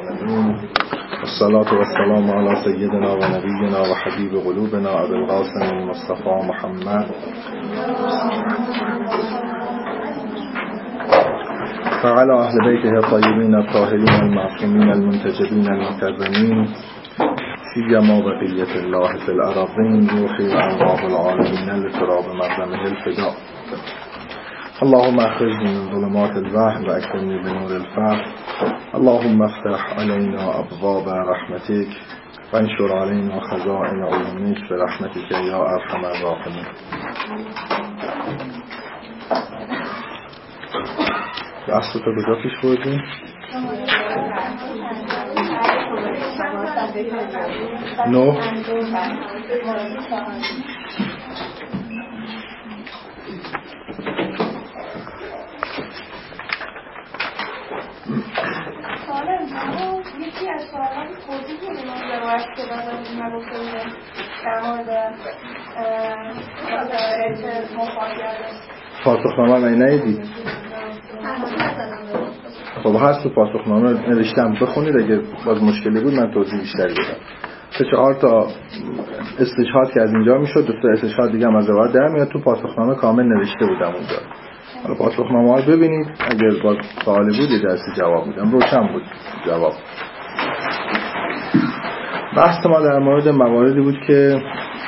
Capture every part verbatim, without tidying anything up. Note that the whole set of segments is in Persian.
العالمين والصلاة والسلام على سيدنا ونبينا وحبيب قلوبنا أبي القاسم المصطفى محمد وعلى أهل بيته الطيبين الطاهرين المعصومين المنتجبين المكرمين سيما بقية الله في الأراضين يوحي أنواه العالمين لتراب مرمه الفداء. اللهم اخرجني من ظلمات الوهم واكرمني بنور الفهم. اللهم افتح علينا ابواب رحمتك وانشر علينا خزائن علومك برحمتك يا ارحم الراحمين. اصل تو کجا پیش بردیم؟ نو یکی از سوالان توضیح بدیم از روایت که دادم نگفته بودم در مورد ارتباط مفاهیم پاسخنامه من ندیدید؟ خب هست تو پاسخنامه نوشتم، بخونید اگه باز مشکلی بود من توضیح بیشتری بدم. سه چهار تا استشهاد که از اینجا میشد، دو تا استشهاد دیگه هم از روایت در میاد، تو پاسخنامه کامل نوشته بودم اونجا. حالا پاسخنامه رو ببینید، اگر باز سوالی بود یه درسی جواب میدم. روشن بود جواب. بحث ما در مورد مواردی بود که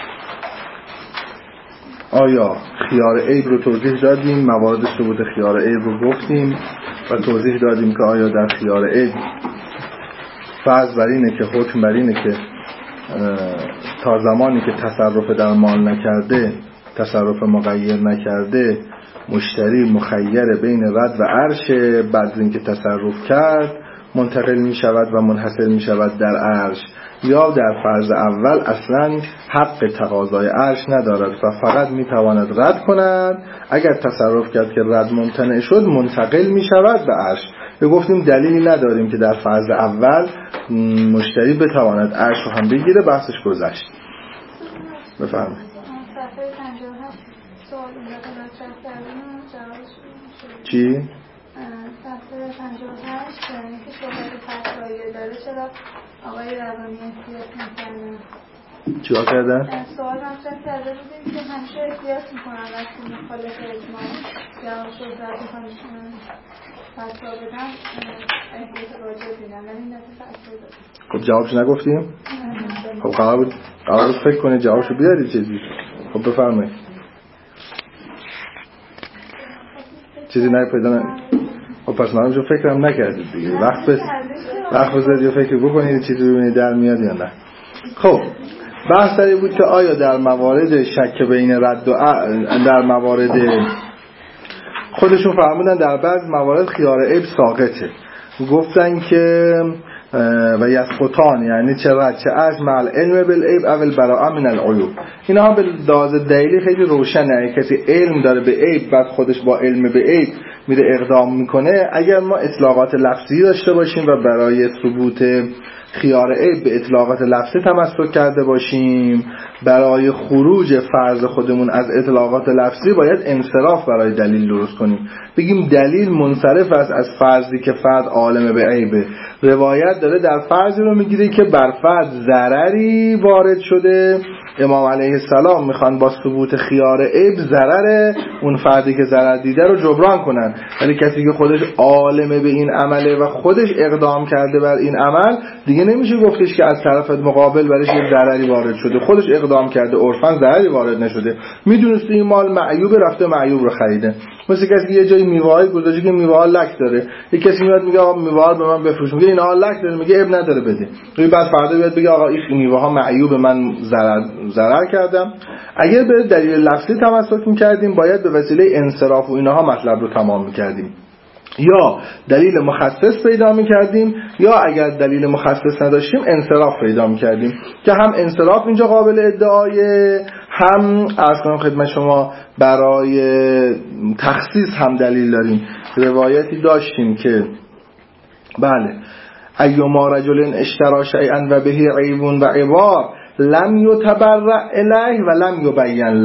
آیا خیار عیب رو توضیح دادیم، موارد ثبوت خیار عیب رو گفتیم و توضیح دادیم که آیا در خیار عیب فرض بر اینه که حکم بر اینه که تا زمانی که تصرف در مال نکرده، تصرف مغیر نکرده، مشتری مخیر بین رد و عرش، بعد اینکه تصرف کرد منتقل می شود و منحصر می شود در عرش، یا در فرض اول اصلا حق تقاضای عرش ندارد و فقط می تواند رد کند. اگر تصرف کرد که رد ممتنع شد منتقل می شود به عرش. به گفتیم دلیلی نداریم که در فرض اول مشتری بتواند عرش رو هم بگیره، بحثش گذشت. بفرمایید. چی؟ صفحه پنجاه و هشت که شغل فتوایی داره، چرا آقای روانی احتیاط میکنن؟ چیکار کردن؟ سوال مطرح کرده بودیم که همیشه احتیاط میکنن وقتی مخالف اجماع یا شهرت میکنن فتوا بدن، احتیاط واجب بینن، ولی این دفعه فتوا دادن. خب جوابش نگفتیم؟ خب قرار بود قرار بود فکر کنید جوابشو بیارید چیزی. خب بفرمایید. چیزی نه پیدا نه. خب پس من جو فکرم نکردید دیگه. وقت بس وقت بذارید یه فکر بکنید چیزی ببینید در میاد یا نه. خب بحث سری بود که آیا در موارد شک بین رد و در موارد خودشون فرمودن در بعض موارد خیار عیب ساقطه، گفتن که و یسقطان یعنی چه رد چه از مع العلم بالعیب او البراءه من العیوب. اینها به لحاظ دلیلی خیلی روشنه. کسی علم داره به عیب بعد خودش با علم به عیب میره اقدام میکنه. اگر ما اطلاقات لفظی داشته باشیم و برای ثبوت خیار عیب به اطلاقات لفظی تمسک کرده باشیم، برای خروج فرض خودمون از اطلاقات لفظی باید انصراف برای دلیل درست کنیم. بگیم دلیل منصرف است از فرضی که فرد عالم به عیبه. روایت داره در فرضی رو میگیره که بر فرد ضرری وارد شده، امام علیه السلام میخوان با ثبوت خیار عیب ضرر اون فردی که ضرر دیده رو جبران کنن. ولی کسی که خودش عالمه به این عمله و خودش اقدام کرده بر این عمل، دیگه نمیشه گفتش که از طرف مقابل برش یه ضرری وارد شده. خودش اقدام کرده، عرفاً ضرری وارد نشده، میدونسته این مال معیوب، رفته معیوب رو خریده. مثل کسی که یه جای میوه‌ای گذاشته که میوه‌ها لک داره، یه کسی میاد میگه آقا میوه‌ها به من بفروش، میگه اینا لک داره، میگه اب نداره بده. بعد فردا بیاد بگه آقا این میوه‌ها معیوب، من ضرر ضرر کردم. اگر به دلیل لفظی تمسک می‌کردیم باید به وسیله انصراف و اینها مطلب رو تمام می‌کردیم، یا دلیل مخصص پیدا می‌کردیم، یا اگر دلیل مخصص نداشتیم انصراف پیدا می‌کردیم که هم انصراف اینجا قابل ادعای، هم اصلا خدمت شما برای تخصیص هم دلیل داریم. روایتی داشتیم که بله ایما رجل اشترى شیئا و به عیب و عبار لم یتبرع الیه و لم یبین له،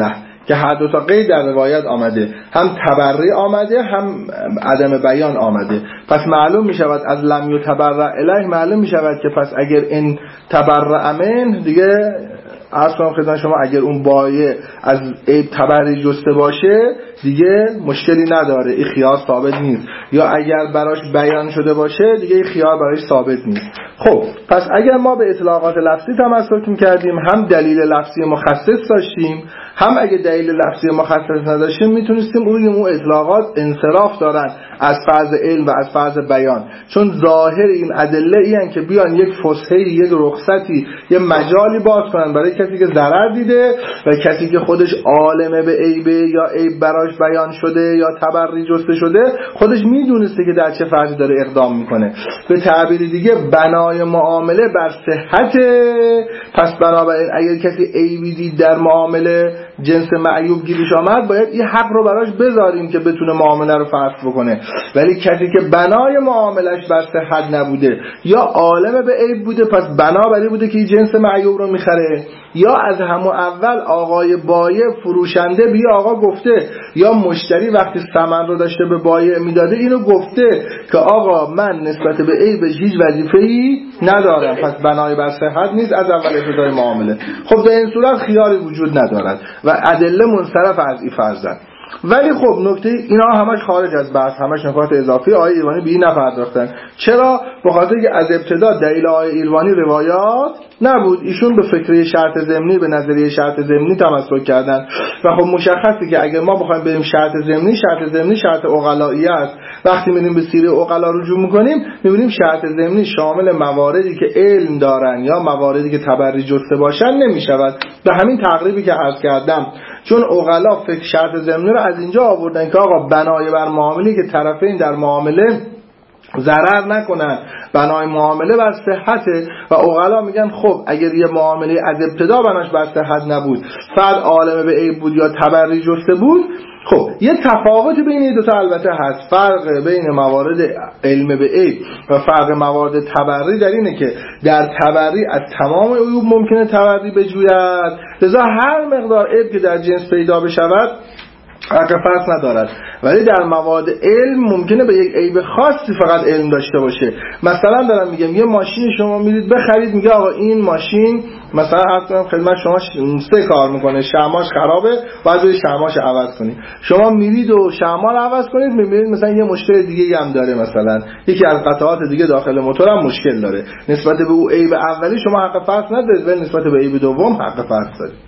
که هر دو تا قید در روایت آمده، هم تبری آمده هم عدم بیان آمده. پس معلوم می شود از لم یتبرع الیه معلوم می شود که پس اگر این تبرع من دیگه اصلا خدمت شما اگر اون بایه از عیب تبری جسته باشه دیگه مشکلی نداره، این خیار ثابت نیست. یا اگر براش بیان شده باشه دیگه این خیار براش ثابت نیست. خب پس اگر ما به اطلاقات لفظی تمسک می‌کردیم هم دلیل لفظی مخصص داشتیم، هم اگه دلیل لفظی مخصص نداشتیم میتونستیم اون اون اطلاقات انصراف دارن از فرض علم و از فرض بیان، چون ظاهر این ادله این که بیان یک فسحه‌ای، یک رخصتی، یک مجالی باز کنن برای کسی که ضرر دیده و کسی که خودش عالمه به عیبه یا عیب براش بیان شده یا تبری جسته شده خودش میدونسته که در چه فرضی داره اقدام میکنه. به تعبیر دیگه بنای معامله بر صحته. پس بنابراین اگر کسی عیبی دید در معامله جنس معیوب گیرش آمد باید این حق رو براش بذاریم که بتونه معامله رو فسخ بکنه. ولی کسی که بنای معاملش بر صحت نبوده یا عالم به عیب بوده پس بنابراین بوده که این جنس معیوب رو میخره، یا از همون اول آقای بایع فروشنده بیا آقا گفته یا مشتری وقتی ثمن رو داشته به بایع میداده اینو گفته که آقا من نسبت به عیبش هیچ وظیفه‌ای ندارم، پس بنای بر صحت نیست از اول ابتدای معامله. خب در این صورت خیاری وجود ندارد و ادله منصرف از این فرض. ولی خب نکته اینا همش خارج از بحث، همش نکات اضافی آقای ایرانی به این نپرداختن. چرا؟ به خاطر که از ابتدا دلیل آقای ایرانی روایات نبود، ایشون به فکری شرط ضمنی، به نظریه شرط ضمنی تمسک کردن و خب مشخصه که اگر ما بخوایم بریم شرط ضمنی، شرط ضمنی شرط عقلایی است. وقتی میریم به سیره عقلا رجوع میکنیم میبینیم شرط ضمنی شامل مواردی که علم دارن یا مواردی که تبری جسته باشن نمیشود. به همین تقریبی که عرض کردم، چون عقلا فکر شرط ضمنی رو از اینجا آوردن که آقا بنای بر معامله که طرفین در معامله ضرر نکنن، بنای معامله بر صحته و عقلا میگن خب اگر یه معامله از ابتدا بناش بر صحت نبود، فقط عالمه به عیب بود یا تبری جسته بود، خب یه تفاوت بین این دو تا البته هست. فرق بین موارد علم به عیب و فرق موارد تبری در اینه که در تبری از تمام عیوب ممکنه تبری بجوید، لذا هر مقدار عیب که در جنس پیدا بشود حق فرق ندارد. ولی در مواد علم ممکنه به یک عیب خاصی فقط علم داشته باشه. مثلا دارم میگم یه ماشین شما میرید بخرید، میگه آقا این ماشین مثلا حتما خدمت شما سه کار میکنه، شمعاش خرابه باید روی شمعاش عوض کنید. شما میرید و شمع رو عوض کنید، میبینید مثلا یه مشکل دیگه هم داره، مثلا یکی از قطعات دیگه داخل موتور هم مشکل داره، نسبت به او عیب اولی شما حق فرق ندارید ولی نسبت به عیب دوم حق فرق دارید.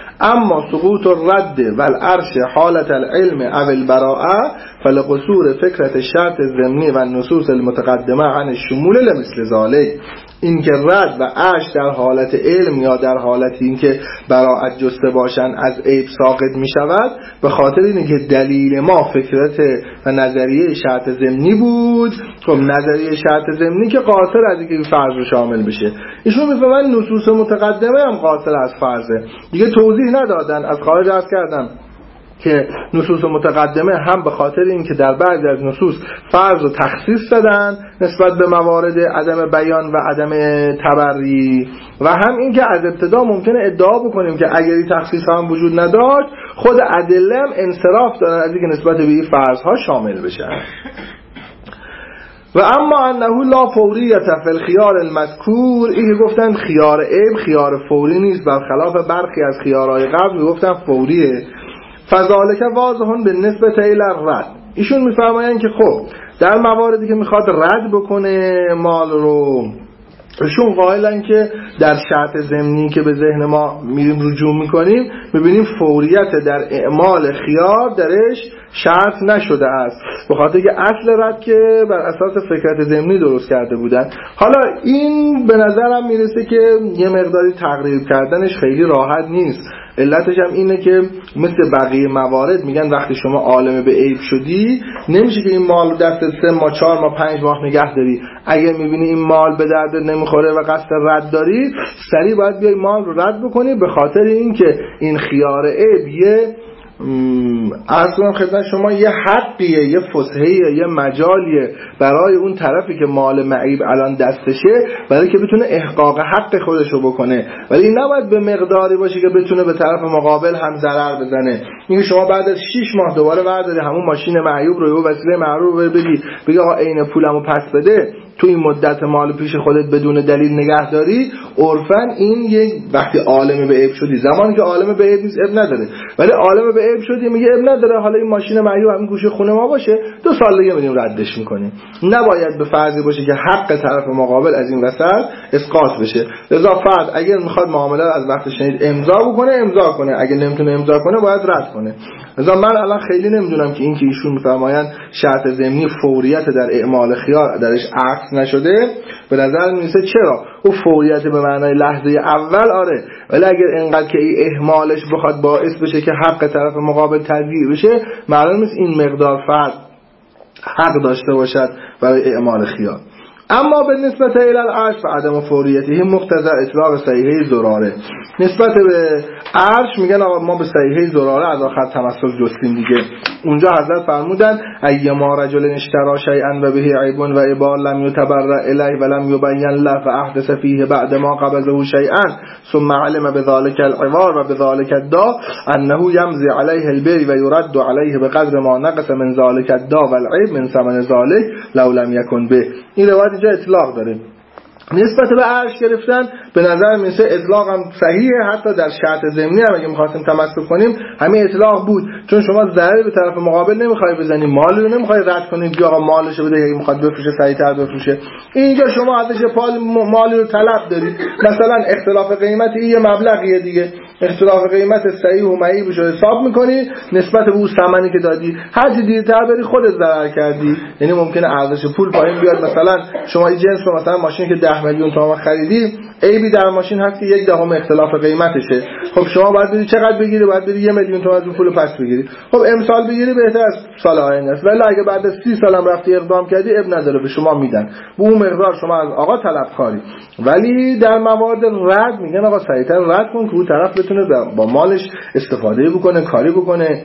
اما سقوط الرد والعرش حالت العلم او البراءه فلقصور فكرة الشرط الضمنی و النصوص المتقدمه عن الشمول لمثل ذلك. این که رد و عرش در حالت علم یا در حالت این که براءت جسته باشن از عیب ساقط می شود به خاطر اینه که دلیل ما فکرت و نظریه شرط ضمنی بود. خب نظریه شرط ضمنی که قاصر از اینکه این فرض رو شامل بشه، ایشون میفهمن نصوص متقدمه هم قاصر از فرضه دیگه. توضیح ندادن، از خارج عرض کردم که نصوص متقدمه هم به خاطر این که در بعضی از نصوص فرض و تخصیص دادن نسبت به موارد عدم بیان و عدم تبری، و هم این که از ابتدا ممکنه ادعا بکنیم که اگر این تخصیص هم وجود نداشت خود ادله هم انصراف دارن از اینکه نسبت به این فرض ها شامل بشن. و اما انه لا فوریت فی الخیار المذکور، این که گفتن خیار عیب خیار فوری نیست، برخلاف برخی از خیارهای قبل گفتن فوریه. فذالک واضحون به نسبت الی الرد. ایشون میفرمایند که خب در مواردی که میخواد رد بکنه مال رو، ایشون قائلن که در شرط ضمنی که به ذهن ما میریم رجوع میکنیم میبینیم فوریت در اعمال خیار درش شرط نشده است، به خاطر که اصل رد که بر اساس فکرت ضمنی درست کرده بودن. حالا این به نظرم میرسه که یه مقداری تقریب کردنش خیلی راحت نیست. علتش هم اینه که مثل بقیه موارد میگن وقتی شما عالمه به عیب شدی نمیشه که این مال دست سه ماه چهار ماه پنج ماه نگه داری. اگر میبینی این مال به درد نمیخوره و قصد رد داری سریع باید بیای مال رو رد بکنی، به خاطر اینکه این خیار عیب یه اصلا خدمت شما یه حقیه، یه فسحه‌ایه، یه مجالیه برای اون طرفی که مال معیب الان دستشه برای که بتونه احقاق حق خودشو بکنه، ولی این نباید به مقداری باشه که بتونه به طرف مقابل هم ضرر بزنه. میگه شما بعد از شش ماه دوباره برداری همون ماشین معیوب رو به وسیله معروف رو بدی، بگی آقا عین پولمو پس بده، تو این مدت مال پیش خودت بدون دلیل نگهداری، عرفاً این یک وقتی عالم به عیب شدی، زمانی که عالم به عیب نیست عیب نداره، ولی عالم به عیب شدی میگه عیب نداره، حالا این ماشین معیوب همین گوشه خونه ما باشه، دو سال دیگه میریم ردش میکنیم. نباید به فرضی باشه که حق طرف مقابل از این وسط اسقاط بشه. لذا فرد اگر میخواد معامله از وقت شنید امضا بکنه امضا کنه، اگه نمیتونه امضا کنه باید رد کنه. لذا من الان خیلی نمیدونم که این که ایشون میفرمایند شرط ضمنی فوریت در اعمال خیار درش عکس نشده، به نظر میرسه چرا او فوریت به معنای لحظه اول آره، ولی اگر اینقدر که این اهمالش بخواد باعث بشه که حق طرف مقابل تضییع بشه، معلوم نیست این مقدار فرد حق داشته باشد برای اعمال خیار. اما به نسبت الی العرش و عدم فوریته مقتضی اطلاق صحیحه زراره. نسبت به عرش میگن آقا ما به صحیحه زراره از آخر تمسک جستیم دیگه. اونجا حضرت فرمودن ایما رجل اشترى شیئا و به عیب و ابال لم یتبرأ الیه و لم یبین له فاحدث فیه بعد ما قبضه شیئا ثم علم بذلك العوار و بذلك الدا انه یمضی علیه البر و یرد علیه بقدر ما نقص من ذلك الدا والعیب من ثمن ذلك لو لم یکن به. این روایت اینجا اطلاق داره. نسبت به عرش گرفتن به نظر میسه اطلاق هم صحیحه، حتی در شرط ضمنی هم اگه می‌خواستیم تمسک کنیم همین اطلاق بود، چون شما ضرری به طرف مقابل نمیخوای بزنی، مال رو نمیخوای رد کنی که آقا مالش بده اگه میخواد بفروشه سریعتر بفروشه. اینجا شما ازش پال مالی رو طلب دارید، مثلا اختلاف قیمت یه مبلغیه دیگه، اختلاف قیمت صحیح و معیبش رو حساب میکنی نسبت به اون ثمنی که دادی، هر چی دیرتر بری خودت ضرر کردی. یعنی ممکنه ارزش پول پایین بیاد، مثلا شما این جنس رو مثلا ماشین که ده میلیون تومان خریدی، عیبی در ماشین هست که یک دهم اختلاف قیمتشه، خب شما باید بری چقدر بگیری؟ باید بری یک میلیون تومان از اون پول پس بگیری. خب امسال بگیری بهتر از سال آینده است، ولی اگه بعد از سی سالم رفتی اقدام کردی عیب نداره، به شما میدن به اون مقدار، شما از آقا طلبکاری. ولی در موارد رد میگن آقا سریعتر رد کن که اون طرف بتونه با مالش استفاده بکنه، کاری بکنه،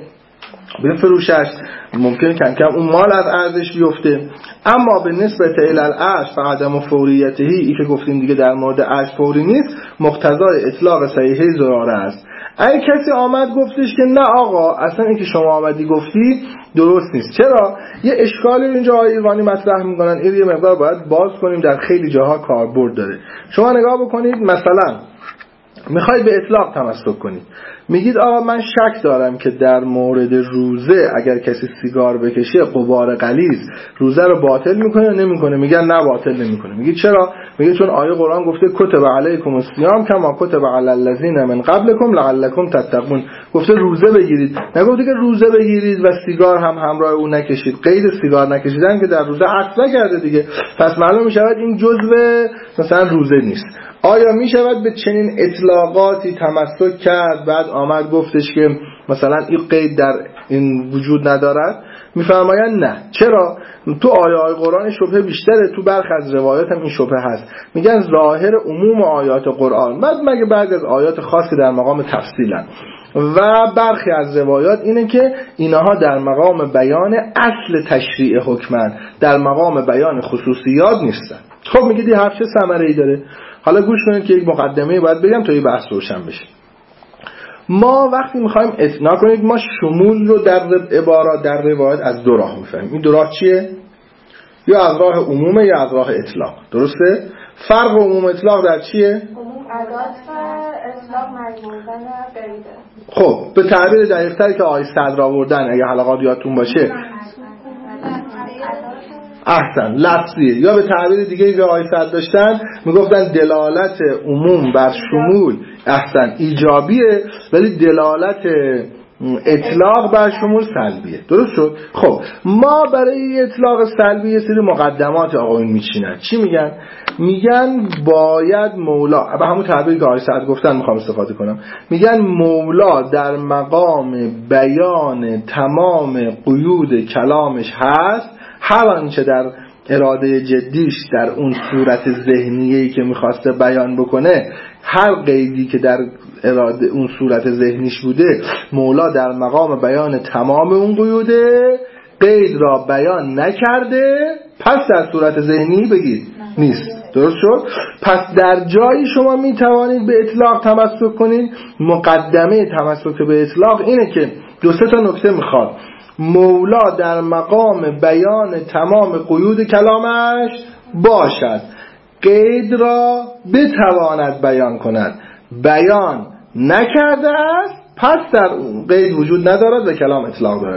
بفروشش، ممکنه کم کم اون مال از ارزش بیفته. اما به نسبت الی العرش و عدم فوریته ای که گفتیم دیگه در مورد عرش فوری نیست، مقتضای اطلاق صحیحه زراره است. اگه کسی آمد گفتش که نه آقا اصلا این که شما آمدی گفتی درست نیست، چرا؟ یه اشکالی اینجا آقای ایرانی مطرح میکنن، این یه مقدار باید باز کنیم، در خیلی جاها کاربرد داره. شما نگاه بکنید، مثلا میخواید به اطلاق تمسک کنید، میگید آقا من شک دارم که در مورد روزه اگر کسی سیگار بکشه غبار غلیظ روزه رو باطل میکنه یا نمیکنه؟ میگن نه باطل نمیکنه. میگید چرا؟ میگه چون آیه قرآن گفته کتب علیکم الصیام کما کتب علی الذین من قبلکم لعلکم تتقون. گفته روزه بگیرید، نگفته که روزه بگیرید و سیگار هم همراه اون نکشید. قید سیگار نکشیدن که در روزه عکس نکرده دیگه، پس معلوم میشود این جزء مثلا روزه نیست. آیا می شود به چنین اطلاقاتی تمسک کرد بعد آمد گفتش که مثلا این قید در این وجود ندارد؟ میفرمایند نه. چرا؟ تو آیه های قرآن شبهه بیشتره، تو برخی از روایات هم این شبهه هست. میگن ظاهر عموم آیات قرآن، بعد مگه بعد از آیات خاصی در مقام تفصیلن، و برخی از روایات اینه که اینها در مقام بیان اصل تشریع حکمن، در مقام بیان خصوصیات نیستن. خب میگید این حرف چه ثمره‌ای داره؟ حالا گوش کنید که یک مقدمه باید بگم تا این بحث روشن بشه. ما وقتی میخوایم اطلاع کنید، ما شمول رو در عبارات در روایت از دو راه میفهمیم. این دو راه چیه؟ یا از راه عمومه یا از راه اطلاق. درسته؟ فرق عموم اطلاق در چیه؟ عموم عادات و اطلاق مجموعاً غیره. خب به تعبیر دقیق‌تری که آقای صدر آوردن اگه حلقات یادتون باشه، احسن لفظیه، یا به تعبیر دیگه که آقای صدر داشتن میگفتن دلالت عموم بر شمول احسن ایجابیه، ولی دلالت اطلاق بر شمول سلبیه. درست شد؟ خب ما برای اطلاق سلبی یه سری مقدمات آقایون میچینن. چی میگن؟ میگن باید مولا، به همون تعبیری که آقای سعد گفتن میخوام استفاده کنم، میگن مولا در مقام بیان تمام قیود کلامش هست، هر آنچه در اراده جدیش در اون صورت ذهنیه‌ای که میخواسته بیان بکنه، هر قیدی که در اراده اون صورت ذهنیش بوده مولا در مقام بیان تمام اون قیوده قید را بیان نکرده، پس در صورت ذهنی بگید نیست. درست شد؟ پس در جایی شما می توانید به اطلاق تمسک کنید. مقدمه تمسک به اطلاق اینه که دو سه تا نکته میخواد. مولا در مقام بیان تمام قیود کلامش باشد، قید را بتواند بیان کند، بیان نکرده است، پس در قید وجود ندارد و کلام اطلاق دارد.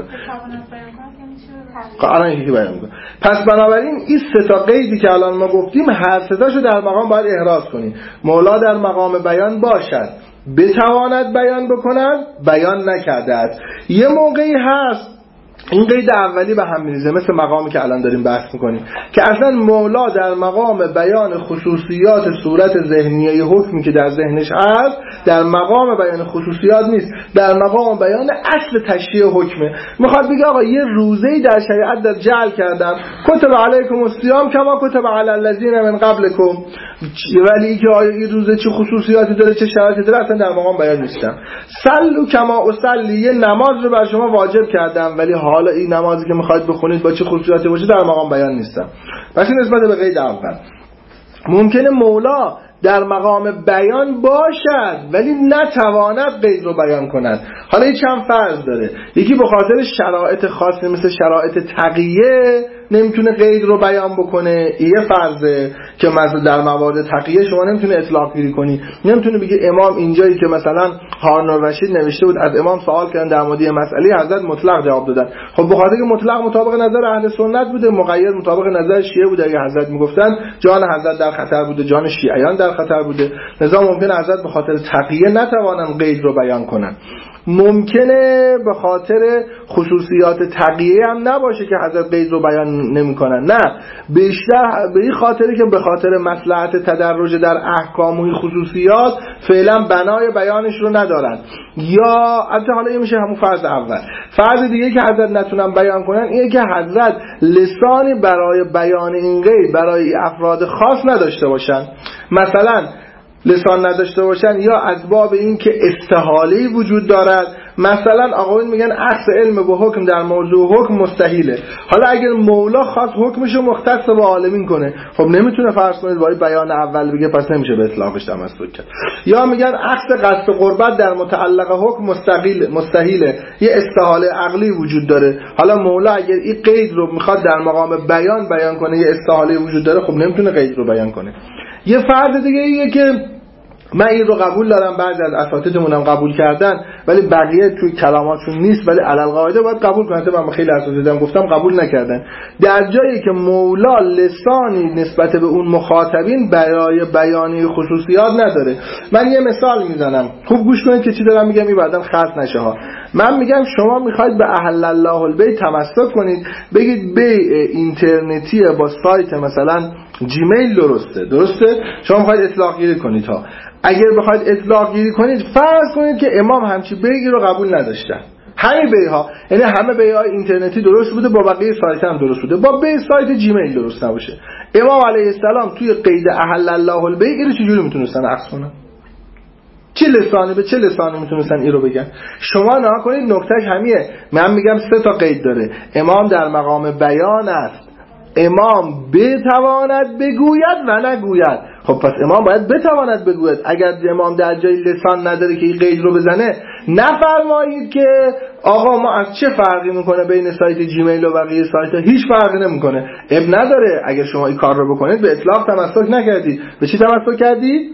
الان یکی بیان میکنه. پس بنابراین این سه تا قیدی که الان ما گفتیم هر سه تاشو در مقام باید احراز کنیم. مولا در مقام بیان باشد، بتواند بیان بکند، بیان نکرده است. یه موقعی هست این قید اولی به هم میریزه، مثل مقامی که الان داریم بحث میکنیم که اصلا مولا در مقام بیان خصوصیات صورت ذهنیه حکمی که در ذهنش هست در مقام بیان خصوصیات نیست، در مقام بیان اصل تشریع حکمه. میخواد بگه آقا یه روزه‌ای در شریعت در جعل کردم، کتب علیکم الصیام کما کتب علی الذین من قبلکم، ولی که آیا این روزه چه خصوصیاتی داره چه شرایطی داره اصلا در مقام بیان نیستم. صلوا کما اصلی، یه نماز رو بر شما واجب کردم ولی حالا این نمازی که میخواید بخونید با چه خصوصیاتی باشه در مقام بیان نیستم. پس این نسبت به قید اول. ممکنه مولا در مقام بیان باشد ولی نتواند قید رو بیان کند. حالا این چند فرض داره. یکی به خاطر شرایط خاصی مثل شرایط تقیه نمیتونه قید رو بیان بکنه، یه فرضه که مثلا در موارد تقیه شما نمیتونه اطلاق گیری کنی. نمیتونه بگه امام اینجایی که مثلا هارون الرشید نوشته بود از امام سوال کردن در مورد مسئله حضرت مطلق جواب دادن. خب به خاطر که مطلق مطابق نظر اهل سنت بوده، مقید مطابق نظر شیعه بوده، اگه حضرت میگفتن جان حضرت در خطر بوده، جان شیعیان در خطر بوده، لذا ممکنه حضرت به خاطر تقیه نتوانن قید رو بیان کنن. ممکنه به خاطر خصوصیات تقیه هم نباشه که حضرت قید رو بیان نمی‌کنن، نه، بیشتر به این خاطری که به خاطر مصلحت تدرج در احکام و این خصوصیات فعلا بنای بیانش رو ندارن. یا البته حالا این میشه همون فرض اول. فرض دیگه که حضرت نتونن بیان کنن اینه که حضرت لسانی برای بیان این قید برای افراد خاص نداشته باشن، مثلا لسان نداشته باشن، یا از باب این که استحاله وجود دارد. مثلا آقایون میگن اخذ علم به حکم در موضوع حکم مستحیله. حالا اگر مولا خاص حکمشو مختص به عالمین کنه، خب نمیتونه فرض کنید وای بیان اول بگه پس نمیشه به اطلاقش تمسک کرد. یا میگن اخذ قصد قربت در متعلق حکم مستقیل مستحیله، یه استحاله عقلی وجود داره. حالا مولا اگر این قید رو میخواد در مقام بیان بیان کنه، یه استحاله وجود داره، خب نمیتونه قید رو بیان کنه. یه فرض دیگه ایه که من این رو قبول دارم، بعضی از اساتیدمون هم قبول کردن ولی بقیه توی کلاماتشون نیست، ولی علل قاعده باید قبول کنن. من خیلی اساتیدم گفتم قبول نکردن. در جایی که مولا لسانی نسبت به اون مخاطبین برای بیان خصوصیات نداره. من یه مثال میزنم، خوب گوش کنید که چی دارم میگم، این بعداً خلط نشه ها. من میگم شما میخواید به اهل الله البیت تمسک کنید، بگید بیع اینترنتی با سایت مثلا جیمیل درسته درسته شما میخواید اطلاق گیری کنید ها. اگر بخواید اطلاق گیری کنید فرض کنید که امام همچی بیعی رو قبول نداشتن، همه بیعها، یعنی همه بیعهای اینترنتی درست بوده، با بقیه سایت هم درست بوده، با بیع سایت جیمیل درست نباشه، امام علیه السلام توی قید اهل الله البیع اینو چجوری میتونستن عکس کنن؟ چه لسانی به چه لسانی میتونستن این رو بگن؟ شما نها کنید نکتهش همیه. من میگم سه تا قید داره. امام در مقام بیان است، امام بتواند بگوید و نگوید. خب پس امام باید بتواند بگوید. اگر امام در جای لسان نداره که این قید رو بزنه، نفرمایید که آقا ما از چه فرقی میکنه بین سایت جیمیل و بقیه سایت ها، هیچ فرقی نمیکنه، اب نداره. اگر شما این کار رو بکنید به اطلاق تمسک نکردید. به چی تمسک کردید؟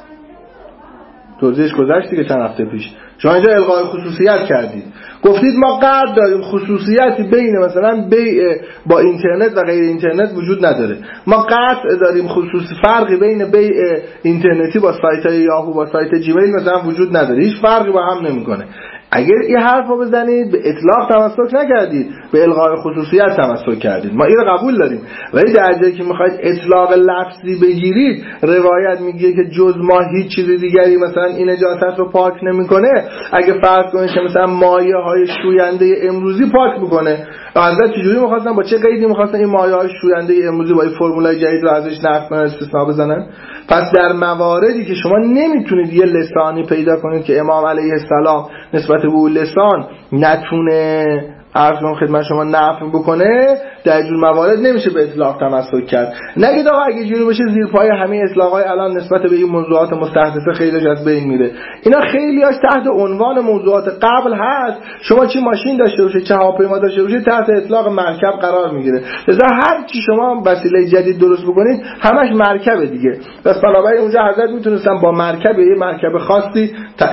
توضیحش گذشت دیگه چند هفته پیش. شما اینجا الغای خصوصیت کردید، گفتید ما قرار داریم خصوصیتی بین مثلا بیع با اینترنت و غیر اینترنت وجود نداره، ما قطع داریم خصوصی فرقی بین بیع اینترنتی با سایت های یاهو با سایت جیمیل مثلا وجود نداره، هیچ فرقی با هم نمیکنه. اگر این حرف رو بزنید به اطلاق تمسک نکردید، به الغای خصوصیت تمسک کردید. ما این رو قبول داریم، ولی در جایی که میخواید اطلاق لفظی بگیرید، روایت میگه که جز ما هیچ چیز دیگری مثلا این نجاست رو پاک نمیکنه. اگه فرض کنید که مثلا مایه های شوینده امروزی پاک میکنه، حضرت چجوری میخواستن، با چه قیدی میخواستن این مایه های شوینده امروزی با این فرمولای جدید رو ازش نفی کنن، استثناء بزنن؟ پس در مواردی که شما نمیتونید یه لسانی پیدا کنید که امام علیه السلام نسبت به اون لسان نتونه عرض کنم خدمت شما نفی بکنه، در جور موارد نمیشه به اطلاق تمسک کرد. نگید آقا اگه جوری بشه زیر پای همه اطلاقای الان نسبت به این موضوعات مستحدثه خیلیش از بین میره. اینا خیلیاش تحت عنوان موضوعات قبل هست. شما چی ماشین داشته باشه، چه هواپیما داشته باشه، تحت اطلاق مرکب قرار میگیره. لذا هر چی شما وسیله جدید درست بکنید همش مرکبه دیگه. پس بنابراین اونجا حضرت میتونستن با مرکب یه مرکب خاصی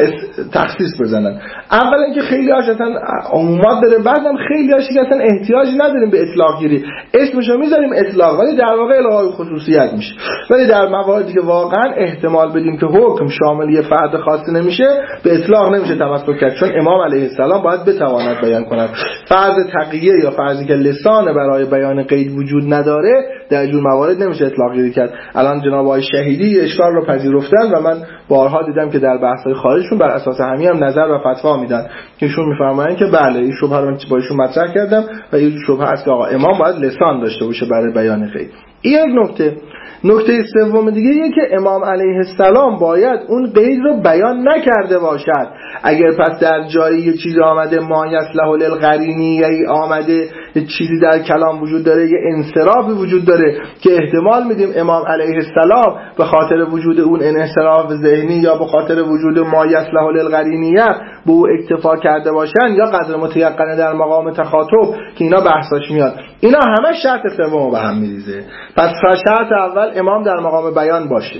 تخصیص بزنن. اولا اینکه خیلیاش اصلا عمومات داره، بعدم خیلیاش اصلا احتیاجی نداریم به اطلاق گیری، اسمشو میذاریم اطلاق ولی در واقع الغای خصوصیت میشه. ولی در مواردی که واقعا احتمال بدیم که حکم شامل یه فرد خاصی نمیشه، به اطلاق نمیشه تمسک کرد، چون امام علیه السلام باید بتواند بیان کند. فرض تقیه یا فرضی که لسان برای بیان قید وجود نداره، در جور موارد نمیشه اطلاق گیری کرد. الان جناب آقای شهیدی اشکال رو پذیرفتن و من بارها دیدم که در بحث‌های خارجشون بر اساس همین هم نظر و فتوا میدن که ایشون میفرمایند که بله این شبهه رو با ایشون مطرح کردم و این شبهه است که آقا امام باید لسان داشته باشه برای بیان قید. این یک نکته. نکته سوم دیگه اینه که امام علیه السلام باید اون قید رو بیان نکرده باشد. اگر پس در جایی یه چیزی آمده ما یصلح للقرینی یا آمده یه چیزی در کلام وجود داره، یه انصرافی وجود داره که احتمال میدیم امام علیه السلام به خاطر وجود اون انصراف ذهنی یا به خاطر وجود ما یصلح للقرینیه به او اکتفا کرده باشن یا قدر متیقنه در مقام تخاطب که اینا بحثاش میاد، اینا همه شرط سوم به هم میریزه. پس شرط اول امام در مقام بیان باشه،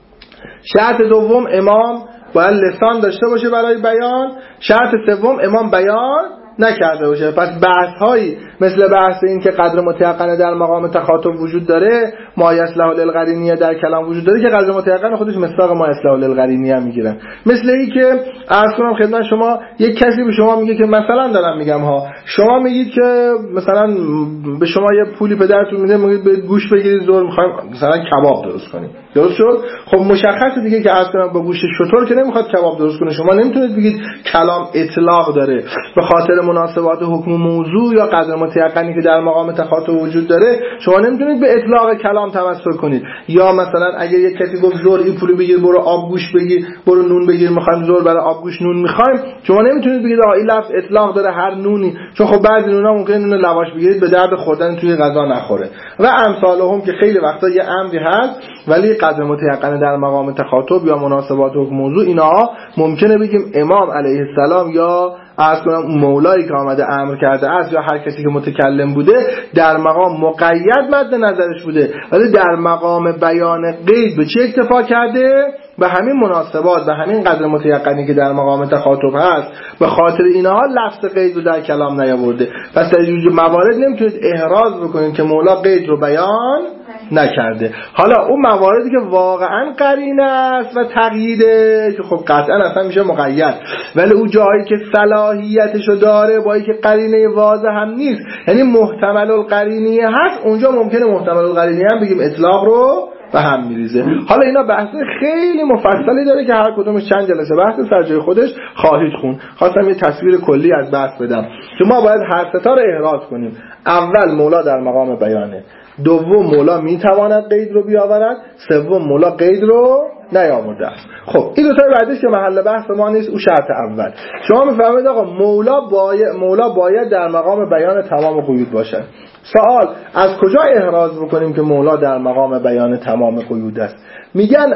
شرط دوم امام باید لسان داشته باشه برای بیان، شرط سوم امام بیان نکرده باشه. پس بحث هایی مثل بحث این که قدر متیقنه در مقام تخاطب وجود داره، ما یصلح للقرینیه در کلام وجود داره که قدر متیقن خودش مصداق ما یصلح للقرینیه میگیرن. مثل این که عرض کنم خدمت شما یک کسی به شما میگه که مثلا دارم میگم ها، شما میگید که مثلا به شما یه پولی پدرتون میده، میگید به گوش بگیرید زور میخوایم مثلا کباب درست کنیم، درست شد؟ خب مشخصه دیگه که عرض کنم با گوش شتر که نمیخواد کباب درست کنه. شما نمیتونید بگید کلام اطلاق داره به خاطر مناسبات حکم موضوع یا قدر متیقنی که در مقام تخاطب وجود داره، شما نمیتونید به اطلاق کلام تمسک کنید. یا مثلا اگه یک کسی گفت زور این پولی بگیر برو آب گوش بگیر، برو نون بگیر، میخوایم زور برای آب گوش نون میخوایم، شما نمیتونید بگید آقا این لفظ اطلاق داره هر نونی، چون خب بعضی نونا ممکنه نون لواش بگیرید به درد خوردن توی غذا نخوره و امثالهم که خیلی وقتا یه امری هست ولی قدر متیقن در مقام تخاطب یا مناسبات حکم موضوع اینا ممکنه بگیم امام علیه السلام یا عرض کنم اون مولایی که آمده امر کرده است یا هر کسی که متکلم بوده در مقام مقید مد نظرش بوده، ولی در مقام بیان قید به چه اکتفا کرده؟ به همین مناسبات، به همین قدر متیقنی که در مقام تخاطب هست. به خاطر اینها لفظ قید رو در کلام نیاورده. پس در این موارد نمیتونید احراز بکنید که مولا قید رو بیان نکرده. حالا اون مواردی که واقعا قرینه است و تقییده که خب قطعا اصلا میشه مقید، ولی اون جایی که صلاحیتشو داره با اینکه قرینه واضح هم نیست، یعنی محتمل القرینیه هست، اونجا ممکنه محتمل القرینیه هم بگیم اطلاق رو به هم میریزه. حالا اینا بحث خیلی مفصلی داره که هر کدومش چند جلسه بحث سر جای خودش خواهید خون. خواستم یه تصویر کلی از بحث بدم که ما باید هر ستا رو احراز کنیم. اول مولا در مقام بیانه، دوم مولا میتواند قید رو بیاورد، سوم مولا قید رو نیاورده است. خب این دو تا بعدش که محل بحث ما نیست، او شرط اول. شما میفهمید آقا مولا باید مولا باید در مقام بیان تمام قیود باشد. سوال از کجا احراز بکنیم که مولا در مقام بیان تمام قیود است؟ میگن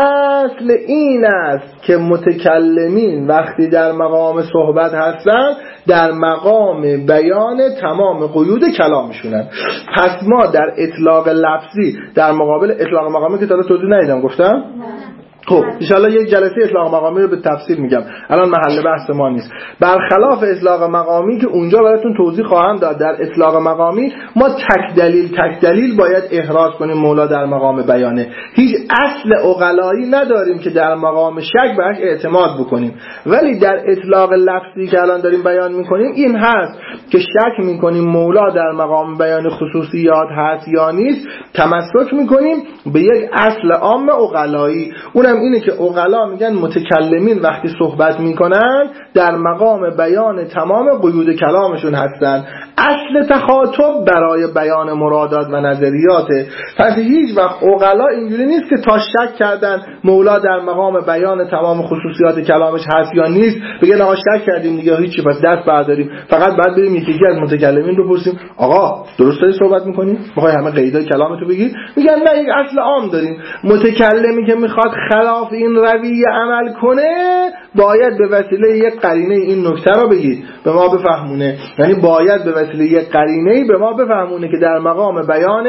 اصل این است که متکلمین وقتی در مقام صحبت هستن در مقام بیان تمام قیود کلامشونن. پس ما در اطلاق لفظی در مقابل اطلاق مقامی که تا توضیح ندیدم گفتم خب انشالله یک جلسه اطلاق مقامی رو به تفصیل میگم، الان محل بحث ما نیست. برخلاف اطلاق مقامی که اونجا براتون توضیح خواهم داد، در اطلاق مقامی ما تک دلیل تک دلیل باید احراز کنیم مولا در مقام بیانه. هیچ اصل عقلایی نداریم که در مقام شک بهش اعتماد بکنیم، ولی در اطلاق لفظی که الان داریم بیان میکنیم این هست که شک میکنیم مولا در مقام بیان خصوصیات هست یا نیست، تمسک میکنیم به یک اصل عام عقلایی. اونم اینه که عقلا میگن متکلمین وقتی صحبت میکنن در مقام بیان تمام قیود کلامشون هستن، اصل تخاطب برای بیان مرادات و نظریاته. پس هیچ وقت عقلا اینجوری نیست که تا شک کردن مولا در مقام بیان تمام خصوصیات کلامش هست یا نیست بگن آقا شک کردیم دیگه هیچی پس دست برداریم، فقط بعد بریم یکی یکی از متکلمین رو بپرسیم آقا درست داری صحبت میکنی؟ میخوای همه قیدای کلامتو بگی؟ میگن نه، یک اصل عام داریم. متکلمی که میخواد خلاف این رویه عمل کنه باید به وسیله یک قرینه این نکته رو بگید به ما بفهمونه، یعنی باید به وسیله یک قرینه به ما بفهمونه که در مقام بیان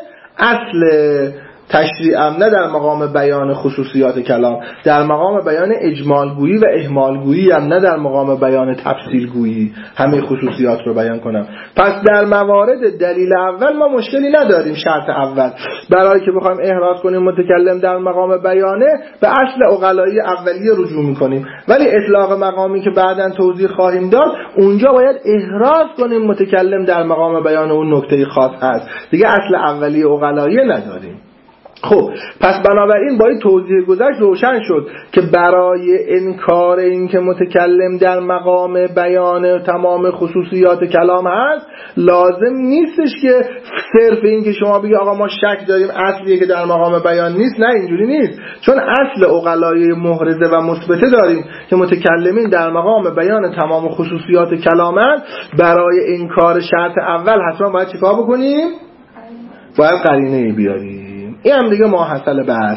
اصل تشریع ام، نه در مقام بیان خصوصیات کلام، در مقام بیان اجمالگویی و اهمالگویی هم، نه در مقام بیان تفصیلگویی همه خصوصیات رو بیان کنم. پس در موارد دلیل اول ما مشکلی نداریم. شرط اول برای که بخوایم احراز کنیم متکلم در مقام بیانه به اصل عقلایی اولیه رجوع میکنیم، ولی اطلاق مقامی که بعداً توضیح خواهیم داد اونجا باید احراز کنیم متکلم در مقام بیان اون نکته خاص هست، دیگه اصل اولیه عقلایی نداریم. خب پس بنابراین با این توضیح گذشت روشن شد که برای انکار این که متکلم در مقام بیان تمام خصوصیات کلام هست لازم نیستش که صرف این که شما بگی آقا ما شک داریم اصلیه که در مقام بیان نیست. نه، اینجوری نیست، چون اصل عقلای محرزه و مثبته داریم که متکلمین در مقام بیان تمام خصوصیات کلامن. برای انکار شرط اول حتما باید چیکار بکنیم؟ باید قرینه بیاریم. این هم دیگه ماحصل بحث.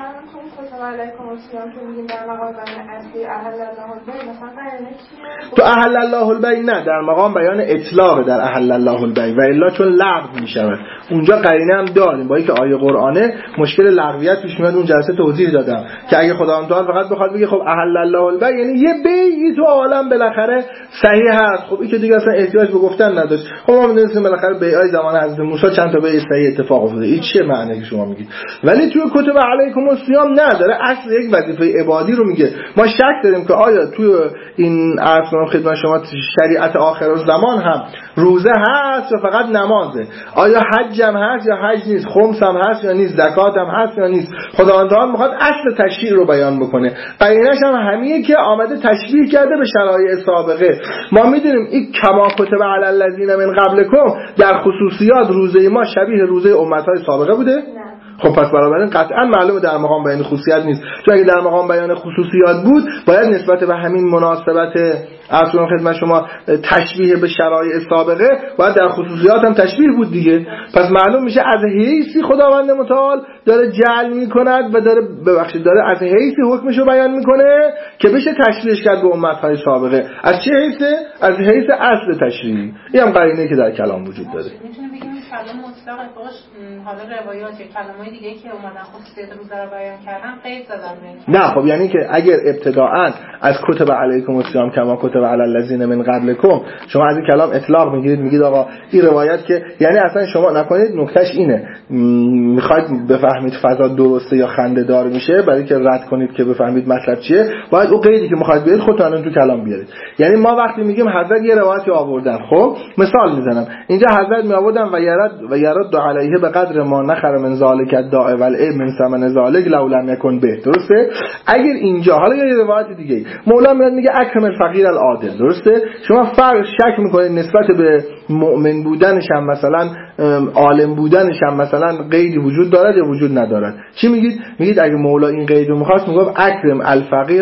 تو احل الله البیع نه، در مقام بیان اطلاق در احل الله البیع و الا چون لغو میشود اونجا قرینه هم داریم. با اینکه آیه قرآنه مشکل لغویت پیش میاد، اون جلسه توضیح دادم که اگه خداوند تعالی فقط بخواد بگه خب احل الله البیع یعنی یه بیعی تو عالم بالاخره صحیح هست، خب این که دیگه اصلا احتیاج به گفتن نداشت. خب ما میدونیم بالاخره بیعای زمان حضرت موسی چند تا بیع صحیح اتفاق افتاده، این چه معنی که شما میگید؟ ولی توی کتب علیکم الصیام نداره، اصل یک وظیفه عبادی رو میگه. ما شک داریم که آیا توی این عرض کنم خدمت شما شریعت آخر الزمان هم روزه هست یا فقط نمازه؟ آیا حج هم هست یا حج نیست؟ خمس هم هست یا نیست؟ زکات هم هست یا نیست؟ خداوند تعالی میخواد اصل تشریع رو بیان بکنه. قرینش هم همینه که آمده تشبیه کرده به شرایع سابقه. ما میدونیم این کما کتب علی الذین من قبلکم در خصوصیات روزه ما شبیه روزه امت‌های سابقه بوده؟ نه. خب پس بنابراین قطعا معلومه در مقام بیان خصوصیات نیست، چون اگه در مقام بیان خصوصیات بود باید نسبت به همین مناسبت اصلا خدمت شما تشبیه به شرایع سابقه باید در خصوصیات هم تشبیه بود دیگه. پس معلوم میشه از حیثی خداوند متعال داره جعل میکند و داره ببخشید داره از حیثی حکمشو بیان میکنه که بشه تشبیهش کرد به امت‌های سابقه. از چه حیثه؟ از حیث اصل تشریعی. این هم قرینه‌ای که در کلام وجود داره. میتونیم بگیم کلام مطلق باش حالا روایات یا کلمات دیگه که اومدن خصوصیات روزه رو بیان کردن قید زدن. نه خب یعنی که اگر ابتداءً از کتب علیکم الصیام کما کتب علی الذین من قبلکم شما از این کلام اطلاق میگیرید، میگید آقا این روایت که یعنی اصلا شما نکنید نکتهش اینه میخواید بفهمید فضا درسته یا خنده دار میشه، برای که رد کنید که بفهمید مطلب چیه باید اون قیدی که میخواید بیارید خودتون الان تو کلام بیارید. یعنی ما وقتی میگیم حضرت یه روایتی آوردن، خب مثال میزنم اینجا حضرت می آوردن و یرد و یرد علیه به قدر ما نخر من ذالک الداء والعیب من ثمن ذالک لو لم یکن به. درسته؟ اگر اینجا حالا یه روایت دیگه مولا میاد میگه اکرم الفقیر العادل، درسته؟ شما فرق شک میکنید نسبت به مؤمن بودنش هم مثلا عالم بودنش هم مثلا قیدی وجود دارد یا وجود ندارد. چی میگید؟ میگید اگه مولا این قیدو میخواست میگفت اکرم الفقیر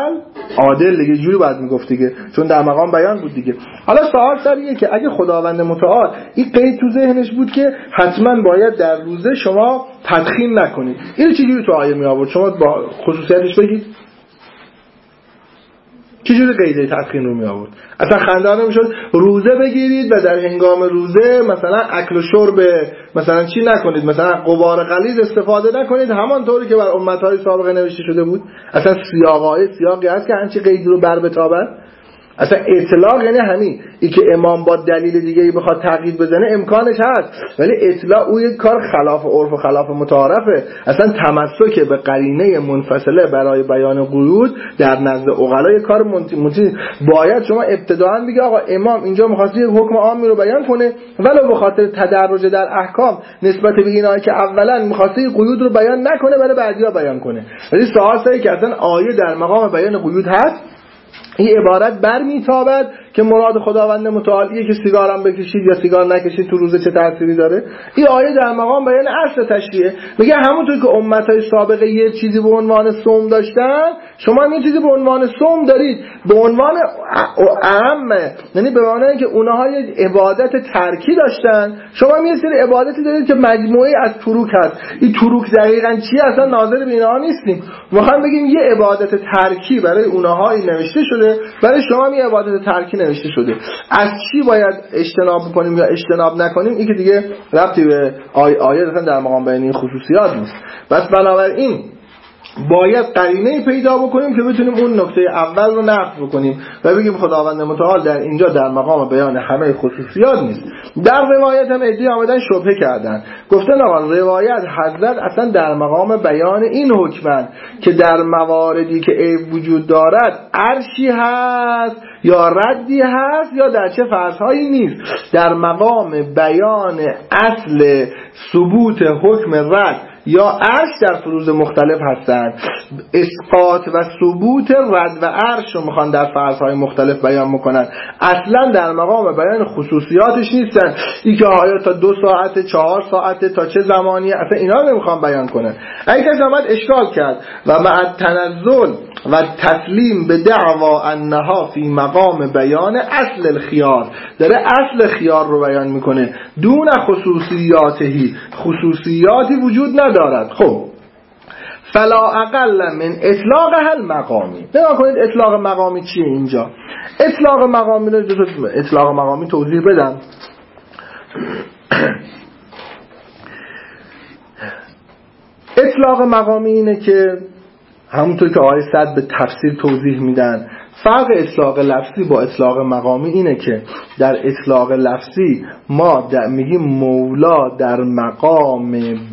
العادل دیگه، جوری باید میگفت دیگه، چون در مقام بیان بود دیگه. حالا سوال سریه که اگه خداوند متعال این قید تو ذهنش بود که حتما باید در روزه شما تدخین نکنید، اینو چجوری تو آیه می آورد؟ شما با خصوصیتش بگید. چجوری قید تسخین رو می آورد؟ اصلا خنده نمیشد روزه بگیرید و در هنگام روزه مثلا اکل و شرب مثلا چی نکنید، مثلا غبار غلیظ استفاده نکنید، همانطوری که بر امتهای سابقه نوشته شده بود. اصلا سیاقای سیاقی هست که همچی قید رو بر بتابد. اصلا اطلاق یعنی همین، این که امام با دلیل دیگه بخواد تقیید بزنه امکانش هست، ولی اطلاق او یک کار خلاف عرف و خلاف متعارفه. اصلا تمسک به قرینه منفصله برای بیان قیود در نزد عقلا یک کار منتی. باید شما ابتداً بگی آقا امام اینجا می‌خواد یک حکم عامی رو بیان کنه، ولو به خاطر تدرج در احکام نسبت به اینایی که اولا می‌خواسته قیود رو بیان نکنه برای بعدیا بیان کنه. ولی سوال سری که اصلا آیه در مقام بیان قیود هست، این عبارت برمیتابد که مراد خداوند متعالیه که سیگارم بکشید یا سیگار نکشید تو روزه چه تأثیری داره. این آیه در مقام بیان اصل تشریعه. میگه همونطور که امتهای سابقه یه چیزی به عنوان صوم داشتن، شما هم یه چیزی به عنوان صوم دارید، به عنوان اهم، یعنی به معنی اینکه اونها یه عبادت ترکی داشتن، شما هم یه سری عبادتی دارید که مجموعه از تروک هست. این تروک دقیقاً چی اصلا ناظر به اینها نیستیم. میخوام بگیم یه عبادت ترکی برای اونها نوشته شده، برای شما هم یه عبادت ترکی نوشته شده. از چی باید اجتناب کنیم یا اجتناب نکنیم این که دیگه ربطی به آیه آیه در مقام بیان این خصوصیات نیست. بس بنابراین باید قرینه پیدا بکنیم که بتونیم اون نکته اول رو نقض بکنیم و بگیم خداوند متعال در اینجا در مقام بیان همه خصوصیات نیست. در روایت هم ادعی آمدن شبهه کردن، گفتن آقا روایت حضرت اصلا در مقام بیان این حکمن که در مواردی که عیب وجود دارد عرشی هست یا ردی هست یا در چه فرضهایی نیست. در مقام بیان اصل ثبوت حکم رد یا عرش در فروض مختلف هستند. اسقاط و ثبوت رد و عرش رو میخوان در فرضهای مختلف بیان میکنن، اصلا در مقام بیان خصوصیاتش نیستن. این که آیا تا دو ساعت چهار ساعت تا چه زمانی، اصلا اینا رو نمیخوان بیان کنن. اگه کسی آمد اشکال کرد و مع تنزل و تسلیم به دعوا انها فی مقام بیان اصل الخیار، داره اصل خیار رو بیان میکنه، دون خصوصیاتهی، خصوصیاتی وجود ندارد. خب فلا اقل من اطلاق هل مقامی. نگاه کنید اطلاق مقامی چیه اینجا. اطلاق مقامی رو اطلاق مقامی توضیح بدم. اطلاق مقامی اینه که همونطور که آیه صد به تفسیر توضیح میدن، فرق اطلاق لفظی با اطلاق مقامی اینه که در اطلاق لفظی ما میگیم مولا در مقام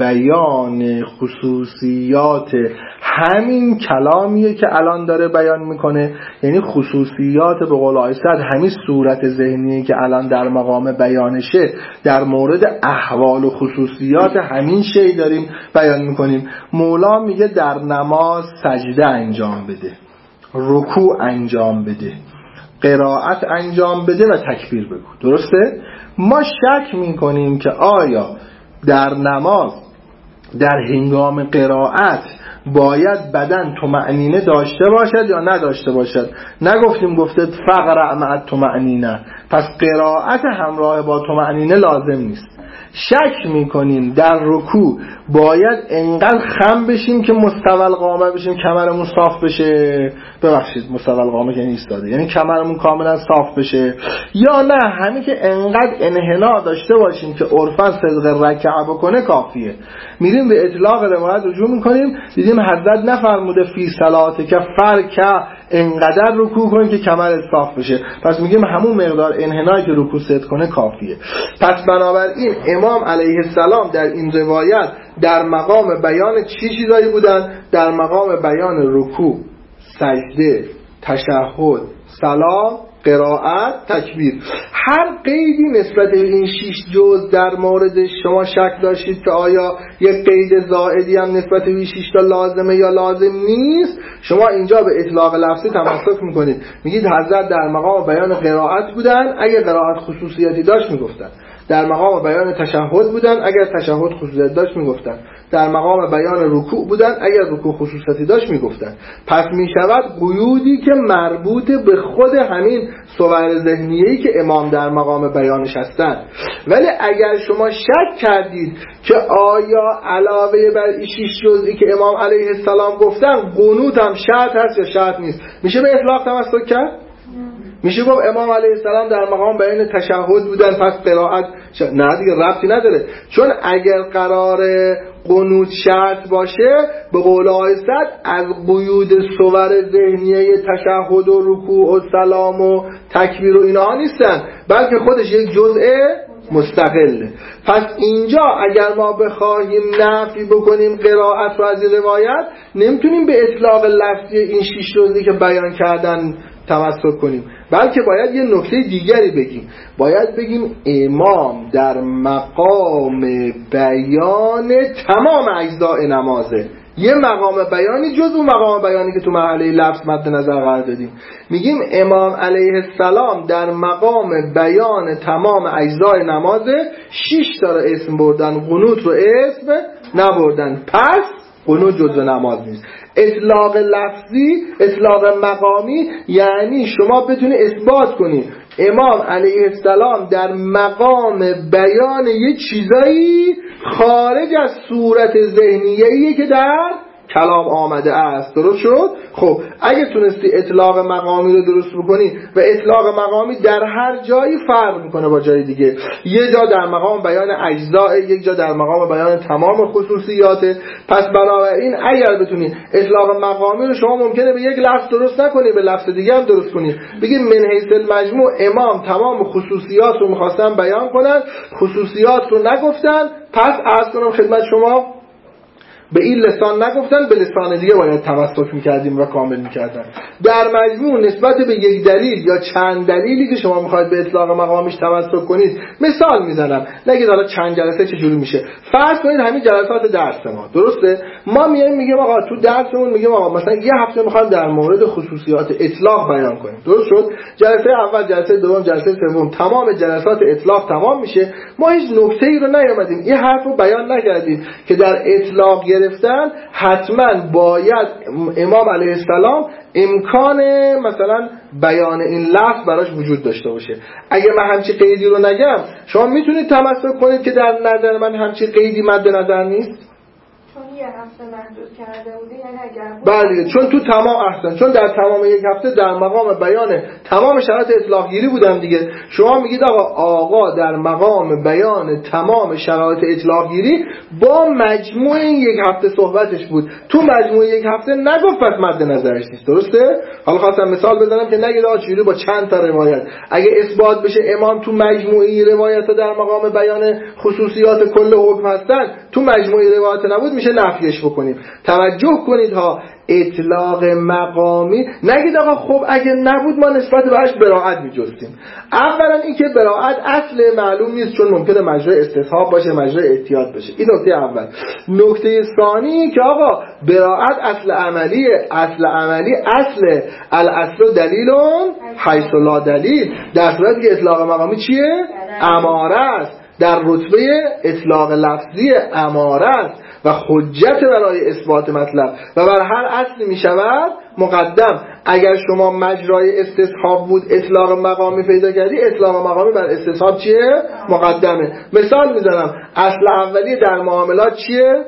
بیان خصوصیات همین کلامیه که الان داره بیان میکنه، یعنی خصوصیات به قول آیه صد همین صورت ذهنیه که الان در مقام بیانشه در مورد احوال و خصوصیات همین شی داریم بیان میکنیم. مولا میگه در نماز سجده انجام بده، رکوع انجام بده، قرائت انجام بده و تکبیر بگو. درسته؟ ما شک میکنیم که آیا در نماز در هنگام قرائت باید بدن طمأنینه داشته باشد یا نداشته باشد. نگفتیم گفته فقرأ مع الطمأنینه، پس قرائت همراه با طمأنینه لازم نیست. شک میکنیم در رکوع باید انقدر خم بشیم که مستوی القامه بشیم، کمرمون صاف بشه، ببخشید مستوی القامه که ایستاده، یعنی کمرمون کاملا صاف بشه، یا نه همین که انقدر انحنا داشته باشیم که عرفاً صدق رکعه بکنه کافیه. میریم به اطلاق روایت رجوع میکنیم، دیدیم حضرت نفرموده فی صلاته که فرکع انقدر رکوع کنیم که کمر صاف بشه، پس میگیم همون مقدار انحنایی که رکوع صد کنه کافیه. پس بنابراین امام علیه السلام در این روایت در مقام بیان چی چیزایی بودن؟ در مقام بیان رکوع، سجده، تشهد، سلام، قرائت، تکبیر. هر قیدی نسبت به این شش جز در مورد شما شک داشتید که آیا یک قید زائدی هم نسبت به شش تا لازمه یا لازم نیست، شما اینجا به اطلاق لفظی تمسک میکنید، میگید حضرت در مقام بیان قرائت بودن، اگه قرائت خصوصیاتی داشت میگفتن. در مقام بیان تشهد بودن، اگر تشهد خصوصیت داشت میگفتن. در مقام بیان رکوع بودن، اگر رکوع خصوصیتی داشت میگفتن. پس میشود قیودی که مربوط به خود همین صور ذهنیه‌ای که امام در مقام بیانش هستن. ولی اگر شما شک کردید که آیا علاوه بر این شش جزئی که امام علیه السلام گفتن قنوت هم شرط هست یا شرط نیست، میشه به اطلاق تمسک کرد؟ میشه گفت امام علیه السلام در مقام بیان تشهد بودن پس قرائت ش... نه دیگه ربطی نداره. چون اگر قرار قنوت شرط باشه به قول آقای سعد از قیود صور ذهنیه تشهد و رکوع و سلام و تکبیر و اینها نیستن، بلکه خودش یک جزء مستقله. پس اینجا اگر ما بخواهیم نفی بکنیم قرائت رو از این روایت، نمیتونیم به اطلاق لفظی این شش جزئی که بیان کردن تمسک کنیم، بلکه باید یه نکته دیگری بگیم. باید بگیم امام در مقام بیان تمام اجزاء نمازه. یه مقام بیانی جز اون مقام بیانی که تو مرحله لفظ مد نظر قرار دادیم. میگیم امام علیه السلام در مقام بیان تمام اجزای نمازه، شش تا رو اسم بردن، قنوت رو اسم نبردن، پس قنوت جزء نماز نیست. اطلاق لفظی، اطلاق مقامی، یعنی شما بتونی اثبات کنی امام علیه السلام در مقام بیان یه چیزایی خارج از صورت ذهنیه‌ای که در کلام آمده است. درست شد؟ خب اگه تونستی اطلاق مقامی رو درست بکنی، و اطلاق مقامی در هر جایی فرق میکنه با جای دیگه، یه جا در مقام بیان اجزاء، یک جا در مقام بیان تمام خصوصیاته. پس بنابراین اگر بتونی اطلاق مقامی رو شما ممکنه به یک لفظ درست نکنی، به لفظ دیگه هم درست کنی. بگی من حیث المجموع امام تمام خصوصیات رو میخواستن بیان کنن، خصوصیات رو نگفتن، پس عرض کنم خدمت شما به این لسان نگفتن، به لسان دیگه باید تمسک میکردیم و کامل میکردن. در مجموع نسبت به یک دلیل یا چند دلیلی که شما میخواید به اطلاق مقامش تمسک کنید، مثال میزنم، نگید حالا چند جلسه چجوری میشه. فرض کنید همین جلسات درس ما، درسته؟ ما میایم میگیم آقا تو درسمون میگیم آقا مثلا یه هفته میخوایم در مورد خصوصیات اطلاق بیان کنیم. درست شد؟ جلسه اول، جلسه دوم، جلسه سوم، تمام جلسات اطلاق تمام میشه. ما هیچ نکته‌ای رو نیامدیم این حرف رو بیان نکردیم که در اطلاق گرفتن حتما باید امام علیه السلام امکان مثلا بیان این لفظ براش وجود داشته باشه. اگه من همچی قیدی رو نگم، شما میتونید تمسک کنید که در نظر من همچی قیدی مد نظر نیست؟ چون یه هفته محدود کرده بودی، یعنی اگر بود بله، چون تو تمام احسن چون در تمام یک هفته در مقام بیان تمام شرایط اطلاق گیری بودم دیگه. شما میگید آقا آقا در مقام بیان تمام شرایط اطلاق گیری با مجموع این یک هفته صحبتش بود، تو مجموع یک هفته نگفت پس مد نظرش نیست. درسته؟ حالا خواستم مثال بزنم که نگید آقا چجوری با چند تا روایت اگه اثبات بشه امام تو مجموعه روایت در مقام بیان خصوصیات کل حکم هستن، تو مجموعه روایت نبود میشه نفیش بکنیم. توجه کنید ها، اطلاق مقامی نگید آقا خب اگه نبود ما نسبت بهش براعت میجستیم. اولا این که براعت اصل معلوم نیست، چون ممکنه مجرای استصحاب باشه، مجرای احتیاط باشه. این نکته اول. نکته ثانی که آقا براعت اصل عملیه. اصل عملی اصل الاصل دلیلون حیث لا دلیل. در صورتی که اطلاق مقامی چیه؟ اماره است. در رتبه اطلاق لفظی اماره است و حجت برای اثبات مطلب و بر هر اصلی می شود مقدم. اگر شما مجرای استصحاب بود اطلاق مقامی پیدا کردی، اطلاق مقامی بر استصحاب چیه؟ مقدمه. مثال میزنم، اصل اولی در معاملات چیه؟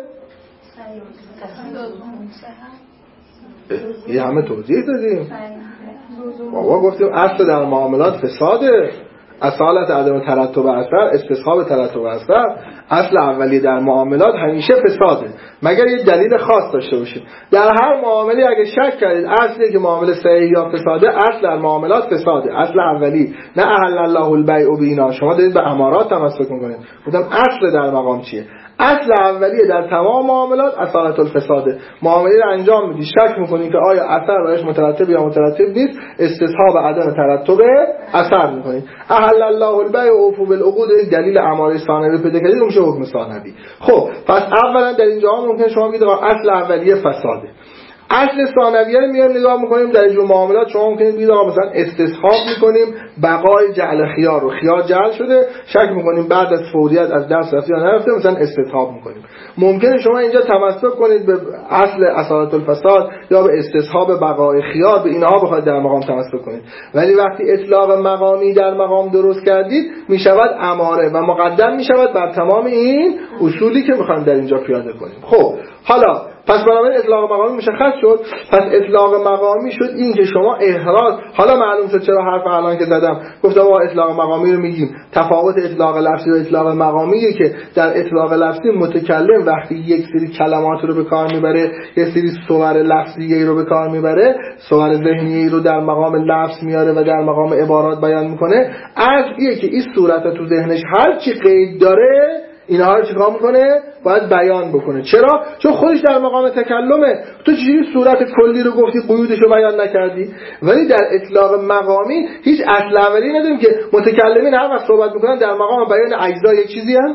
یه همه توضیح دادیم بابا، گفتیم اصل در معاملات فساده، اصالت عدم ترتب اثر، استصحاب ترتب اثر. اصل اولی در معاملات همیشه فساده مگر یه دلیل خاص داشته باشه. در هر معامله اگه شک کردید اصلی که معامله صحیح یا فساده، اصل در معاملات فساده، اصل اولی. نه احل الله البیع بینا، شما دارید به امارات تمسک میکنید. گفتم اصل در مقام چیه؟ اصل اولیه در تمام معاملات اصالت الفساده. معامله رو انجام میدی، شک میکنی که آیا اثر برایش مترتب یا مترتب نیست، استصحاب عدم ترتب اثر میکنی. احل الله البیع اوفوا بالعقود، دلیل اماره ثانوی پیدا کردید میشه حکم ثانوی. خب پس اولا در اینجا ممکن شما بگید اصل اولیه فساده، اصل ثانویه رو میایم نگاه میکنیم در اینجور معاملات شما ممکنه بگید آقا مثلا استصحاب میکنیم بقای جعل خیار رو، خیار جعل شده شک میکنیم بعد از فوریت از دست رفته یا نرفته، مثلا استصحاب میکنیم. ممکنه شما اینجا تمسک کنید به اصل اصالت الفساد یا به استصحاب بقای خیار، به اینها بخواید در مقام تمسک کنید. ولی وقتی اطلاق مقامی در مقام درست کردید میشود اماره و مقدم میشود بر تمام این اصولی که میخوایم در اینجا پیاده کنیم. خب حالا پس بنابراین اطلاق مقامی مشخص شد. پس اطلاق مقامی شد این که شما احراز، حالا معلوم شد چرا حرف الان که زدم گفتم ما اطلاق مقامی رو میگیم تفاوت اطلاق لفظی و اطلاق مقامیه که در اطلاق لفظی متکلم وقتی یک سری کلمات رو به کار میبره، یک سری صور لفظی رو به کار میبره، صور ذهنی رو در مقام لفظ میاره و در مقام عبارات بیان میکنه، اصلیه که این صورت تو ذهنش هر چی قید داره اینها رو چیکار میکنه؟ باید بیان بکنه. چرا؟ چون خودش در مقام تکلمه. تو چجوری صورت کلی رو گفتی قیودش رو بیان نکردی؟ ولی در اطلاق مقامی هیچ اصل اولی نداریم که متکلمین هر وقت صحبت میکنن در مقام بیان اجزای یک چیزی هم؟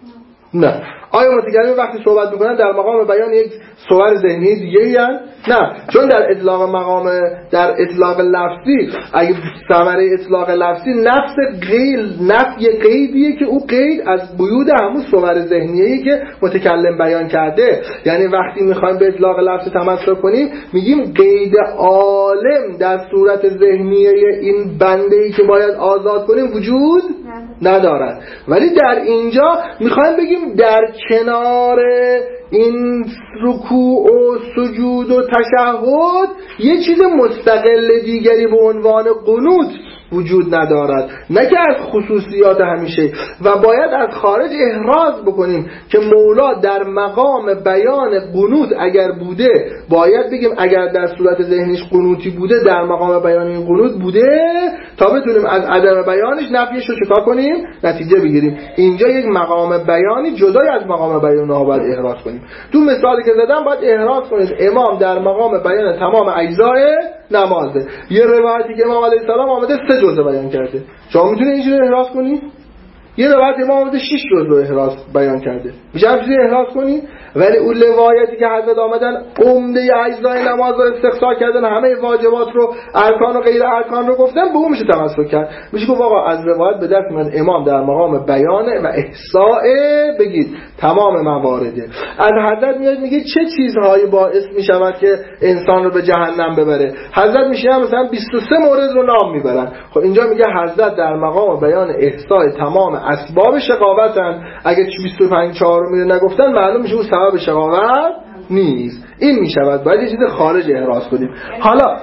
نه. آیا متکلمین وقتی صحبت میکنن در مقام بیان یک صور ذهنی دیگه‌ای هست؟ نه، چون در اطلاق مقام در اطلاق لفظی اگه ثمره اطلاق لفظی نفس قید نفی قیدیه که او قید از قیود همون صور ذهنیه که متکلم بیان کرده. یعنی وقتی میخوایم به اطلاق لفظی تمسک کنیم میگیم قید عالم در صورت ذهنیه این بنده‌ای که باید آزاد کنیم وجود ندارد. ولی در اینجا میخوایم بگیم در کنار این رکوع و سجود و تشهد یه چیز مستقل دیگری به عنوان قنوت وجود ندارد، نه که از خصوصیات همیشه، و باید از خارج احراز بکنیم که مولا در مقام بیان قنوت اگر بوده باید بگیم اگر در صورت ذهنش قنوتی بوده در مقام بیان این قنوت بوده تا بتونیم از عدم بیانش نفیش رو چکار کنیم نتیجه بگیریم. اینجا یک مقام بیانی جدای از مقام بیان ها باید احراز کنیم. تو مثالی که زدم باید احراز کنید امام در مقام بیان تمام اجزای نمازه. یه روایتی که امام علیه السلام آمده سه جزء بیان کرده، شما میتونید اینجوری احراز کنید؟ یه روایت امام آمده شش جزء احراز بیان کرده، میشه همچنین احراز کنید؟ ولی اون روایتی که حضرت آمدن عمده اجزای نماز رو استقصا کردن، همه واجبات رو ارکان و غیر ارکان رو گفتن، به اون میشه تمسک کرد. میشه که واقعا از روایت به دست میاد امام در مقام بیان و احصاء بگید تمام موارده. از حضرت میاد میگه چه چیزهایی باعث میشود که انسان رو به جهنم ببره. حضرت میشه مثلا بیست و سه مورد رو نام میبرن. خب اینجا میگه حضرت در مقام بیان احصاء تمام اسباب شقاوتن. اگه بیست و پنج چهار رو میره نگفتن معلوم میشه اون سبب شقاوت نیست. این میشود باید یه چیز خارج احراز کنیم. حالا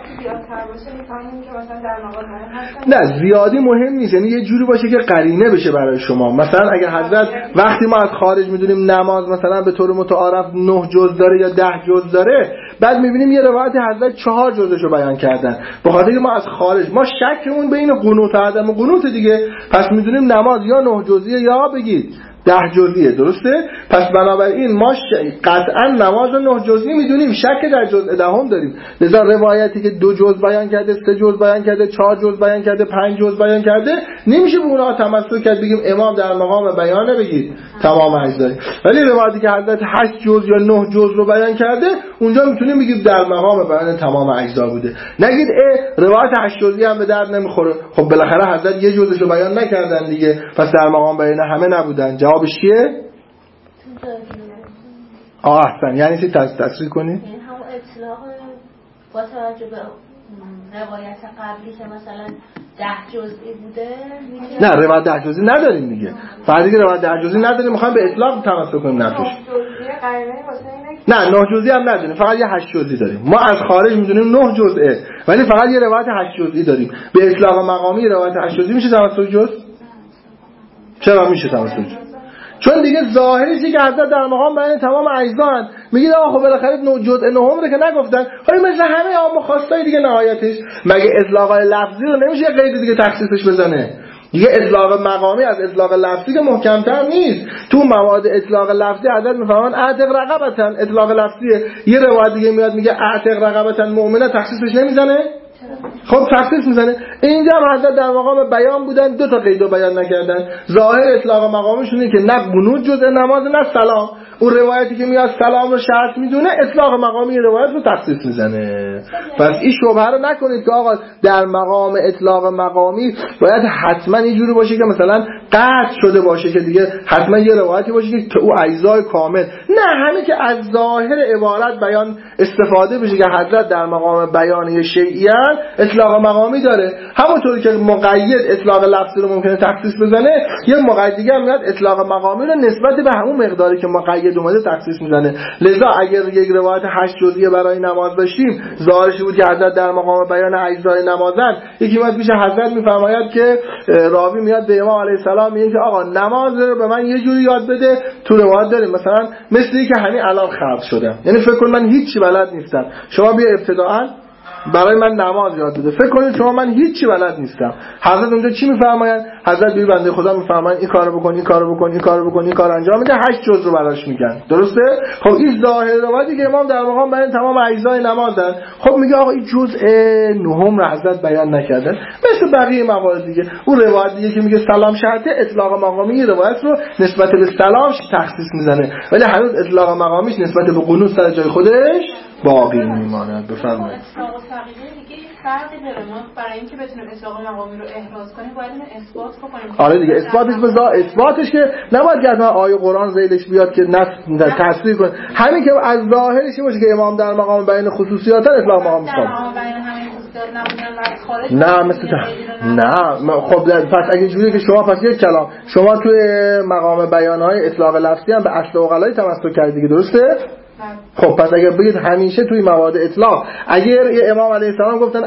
نه زیادی مهم نیست، یعنی یه جوری باشه که قرینه بشه برای شما. مثلا اگه حضرت وقتی ما از خارج میدونیم نماز مثلا به طور متعارف نه جز داره یا ده جز داره، بعد میبینیم یه روایت حضرت چهار جزشو بیان کردن، به خاطر که ما از خارج ما شکمون بین قنوت و عدم قنوت دیگه، پس میدونیم نماز یا نه جزیه یا بگید ده جزئیه، درسته؟ پس بنابراین ما قطعا نماز رو نه جزئی میدونیم، شک در جزء دهم داریم. لذا روایتی که دو جزء بیان کرده، سه جزء بیان کرده، چهار جزء بیان کرده، پنج جزء بیان کرده، نمیشه به اونها تمسک کرد بگیم امام در مقام بیانه بگید تمام اجزا. ولی روایتی که حضرت هشت جزء یا نه جزء رو بیان کرده، اونجا میتونیم بگیم در مقام بیان تمام اجزا بوده. نگید اه روایت هشت جزئی هم به درد نمیخوره. خب بالاخره حضرت یه جزءشو بیان نکردن دیگه، پس در مقام بیان همه نبودن. جوابش چیه؟ آه احسن. یعنی چی تصریح کنی؟ یعنی همون اطلاق با توجه به روایت قبلی که مثلا ده جزئی بوده. نه روایت ده جزئی نداریم دیگه. فرضی که روایت ده جزئی نداریم میخوایم به اطلاق تمسک کنیم نفیش. نه نه جزئی هم نداریم، فقط یه هشت جزئی داریم. ما از خارج میدونیم نه جزئه ولی فقط یه روایت هشت جزئی داریم. به اطلاق مقامی روایت هشت جزئی میشه تمسک جز؟ چرا میشه تمسک جز؟ چون دیگه ظاهرش که حضرت در مقام بیان تمام اجزا میگه آقا خب بالاخره جزء نهم رو که نگفتن، حالا مثل همه عام خواستای دیگه نهایتش مگه اطلاق لفظی رو نمیشه قید دیگه تخصیصش بزنه؟ دیگه اطلاق مقامی از اطلاق لفظی که محکم‌تر نیست. تو مواد اطلاق لفظی حضرت میفهمن اعتق رقبتن اطلاق لفظیه. یه روایت دیگه میاد میگه اعتق رقبتن مؤمنه، تخصیصش نمیزنه؟ خب تخصیص میزنه. اینجا هم حضرت در مقام بیان بودن، دو تا قیدو بیان نکردن. ظاهر اطلاق مقامشونه که نه قنوت جزء نماز نه سلام. اون روایتی که میاد سلام رو شرط میدونه اطلاق مقامی روایت رو تخصیص میزنه. پس این شبهه رو نکنید که آقا در مقام اطلاق مقامی باید حتما یه جوری باشه که مثلا قطع شده باشه که دیگه حتما یه روایتی باشه که او اجزای کامل، نه همین که از ظاهر عبارت بیان استفاده بشه که حضرت در مقام بیان شیعیان اطلاق مقامی داره. همونطوری که مقید اطلاق لفظی رو ممکنه تخصیص بزنه، یه مقید دیگه هم میاد اطلاق مقامی رو نسبت به همون مقداری که مقید اومده تخصیص میزنه. لذا اگر یک روایت هشت جزئیه برای نماز داشتیم، ظاهرش بود که حضرت در مقام بیان اجزای نمازن، یکی میاد پیش حضرت میفرماید که راوی میاد به امام علیه السلام میگه که آقا نماز رو به من یه جوری یاد بده. تو روایت داریم مثلا مثلی که همین الان خلق شدم، یعنی فکر کن من هیچی بلد نیستم، شما بیا ابتداءً برای من نماز یاد بده. فکر کنید شما من هیچی بلد نیستم. حضرت اونجا چی میفرمایند؟ حضرت بی بنده خدا میفرمایند این کارو بکن، این کارو بکن، این کارو بکن، این کار انجام میده، هشت جز رو براش میگن. درسته؟ خب این ظاهر روایتی که امام در مقام بیان تمام اجزای نمازن، خب میگه آقا این جزء نهم رو حضرت بیان نکردن. مثل بقیه موارد دیگه، اون روایت دیگه که میگه سلام شرطه، اطلاق مقامی روایت رو نسبت به سلام تخصیص میزنه، ولی هنوز اطلاق مقامیش نسبت به قنوت سر جای خودش باقی میماند. بفرمایید. اطلاق فقیه دیگه فرقی داره. ما برای اینکه بتونیم اطلاق مقامی رو احراز کنیم باید اینو اثبات بکنیم. آره دیگه، اثباتش بزا اثباتش که نباید که از آیه قرآن زیدش بیاد که نص تصریح کنه، همین که از ظاهرش باشه که امام در مقام بیان خصوصیات اطلاق مقام میشه. در مقام بیان همین خصوصیات نبودن و از خارج نه مثل نه. خب پس اگه جوری که شما پس یک کلام شما توی مقام بیان‌های اطلاق لفظی هم به اصل عقلای تمسک کردید دیگه، درسته؟ خب پس اگر بگید همیشه توی مواد اطلاق اگر یه امام علیه السلام گفتن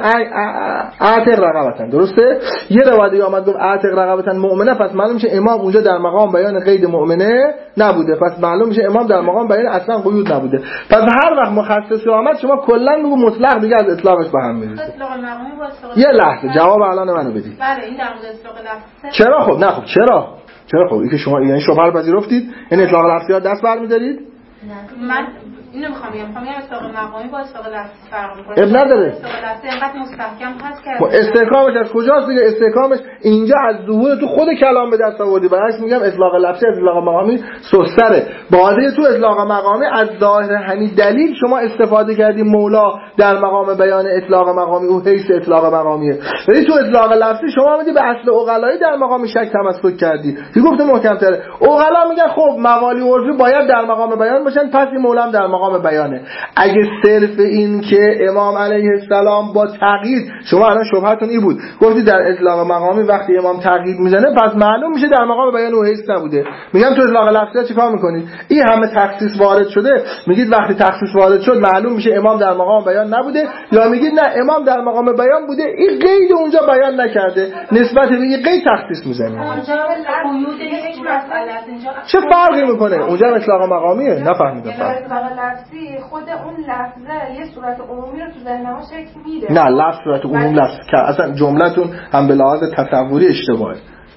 اعتق رقبتن، درسته؟ یه روایتی آمد گفت اعتق رقبتن مؤمنه، پس معلوم میشه امام اونجا در مقام بیان قید مؤمنه نبوده، پس معلوم میشه امام در مقام بیان اصلا قیود نبوده. پس هر وقت مخصصی آمد شما کلا بگو مطلق دیگه از اطلاقش به هم میریزه. اطلاق مقامی با اطلاق یه لحظه جواب الان منو بدید. بله این در مورد اطلاق لفظ چرا؟ خب نه خب چرا؟ چرا خب این که شما یعنی شما رو پذیرفتید این اطلاق لفظی ها دست برمی‌دارید؟ من اینو میخوام بگم، میخوام بگم اطلاق مقامی با اطلاق لفظی فرق می‌کنه. اب نداره. اطلاق لفظی انقدر مستحکم هست که استحکامش از کجاست دیگه؟ استحکامش اینجا از ظهور تو خود کلام به دست آوردی. برعکس میگم اطلاق لفظی از اطلاق مقامی سستره. باشه تو اطلاق مقامی از ظاهر همین دلیل شما استفاده کردی مولا در مقام بیان اطلاق مقامی او حیث اطلاق مقامیه. ولی تو اطلاق لفظی شما آمدی به اصل عقلایی در مقام شک تمسک کردی. کی گفته محکم تره؟ عقلا میگن خب موالی عرفی باید در مقام بیان باشن، پس این مولا در مقام بیانه. اگه صرف این که امام علیه السلام با تقیید، شما الان شبهتون این بود گفتی در اطلاق مقامی وقتی امام تقیید میزنه پس معلوم میشه در مقام بیان او حیث نبوده. میگم تو اطلاق لفظی چیکار میکنید؟ این همه تخصیص وارد شده، میگید وقتی تخصیص وارد شد معلوم میشه امام در مقام بیان نبوده، یا میگید نه امام در مقام بیان بوده، این قید اونجا بیان نکرده، نسبت به این قید تخصیص میزنید. اونجا قیود یک مسئله است. اینجا چه فرقی میکنه؟ اونجا اطلاق مقامیه. نفهمیدم. اطلاق لفظی خود اون لفظه یه صورت عمومی رو تو ذهن ما شکل میده. نه لفظ صورت عموم لفظ که اصلا جملتون هم به لحاظ تصوری اشتباهه.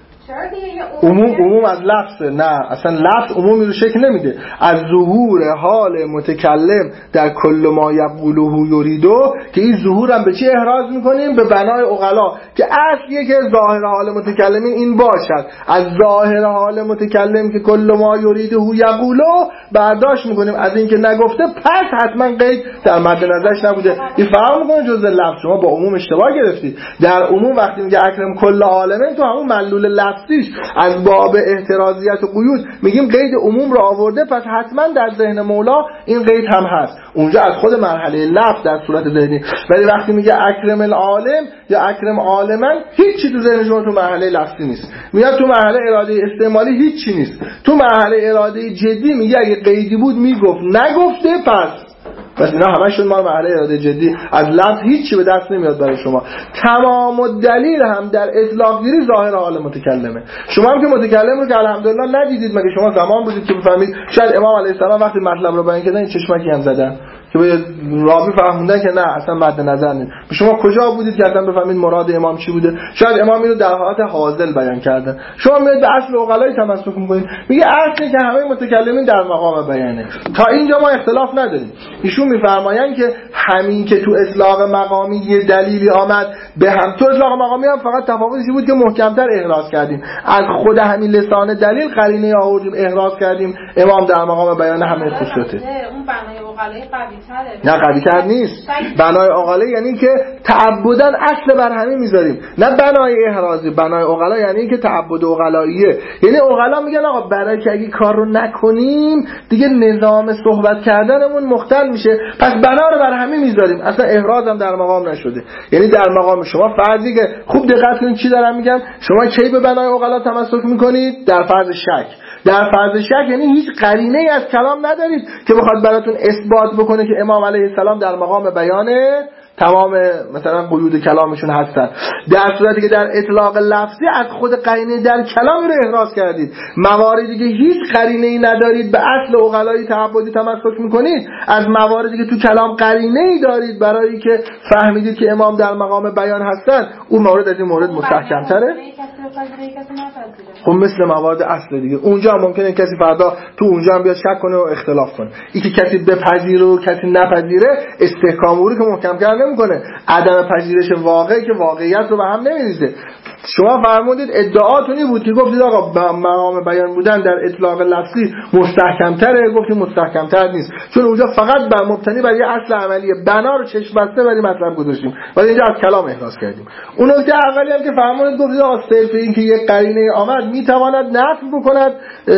عموم عموم از لفظ، نه اصلا لفظ عمومی رو شکل نمیده. از ظهور حال متکلم در کل ما یقوله یریدو که این ظهور هم به چی احراز میکنیم؟ به بنای عقلا که اصلیه که ظاهر حال متکلمین این باشد. از ظاهر حال متکلم که کل ما یریده یقوله برداشت میکنیم از این که نگفته پس حتما قید در مد نظرش نبوده. این فرق میکنه جزء لفظ. شما با عموم اشتباه گرفتید. در عموم وقتی میگه اکرم کل عالمین تو همون ملول لفظ از باب احترازیت و قیود میگیم قید عموم رو آورده، پس حتما در ذهن مولا این قید هم هست. اونجا از خود مرحله لفظ در صورت ذهنی. ولی وقتی میگه اکرم العالم یا اکرم عالمن، هیچی تو ذهن شما تو مرحله لفظی نیست. میاد تو مرحله اراده استعمالی هیچی نیست. تو مرحله اراده جدی میگه اگه قیدی بود میگفت، نگفته پس پس اینا همشون ما مرحله اراده جدی. از لفظ هیچی به دست نمیاد برای شما. تمام الدلیل هم در اطلاق گیری ظاهر حال متکلمه. شما هم که متکلم رو که الحمدلله ندیدید، مگه شما زمان بودید که بفهمید شاید امام علیه السلام وقتی مطلب رو بیان کردن این چشمکی هم زدن که به راوی فهموندن که نه اصلا مد نظر نیست. شما کجا بودید که اصلا بفهمید مراد امام چی بوده؟ شاید امام اینو در حالت حاضر بیان کردن. شما میاد به اصل عقلای تمسک میکنید، میگه اصلی که همه متکلمین در مقام بیانه. تا اینجا ما اختلاف نداریم. ایشون میفرمایند که همین که تو اطلاق مقامی یه دلیلی آمد به هم، تو اطلاق مقامی هم فقط تفاوتش بود که محکمتر احراز کردیم، از خود همین لسان دلیل قرینه آوردیم احراز کردیم امام در مقام بیان همه خصوصاته. اون بنای عقلای قوی تره. نه قوی تر نیست. بنای عقلا یعنی که تعبداً اصل بر همه میذاریم، نه بنای احرازی. بنای عقلا یعنی که تعبد عقلاییه، یعنی عقلا میگن آقا برای که اگه کار رو نکنیم دیگه نظام صحبت کردنمون مختل میشه، پس بنا رو بر همه میذاریم، اصلا احراز هم در مقام نشده. یعنی در مقام شما فرضی که خوب دقت کنید چی دارم میگم، شما کی به بنای عقلا تمسک میکنید؟ در فرض شک. در فرض شک یعنی هیچ قرینه ای از کلام ندارید که بخواد براتون اثبات بکنه که امام علیه السلام در مقام بیانه تمام مثلا قیود کلامشون هستن، در صورتی که در اطلاق لفظی از خود قرینه در کلام رو احراز کردید. مواردی که هیچ قرینه‌ای ندارید به اصل عقلای تعبدی تمسک میکنید، از مواردی که تو کلام قرینه‌ای دارید برای که فهمیدید که امام در مقام بیان هستن، اون مورد از این مورد مستحکم‌تره. خب مثل موارد اصل دیگه، اونجا ممکنه کسی فردا تو اونجا هم بیاد شک کنه و اختلاف کنه. این که کسی بپذیره و کسی نپذیره استحکام رو که محکم کرده نمی‌کنه. عدم پذیرش واقعی که واقعیت رو به هم نمی‌ریزه. شما فرمودید ادعاتونی بود که گفتید آقا مقام بیان بودن در اطلاق لفظی مستحکم‌تره، گفتید مستحکم‌تر نیست، چون اونجا فقط بر مبتنی بر یه اصل عملیه، بنا رو چشم بسته برای مطلب گذاشتیم ولی اینجا از کلام احراز کردیم. اون نکته اولی هم که فرمودید گفتید آقا صرف این که یک قرینه آمد میتواند نفی بکند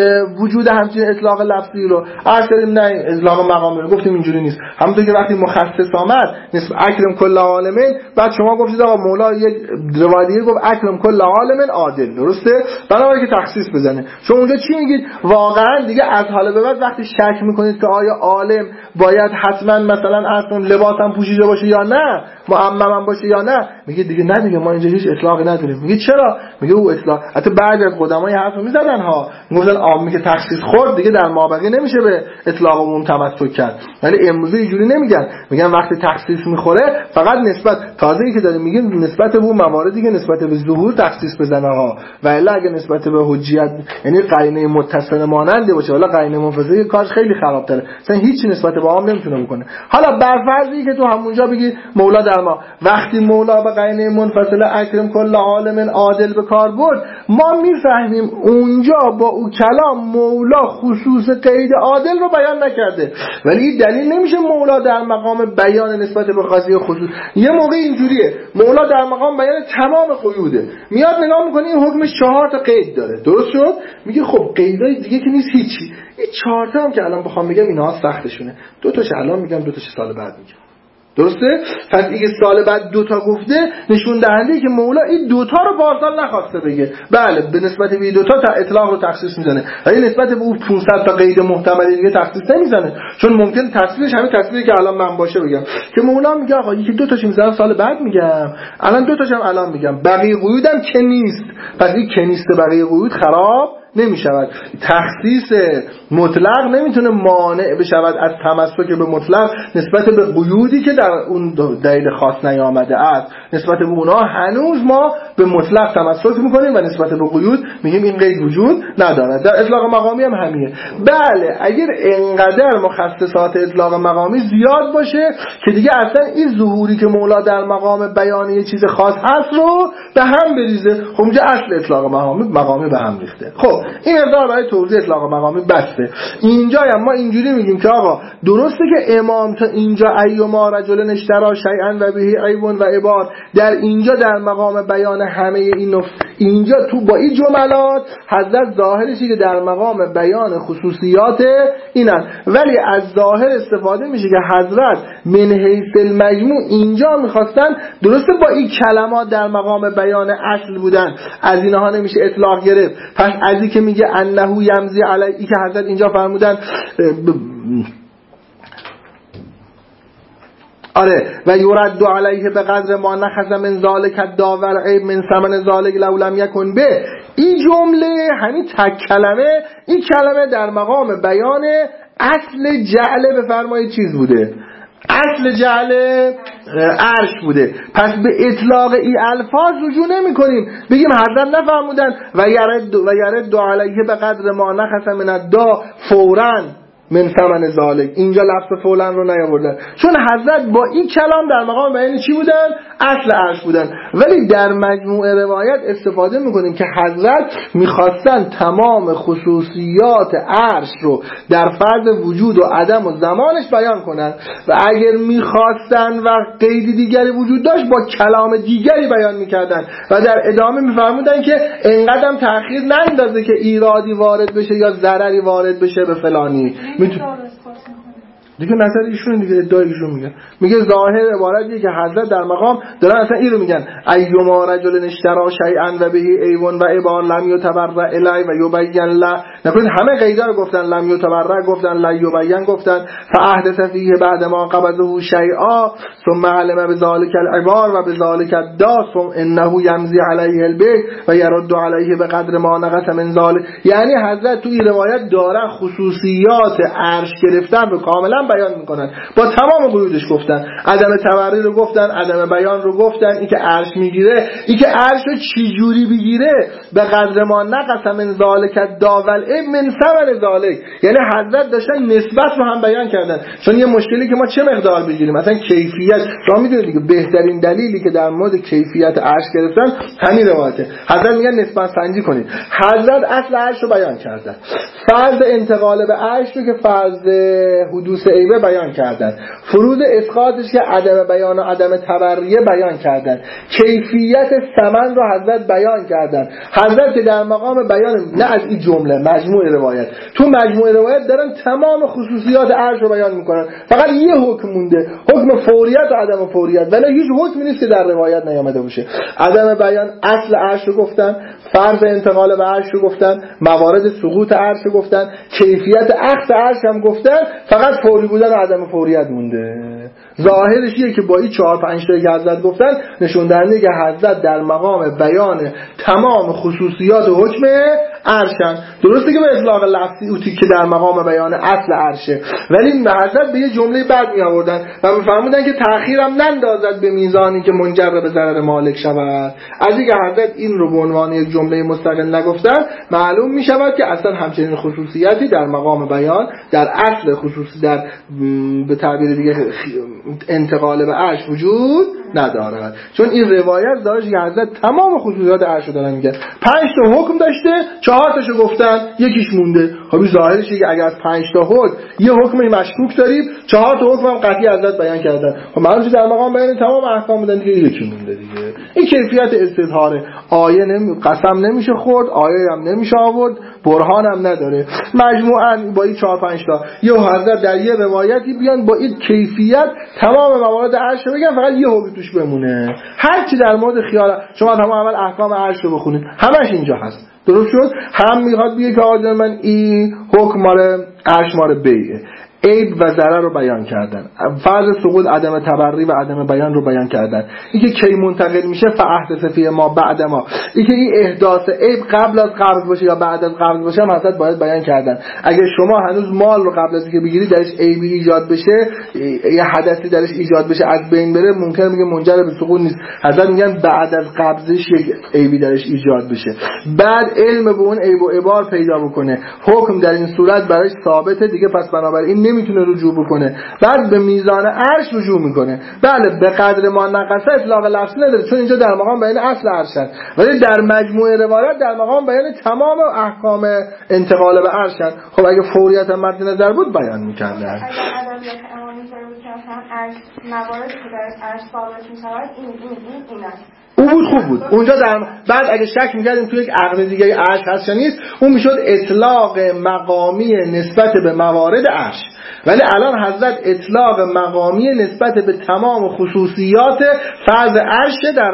وجود همچین اطلاق لفظی رو. عرض کردیم نه، اطلاق مقامی رو گفتیم اینجوری نیست. همونطور که وقتی مخصص آمد نسبت اکرم کل عالمین، بعد شما گفتید آقا مولا یک روایتی گفت اکرم کل عالم عادل، درسته؟ بنابراین که تخصیص بزنه. چون اونجا چی میگید؟ واقعا دیگه از حالا به بعد وقتی شک میکنید که آیا عالم باید حتما مثلا اصلا لباس هم پوشیده باشه یا نه، معمم هم باشه یا نه، میگه دیگه نه دیگه ما اینجا هیچ اطلاقی نداریم. میگه چرا؟ میگه او اطلاق حتی بعضی از قدمای حرفو میزدن ها، میگفتن عامی که تخصیص خورد دیگه در مابقی نمیشه به اطلاق عموم تمسک کرد. ولی امروز اینجوری نمیگن، میگن وقتی تخصیص میخوره فقط نسبت تازه‌ای که داره میگه نسبت به اون مواردی که نسبت به ظهور تخصیص بزنه ها، و الا اگه نسبت به حجیت یعنی قرینه متصل ماننده باشه ولی قرینه منفصل کارش خیلی خراب‌تره، مثلا هیچ نسبت به عام نمیتونه بکنه. حالا بر فرضی که تو همونجا بگی مولا در ما وقتی مولا به قرینه منفصل اکرم کل عالم عادل به کار برد، ما میفهمیم اونجا با او کلام مولا خصوص قید عادل رو بیان نکرده، ولی این دلیل نمیشه مولا در مقام بیان نسبت به قضیه خصوص. یه موقع اینجوریه مولا در مقام بیان تمام قیوده، میاد نگاه میکنه این حکمش چهار تا قید داره، درست شد؟ میگه خب قیدای دیگه که نیست هیچی، این چهار تا هم که الان بخوام بگم اینها سختشونه، دو تاش الان میگم دو تاش سال بعد میگم، درسته؟ پس اگه سال بعد دوتا گفته نشون دهنده که مولا این دوتا رو پارسال نخواسته بگه. بله به نسبت به این دوتا تا اطلاق رو تخصیص میزنه، ولی نسبت به اون پانصد تا قید محتملی دیگه تخصیص نمیزنه، چون ممکن تصویرش همین تصویری که الان من باشه بگم که مولا میگه آقا یکی دو تاش میذارم سال بعد میگم، الان دو تاشم الان میگم، بقیه قیودم که نیست. پس این که نیست بقیه قیود خراب نمی شود. تخصیص مطلق نمیتونه مانع بشود از تمسک به مطلق نسبت به قیودی که در اون دلیل خاص نیامده است. نسبت به اونا هنوز ما به مطلق تمسک میکنیم و نسبت به قیود میگیم این قید وجود ندارد. در اطلاق مقامی هم همینه. بله اگر انقدر مخصصات اطلاق مقامی زیاد باشه که دیگه اصلا این ظهوری که مولا در مقام بیان یه چیز خاص هست رو به هم بریزه، خب اونجا اصل اطلاق مقامی مقامی به هم ریخته. خب این مقدار برای توضیح اطلاق مقامی بسته. اینجا هم ما اینجوری میگیم که آقا درسته که امام تا اینجا ایما رجل اشترا شیئا و به عیبون و عبار، در اینجا در مقام بیان همه این نفس اینجا تو با این جملات حضرت ظاهرشی که در مقام بیان خصوصیات اینن، ولی از ظاهر استفاده میشه که حضرت من حیث المجموع اینجا میخواستن درسته با این کلمات در مقام بیان اصل بودن، از اینها نمیشه اطلاق گرفت. پس از این که میگه انه یمزی علی، ای که حضرت اینجا فرمودن آره و یرد علیه به قدر ما نخذ من ذالک الداور عیب من ثمن ذالک لو لم یکن به، این جمله همین تک کلمه، این کلمه در مقام بیان اصل جعل بفرمایید چیز بوده، اصل جعل عرش بوده. پس به اطلاق این الفاظ رجوع نمی کنیم بگیم حضرت نفرمودن و یرد و یرد علیه به قدر ما نخص من الدا فوراً من ثمن ذالک. اینجا لفظ فعلا رو نیاوردن چون حضرت با این کلام در مقام بیان چی بودن؟ اصل عرش بودن. ولی در مجموع روایت استفاده میکنیم که حضرت میخواستن تمام خصوصیات عرش رو در فرض وجود و عدم و زمانش بیان کنن و اگر میخواستن و قیدی دیگری وجود داشت با کلام دیگری بیان میکردن و در ادامه میفرمودن که اینقدر تأخیر نندازه که ایرادی وارد بشه یا ضرری وارد بشه به فلانی. میتون... دیگه نظر ایشون دیگه ادعای ایشون میگه میگه ظاهر عبارتیه که حضرت در مقام دارن اصلا این رو میگن ایما رجل اشترا شیئا و بهی ایون و ابار لم یتبرع الی و یبین له. نکنید همه قیدا رو گفتن، لم یتبرع گفتن، لا یبین گفتن، فاحدث فیه بعد ما قبضه شیئا ثم علم بذلک العبار و بذلک الداس انه یمضی علیه البیت و یرد علیه بقدر ما نقص من ذلک. یعنی حضرت تو این روایت دارن خصوصیات عرش گرفتن رو کاملا بیان میکنن، با تمام قیودش گفتن، عدم تبریر رو گفتن، عدم بیان رو گفتن، این که عرش میگیره، این که عرش رو چی جوری بگیره، به قدر ما نقص من ذالک داول من ثمن ذالک. یعنی حضرت داشتن نسبت رو هم بیان کردن. چون یه مشکلی که ما چه مقدار بگیریم، مثلا کیفیت، شما میدونید دیگه بهترین دلیلی که در مورد کیفیت عرش گرفتن همین روایته. حضرت میگن نسبت سنجی کنید. حضرت اصل عرش رو بیان کردن، فرض انتقال به عرش رو که فرض حدوث عیبه بیان کردن، فروض اسقاطش که عدم بیان و عدم تبریه بیان کردن، کیفیت ثمن رو حضرت بیان کردن. حضرت که در مقام بیان نه از این جمله مجموع روایت، تو مجموع روایت دارن تمام خصوصیات عرش رو بیان میکنن. فقط یه حکم مونده، حکم فوریت و عدم فوریت، ولی هیچ حکمی نیست که در روایت نیامده باشه. عدم بیان اصل عرش رو گفتن، فرض انتقال به عرش رو گفتن، موارد سقوط عرش رو گفتن، کیفیت اخذ عرش هم گفتن، فقط فوری بودن و عدم فوریت مونده. ظاهرش اینه که با این چهار پنج تا که حضرت گفتن نشون دهنده که حضرت در مقام بیان تمام خصوصیات و حکم عرشن. درسته که به اطلاق لفظی اوتی که در مقام بیان اصل عرشه، ولی حضرت به یه جمله بعد می آوردن و میفرمودن که تأخیرم نندازد به میزانی که منجر به ضرر مالک شود. از اینکه حضرت این رو به عنوان یک جمله مستقل نگفتن، معلوم می شود که اصلا همچنین خصوصیتی در مقام بیان در اصل خصوصی در به تعبیر دیگه انتقال به عرش وجود ندارد. چون این روایت داشت که حضرت تمام خصوصیات عرش رو دارن میگن. پنج تا حکم داشته، چهار تاشو گفتن، یکیش مونده. خب ظاهرش اینه که اگر از پنج تا حکم یه حکم مشکوک داریم، چهار تا حکم هم قطعی حضرت بیان کردن. خب معلومه در مقام بیان تمام احکام بودن دیگه، یکی مونده دیگه. این کیفیت استظهاره. آیه نمی قسم نمیشه خورد، آیه هم نمیشه آورد، برهان هم نداره. مجموعاً با این چهار پنج تا یه حضرت در یه روایتی بیان با این کیفیت تمام موارد عرش رو بگن، فقط یه حکم توش بمونه. هر چی در مورد خیال شما تمام اول احکام عرش رو بخونید، همش اینجا هست. درست شد؟ هم میخواد بگه که آقا من این حکم مال عرش مال بیه، عیب و ضرر رو بیان کردن، فرض سقوط عدم تبری و عدم بیان رو بیان کردن، اینکه کی منتقل میشه فاحدث فی ما بعد ما، اینکه این احداث عیب قبل از قبض باشه یا بعد از قبض باشه هم حضرت باید بیان کردن. اگر شما هنوز مال رو قبل از اینکه بگیرید درش عیبی ایجاد بشه یا حدثی درش ایجاد بشه از بین بره، ممکنه میگه منجر به سقوط نیست. حضرت میگن بعد از قبضش یک عیبی درش ایجاد بشه، بعد علم به اون عیب و عبار پیدا بکنه، حکم در این صورت براش ثابته دیگه، پس بنابراین نمیتونه رجوع بکنه، بعد به میزان عرش رجوع میکنه. بله به قدر ما نقصه اطلاق لفظی نداره چون اینجا در مقام بیان اصل عرشن، ولی در مجموع روایات در مقام بیان تمام احکام انتقال به عرشن. خب اگه فوریت هم مد نظر بود بیان میکردن. اگر ادبیات امامی طور بود که مثلا عرش مواردی که در عرش ثابت میشود این این این این است، اون بود خوب بود. اونجا در بعد اگه شک می‌کردیم تو یک عقد دیگه عرش هست یا نیست، اون میشد اطلاق مقامی نسبت به موارد عرش. ولی الان حضرت اطلاق مقامی نسبت به تمام خصوصیات فرض عرش در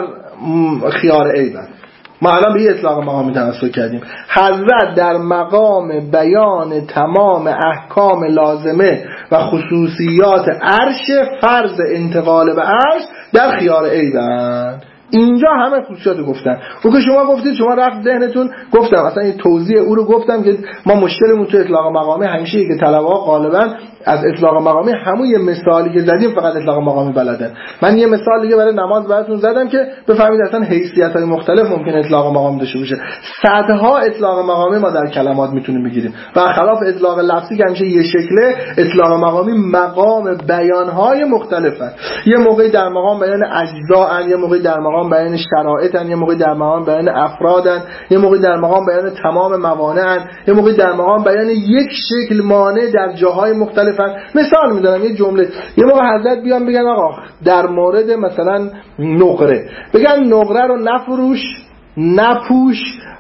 خیار عیب. ما الان به این اطلاق مقامی توسل کردیم. حضرت در مقام بیان تمام احکام لازمه و خصوصیات عرش فرض انتقال به عرش در خیار عیبن. اینجا همه خصوصیات رو گفتن. اون که شما گفتید، شما رفت ذهنتون گفتم اصلا این توضیح او رو گفتم که ما مشکلمون تو اطلاق مقامی همیشه که طلبه‌ها غالبا از اطلاق مقامی همون یه مثالی که زدیم فقط اطلاق مقامی بلدن. من یه مثال دیگه برای نماز براتون زدم که بفهمید اصلا حیثیت‌های مختلف ممکن اطلاق مقامی داشته باشه. صدها اطلاق مقامی ما در کلمات میتونیم بگیریم. برخلاف اطلاق لفظی که همیشه یه شکله، اطلاق مقامی مقام بیان‌های مختلفه. یه موقعی در مقام بیان اجزاءن، یه موقعی در مقام بیان شرایطن، یه موقعی در مقام بیان افرادن، یه موقعی در مقام بیان تمام موانعن، یه موقعی در مقام بیان یک شکل مانع در جاهای مختلفن. مثال میزنم یه جمله، یه موقع حضرت بیان بگن آقا در مورد مثلا نقره، بگن نقره رو نفروش، نپوش،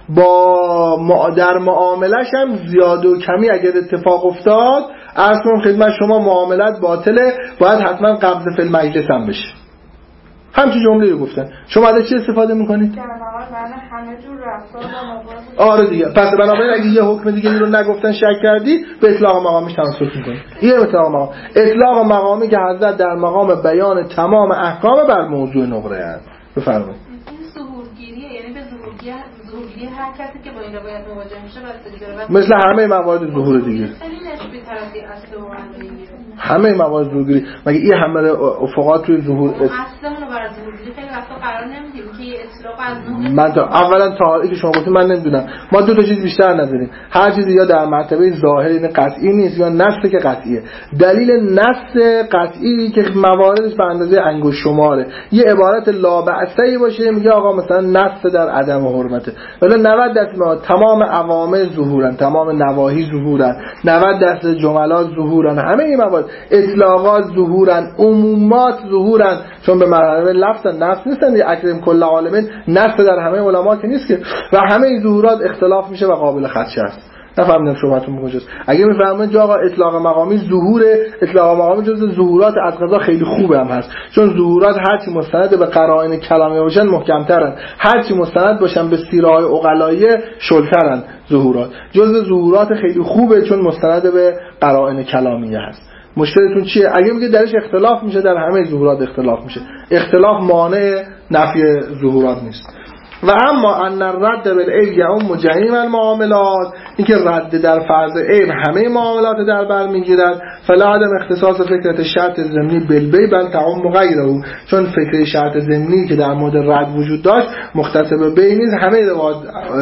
با در معاملش هم زیاد و کمی اگر اتفاق افتاد عرض کنم خدمت شما معاملت باطله، باید حتما قبض فی المجلس هم بشه. همچین جمله رو گفتن. شما از چی استفاده میکنید؟ همه جور رفتار آره دیگه. پس بنابراین اگه یه حکم دیگه رو نگفتن شک کردی به اطلاق مقامیش تمسک میکنی. این اطلاق مقام. اطلاق مقامی که حضرت در مقام بیان تمام احکام بر موضوع نقره است. بفرمایید. این ظهورگیریه، یعنی به ظهورگیری ظهورگیری هر کسی که با این روایت مواجه میشه بستگی داره. مثل همه موارد ظهور دیگه. خیلی نسبی طرفی اصل و میگیره. همه موارد ظهورگیری. مگه این همه افقات توی ظهور اصلا رو برای ظهورگیری خیلی وقتا قرار نمیدیم که یه اطلاق از نور. من تا اولا تا که شما گفتید من نمیدونم. ما دو تا چیز بیشتر نداریم. هر چیزی یا در مرتبه ظاهر این قطعی نیست یا نص که قطعیه. دلیل نص قطعی که مواردش به اندازه انگشت شماره. یه عبارت لابعثه‌ای باشه میگه آقا مثلا نص در عدم حرمته. ولی نود درصد تمام عوامل ظهورن، تمام نواهی ظهورن، نود درصد جملات ظهورن، همه این موارد اطلاقات ظهورن، عمومات ظهورن، چون به مرحله لفظ نص نیستن. اکرم کل عالمین نص در همه علما که نیست که، و همه این ظهورات اختلاف میشه و قابل خدشه است. نفهمیدم شبهتون کجاست. اگه میفهمید جا آقا اطلاق مقامی ظهوره، اطلاق مقامی جزو ظهورات از قضا خیلی خوبه هم هست، چون ظهورات هرچی مستند به قرائن کلامی باشن محکم‌ترن، هرچی مستند باشن به سیره‌های عقلاییه شلترن. ظهورات جزو ظهورات خیلی خوبه چون مستند به قرائن کلامیه هست. مشکلتون چیه؟ اگه میگه درش اختلاف میشه، در همه ظهورات اختلاف میشه. اختلاف مانع نفی ظهورات نیست. و اما ان الرد بالعیب یعم جمیع المعاملات، این که رد در فرض عیب همه معاملات در بر میگیرد. فلا عدم اختصاص فکرت شرط ضمنی بالبیع بل تعم غیره، چون فکر شرط ضمنی که در مورد رد وجود داشت مختص به بیع نیست، همه رواد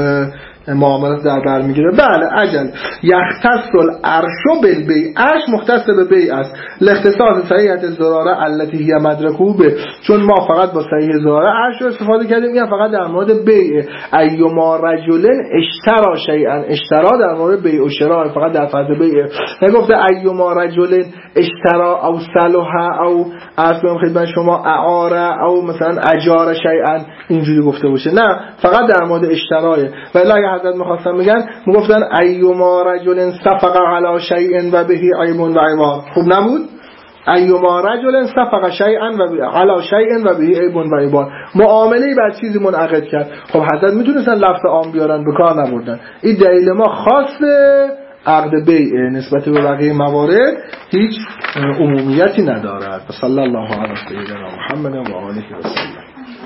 معاملات در بر میگیره. بله اجل یختص العرش بالبیع، عرش مختص به بیع است. لاختصاص صحیحت الزراره التي هي مدرکه به، چون ما فقط با صحیح زراره عرش رو استفاده کردیم، میگن فقط در مورد بیع. ایما رجل اشترا شیئا، اشترا در مورد بیع و شراء، فقط در فرض بیع. نگفته ایما رجل اشترا او صلح او اصلا خدمت شما اعاره او مثلا اجار شیئا اینجوری گفته باشه، نه فقط در مورد اشترای. ولی اگه حضرت می‌خواستن بگن میگفتن ایما رجل صفق علی شیء و به عیب و عیوار. خوب نبود؟ ایما رجل صفق شیئا و علی شیء و به عیب و عیوار، معامله بر چیزی منعقد کرد. خب حضرت میتونستن لفظ عام بیارن، به کار نبردن. این دلیل ما خاص عقد بیع نسبت به بقیه موارد هیچ عمومیتی ندارد. صلی الله علی سیدنا محمد و آله و سلم.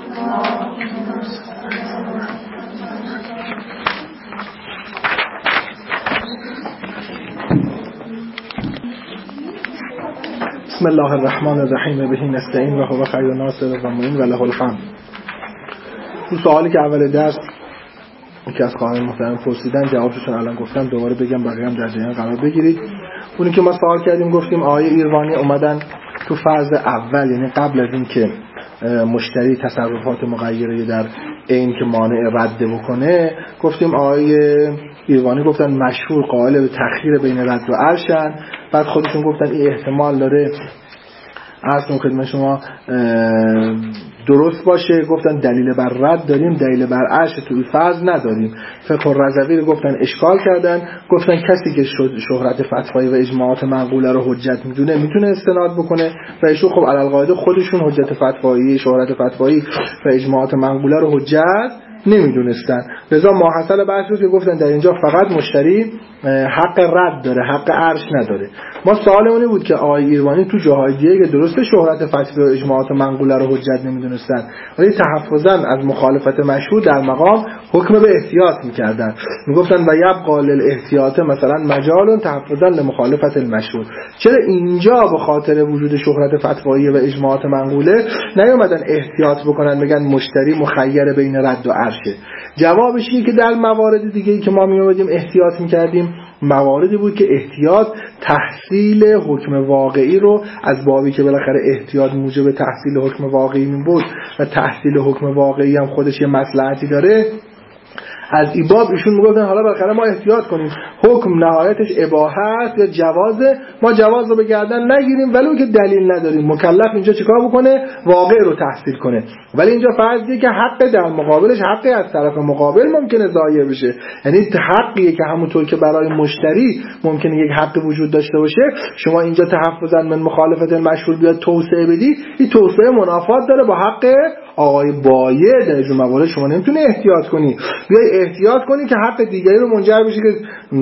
بسم الله الرحمن الرحیم به نستعین و هو خیر ناصر و معین و له الحمد. اون سوالی که اول درس که از خواهر محترم پرسیدن جوابشون الان گفتم، دوباره بگم بقیه هم در جریان قرار بگیرید. اونی که ما سوال کردیم گفتیم آیه ایرانی اومدن تو فرض اول، یعنی قبل از این که مشتری تصرفات مغیره در این که مانع رد بکنه، گفتیم آیه ایرانی گفتن مشهور قائل به تأخیر بین رد و عرشن. بعد خودشون گفتن این احتمال داره اصلا خدمت شما درست باشه، گفتن دلیل بر رد داریم، دلیل بر عرش توی فرض نداریم. فقه الرضوی رو گفتن اشکال کردن، گفتن کسی که شهرت فتوایی و اجماعات منقوله رو حجت میدونه میتونه استناد بکنه و ایشون خب علل قاعده خودشون حجت فتوایی، شهرت فتوایی و اجماعات منقوله رو حجت نمیدونستن. لذا ماحصل بحث رو که گفتن در اینجا فقط مشتری حق رد داره، حق عرش نداره. ما سوالمون بود که آقای ایروانی تو جاهای دیگه که درسته شهرت فتوی و اجماعات منقوله رو حجت نمیدونستن، ولی تحفظاً از مخالفت مشهور در مقام حکم به احتیاط میکردن، میگفتن و یبقى للاحتیاط مثلا مجال تحفظاً لمخالفت المشهور. چرا اینجا به خاطر وجود شهرت فتوایی و اجماعات منقوله نیومدن احتیاط بکنن بگن مشتری مخیر بین رد و عرشه؟ جوابش اینه که در موارد دیگه‌ای که ما میومدیم احتیاط میکردیم مواردی بود که احتیاط تحصیل حکم واقعی رو از بابی که بالاخره احتیاط موجب تحصیل حکم واقعی می بود و تحصیل حکم واقعی هم خودش یه مصلحتی داره، از این باب ایشون میگفتن حالا بالاخره ما احتیاط کنیم، حکم نهایتش اباحه است یا جوازه، ما جواز رو به گردن نگیریم ولو که دلیل نداریم. مکلف اینجا چیکار بکنه؟ واقع رو تحصیل کنه. ولی اینجا فرضیه که حق در مقابلش حقی از طرف مقابل ممکنه ضایع بشه، یعنی حقیه که همونطور که برای مشتری ممکنه یک حق وجود داشته باشه، شما اینجا تحفظاً من مخالفت المشهور بیاد توسعه بدی، این توسعه منافات داره با حق آقای بایع. در این موارد شما نمیتونی احتیاط کنی، بیای احتیاط کنی که حق دیگری رو منجر بشه که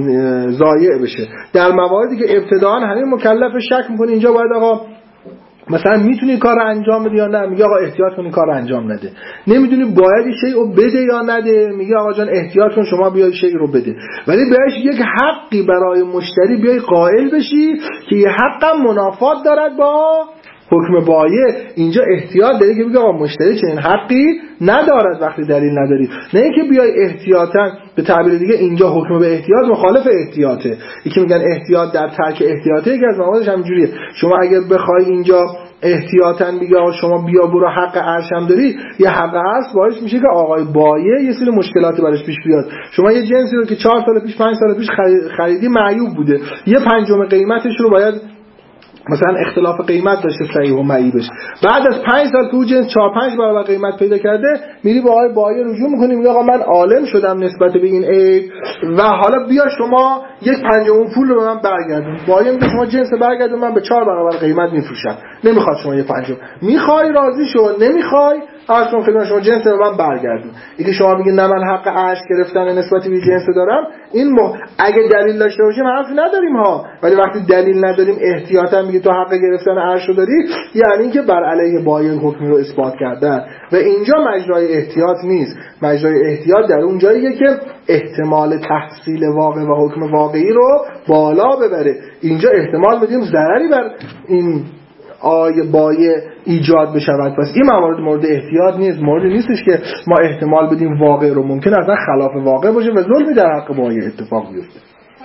ضایع بشه. در مواردی که ابتداءً همین مکلف شک میکنه اینجا باید آقا مثلا میتونی کار رو انجام بدی یا نه، میگه آقا احتیاط کنی کار رو انجام نده. نمیدونی باید شیء رو بده یا نده، میگه آقا جان احتیاط کن شما بیای شیء رو بده. ولی بهش یک حقی برای مشتری بیای قائل بشی که یه حق منافات دارد با حکم بایع. اینجا احتیاط داره که بگه آقا مشتری چنین حقی ندارد وقتی دلیل نداری، نه اینکه بیای احتیاطاً. به تعبیر دیگه اینجا حکم به احتیاط مخالف احتیاطه. یکی میگن احتیاط در ترک احتیاطه، یکی از موادش همینجوریه. شما اگر بخوای اینجا احتیاطاً بگی آقا شما بیا برو حق عرش هم داری، یه حق هست باعث میشه که آقای بایع یه سری مشکلاتی براش پیش بیاد. شما یه جنسی رو که چهار سال پیش پنج سال پیش خریدی معیوب بوده، یه پنجم قیمتش رو باید مثلا اختلاف قیمت داشته صحیح و معیبش، بعد از پنج سال که اون جنس چهار پنج برابر قیمت پیدا کرده میری با آقای بایع رجوع میکنی، میگه آقا من عالم شدم نسبت به این عیب و حالا بیا شما یک پنجم اون پول رو به من برگردون. بایع میگه شما جنس برگردون من به چهار برابر قیمت میفروشم، نمیخواد شما یه پنجم، میخوای راضی شو، نمیخوای اصلا خدمت شما جنس رو من برگردون. اینکه شما بگید نه من حق عرش گرفتن نسبت به جنس دارم، این مح... اگه دلیل داشته باشیم حرف نداریم ها، ولی وقتی دلیل نداریم احتیاطاً میگه تو حق گرفتن عرش رو داری، یعنی اینکه بر علیه بایع حکم رو اثبات کردن و اینجا مجرای احتیاط نیست. مجرای احتیاط در اون جاییه که احتمال تحصیل واقع و حکم واقعی رو بالا ببره. اینجا احتمال بدیم ضرری بر این آی بایع ایجاد بشود، پس این موارد مورد احتیاط نیست. موردی نیستش که ما احتمال بدیم واقع رو ممکن اصلا خلاف واقع باشه و ظلمی در حق بایع اتفاق بیفته.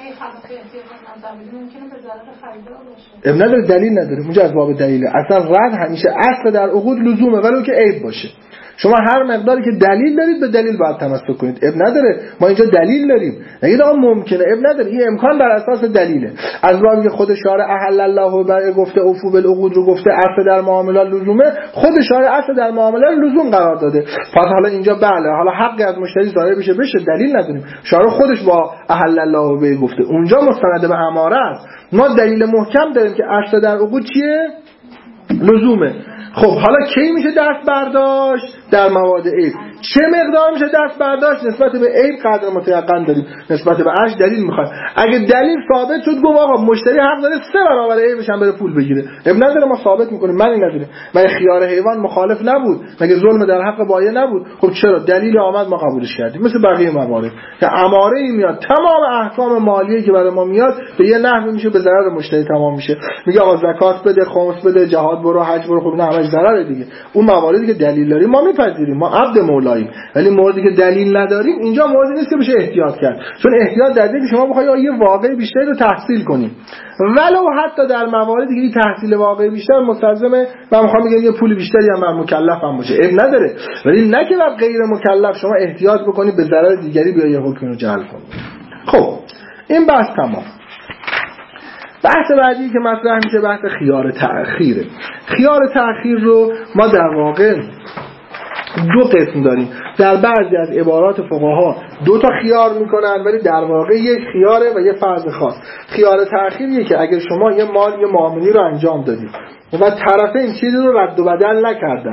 اب نداره دلیل نداره، اونجا از باب دلیله. اصلا رد همیشه اصل در عقود لزومه ولو که عیب باشه. شما هر مقداری که دلیل دارید به دلیل باید تمسک کنید. اب نداره ما اینجا دلیل داریم، نگید آقا ممکنه، اب نداره، این امکان بر اساس دلیله. از بابی که خود شارع احل الله بر گفته اوفو بالعقود رو گفته اصل در معاملات لزومه، خود شارع اصل در معاملات لزوم قرار داده. پس حالا اینجا بله حالا حقی از مشتری ضایع بشه بشه دلیل نداریم، شارع خودش با احل الله به گفته، اونجا مستند به اماره است. ما دلیل محکم داریم که اصل در عقود چیه؟ لزومه. خب حالا کی میشه دست برداشت؟ در مواد عیب. چه مقدار میشه دست برداشت؟ نسبت به عیب قدر متیقن داریم، نسبت به عرش دلیل میخوایم. اگه دلیل ثابت شد گفت آقا مشتری حق داره سه برابر عیبش هم بره پول بگیره، اب نداره ما ثابت میکنیم، معنی نداره. و خیار حیوان مخالف نبود، مگه ظلم در حق بایع نبود؟ خب چرا دلیل آمد ما قبولش کردیم. مثل بقیه موارد که اماره ای میاد، تمام احکام مالیه که برای ما میاد به یه نحوی میشه به ضرر مشتری تمام میشه. میگه آقا زکات بده، خمس بده، جهاد برو، حج برو، خب نه همش ضرره دیگه. اون مواردی که دلیل داریم ما میپذیریم، ما عبد مولاییم. ولی موردی که دلیل نداریم اینجا موردی نیست که بشه احتیاط کرد، چون احتیاط در اینه که شما بخواید یه واقع بیشتری رو تحصیل کنید، ولو حتی در مواردی که این تحصیل واقع بیشتر مستلزمه من میخوام بگم یه پول بیشتری هم بر مکلف هم باشه، اب نداره. ولی نه که بر غیر مکلف شما احتیاط بکنید به ضرر دیگری بیای یه حکم رو جعل کنید. خب این بحث تمام. بحث بعدی که مطرح میشه بحث خیار تأخیره. خیار تأخیر رو ما در واقع دو قسم داریم. در بعضی از عبارات فقها دو تا خیار میکنن، ولی در واقع یک خیاره و یه فرض خاص. خیار تأخیریه که اگر شما یه مال یه معامله رو انجام دادید و طرفین چیزی رو رد و بدل نکردن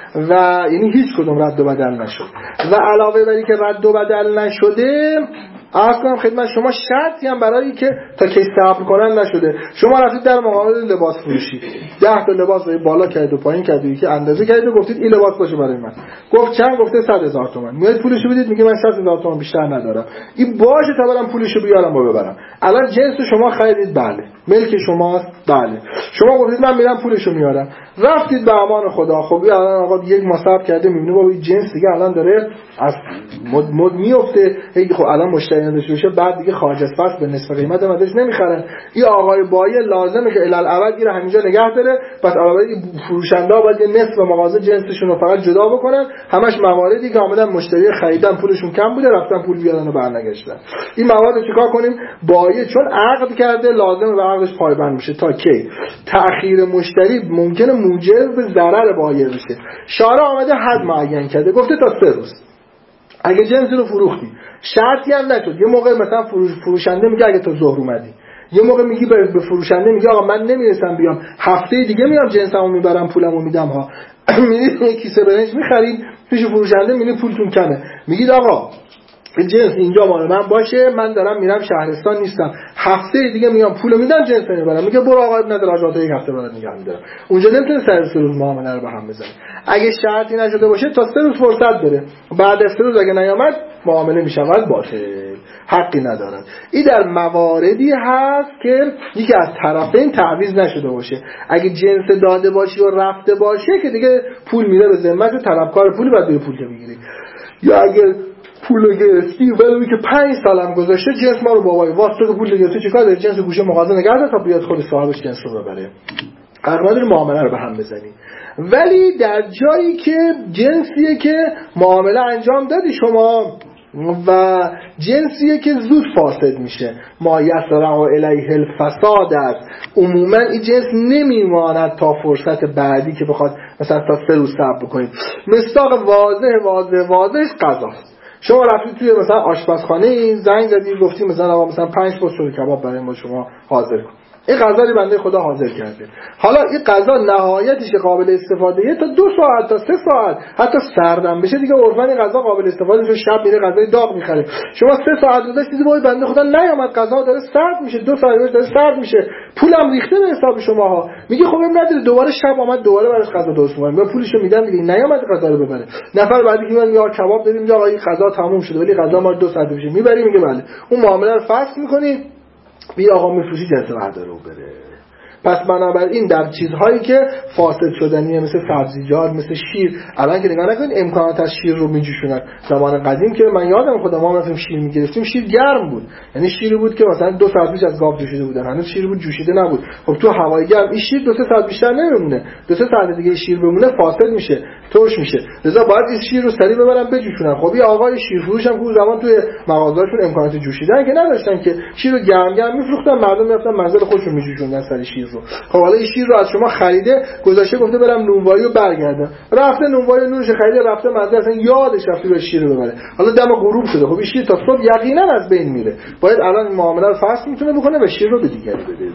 و یعنی هیچ کدوم رد و بدل نشد. و علاوه بر اینکه رد و بدل نشده، عرض کنم خدمت شما شرطی هم برای که تا کی صبر کنن نشده. شما رفتید در مقابل لباس فروشی ده تا لباس رو بالا کردید و پایین کردید که اندازه کردید و گفتید این لباس باشه برای من. گفت چند؟ گفته صد هزار تومان. میاد پولش رو بدید، میگه من صد هزار تومان بیشتر ندارم. این باشه تا برام پولش رو بیارم و ببرم. الان جنس شما خریدید، بله ملک شماست، بله شما گفتید من میرم پولش رو میارم، رفتید به امان خدا. خب الان آقا یک مصرف کرده، میبینه بابا این جنس دیگه الان داره از مد, مد میفته، خب الان مشتری نداشته باشه بعد دیگه خارج از فصل به نصف قیمت مدش نمیخرن. این آقای بایع لازمه که الالعبد گیره همینجا نگه داره، پس علاوه فروشنده ها باید یه نصف مغازه جنسشون رو فقط جدا بکنن. همش مواردی که اومدن مشتری خریدن پولشون کم بوده رفتن پول بیارن و برنگشتن. این موارد رو چیکار کنیم؟ بایع چون عقد کرده لازمه به عقدش پایبند بشه. تا کی؟ تأخیر مشتری ممکنه موجب به ضرر بایع بشه. شارع آمده حد معین کرده، گفته تا سه روز. اگه جنس رو فروختی شرطی هم نشد، یه موقع مثلا فروش فروشنده میگه اگه تا ظهر اومدی، یه موقع میگی به فروشنده میگه آقا من نمیرسم بیام، هفته دیگه میام جنسمو میبرم پولمو میدم ها. میرید یه کیسه برنج میخرید پیش فروشنده، میگه پولتون کمه، میگید آقا جنس اینجا مال من باشه، من دارم میرم شهرستان نیستم، هفته دیگه میام پولو میدم جنس میبرم. میگه برو آقا نداره آجات یک هفته بعد نگه میدارم. اونجا نمیتونه سر سه روز معامله رو به هم بزنه. اگه شرطی نشده باشه تا سه روز فرصت داره، بعد از سه روز اگه نیامد معامله میشود باطل، حقی ندارن. این در مواردی هست که یکی از طرفین تعویض نشده باشه. اگه جنس داده باشی و رفته باشه که دیگه پول میره به ذمت طلبکار پول، بعد بره پول که بگیری. یا اگه پول گرفتی ولی که پنج سالم گذاشته جنس ما رو بابای واسه که پول گرفته چیکار داره؟ جنس گوشه مغازه نگه داره تا بیاد خود صاحبش جنس رو ببره. حق نداره معامله رو به هم بزنی. ولی در جایی که جنسیه که معامله انجام دادی شما و جنسیه که زود فاسد میشه، ما یسرع الیه الفساد است، عموما این جنس نمیماند تا فرصت بعدی که بخواد مثلا تا سه روز صبر بکنید. مصداق واضح واضح واضحش قضاست. شما رفتید توی مثلا آشپزخانه زنگ زدی گفتی مثلا آقا مثلا پنج پست شل کباب برای ما شما حاضر کن. این غذا رو بنده خدا حاضر کرده. حالا این غذا نهایتش قابل استفاده تا دو ساعت تا سه ساعت حتی سردم بشه دیگه عرفاً این غذا قابل استفاده میشه، شب میره غذای داغ میخره. شما سه ساعت گذشت دیدی وای بنده خدا نیامد غذا داره سرد میشه، دو ساعت داره سرد میشه، پولم ریخته به حساب شماها. میگه خب اب نداره، دوباره شب اومد دوباره براش غذا درست کنم، من پولشو میدم دیگه نیامد غذا رو ببره. نفر بعدی که میگه آقا کباب دادیم میگه آقا این غذا تموم شده ولی غذا ما دو ساعت میشه میبری، میگه بله. اون معامله رو فسخ میکنی، بیا آقا میفروشی جنس برداره و بره. پس بنابراین در چیزهایی که فاسد شدنیه مثل سبزیجات مثل شیر، الان که نگاه نکنید امکانات از شیر رو میجوشونن. زمان قدیم که من یادم خودم ما مثلا شیر میگرفتیم شیر گرم بود، یعنی شیری بود که مثلا دو ساعت پیش از گاو جوشیده بودن، هنوز شیر بود جوشیده نبود. خب تو هوای گرم این شیر دو سه ساعت بیشتر نمیمونه، دو سه ساعت دیگه شیر بمونه فاسد میشه، ترش میشه. لذا باید این شیر رو سریع ببرن بجوشونن. خب این آقای شیر فروش هم که زمان توی مغازه‌شون امکانات جوشیدن که نداشتن که شیر رو گرم گرم میفروختن، مردم میرفتن منزل خودشون میجوشوندن سر شیر رو. خب حالا این شیر رو از شما خریده گذاشته گفته برم نونوایی رو برگردم، رفته نونوایی و نونش خریده رفته منزل اصلا یادش رفته به شیر رو ببره، حالا دم غروب شده. خب این شیر تا صبح یقینا از بین میره، باید الان معامله رو فسخ میتونه بکنه و شیر رو به دیگری بده.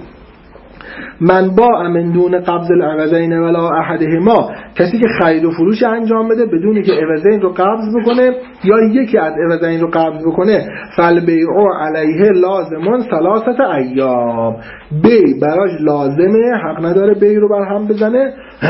من با من دون قبض العوضین ولا احدهما، کسی که خرید و فروش انجام بده بدون که عوضین رو قبض بکنه یا یکی از عوضین رو قبض بکنه، فالبیع علیه لازمون ثلاثه ایام، بی براش لازمه، حق نداره بی رو بر هم بزنه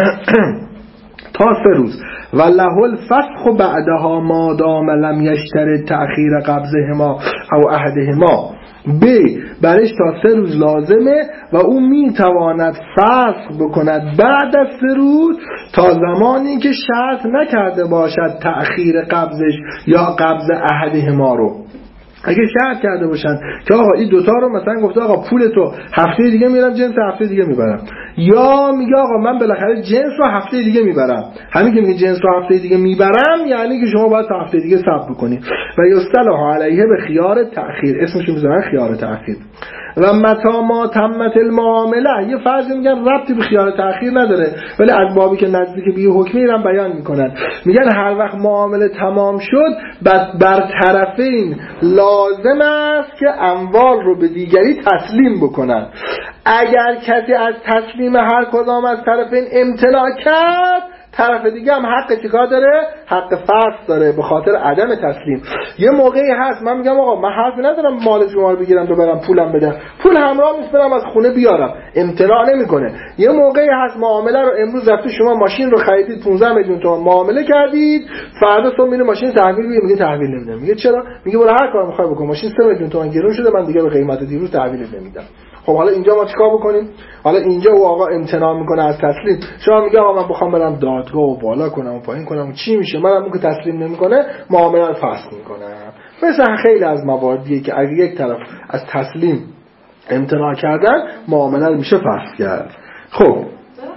تا سه روز. و له الفسخ بعدها ما دام لم یشترط تأخیر قبضهما او احدهما، بی برش تا سه روز لازمه و او میتواند فسخ بکند بعد از سه روز تا زمانی که شرط نکرده باشد تأخیر قبضش یا قبض احدهما رو. اگه شرط کرده باشن که آقا این دوتا رو مثلا گفته آقا پول تو هفته دیگه میرم جنس هفته دیگه میبرم، یا میگه آقا من بالاخره جنس رو هفته دیگه میبرم، همین که میگه جنس رو هفته دیگه میبرم یعنی که شما باید تا هفته دیگه صبر بکنید. و یصطلح علیه به خیار تأخیر، اسمش میذارن خیار تأخیر. و متا ما تمت المعامله، یه فرضی میگن ربطی به خیار تأخیر نداره ولی از بابی که نزدیک به حکمی ایران بیان میکنن، میگن هر وقت معامله تمام شد بر طرفین لازم است که اموال رو به دیگری تسلیم بکنن. اگر کسی از تسلیم هر کدام از طرفین امتناع کرد طرف دیگه هم حق چیکار داره؟ حق فصل داره به خاطر عدم تسلیم. یه موقعی هست من میگم آقا من حرفی ندارم مال شما رو بگیرم ببرم پولم بدم، پول همراه نیست برم از خونه بیارم، امتناع نمیکنه. یه موقعی هست معامله رو امروز رفتی شما ماشین رو خریدید پانزده میلیون تومان معامله کردید، فردا صبح میره ماشین تحویل میگه میگه تحویل نمیدم. میگه چرا؟ میگه برو هر کاری میخوای بکن، ماشین سه میلیون تومان گرون شده من دیگه به قیمت دیروز تحویل نمیدم. خب حالا اینجا ما چیکار بکنیم؟ حالا اینجا او آقا امتناع میکنه از تسلیم، شما میگه آقا من بخوام برم دادگاه و بالا کنم و پایین کنم چی میشه؟ منم اون که تسلیم نمیکنه معامله رو فسخ میکنم. مثلا خیلی از مواردیه که اگه یک طرف از تسلیم امتناع کردن معامله رو میشه فسخ کرد. خب وقتی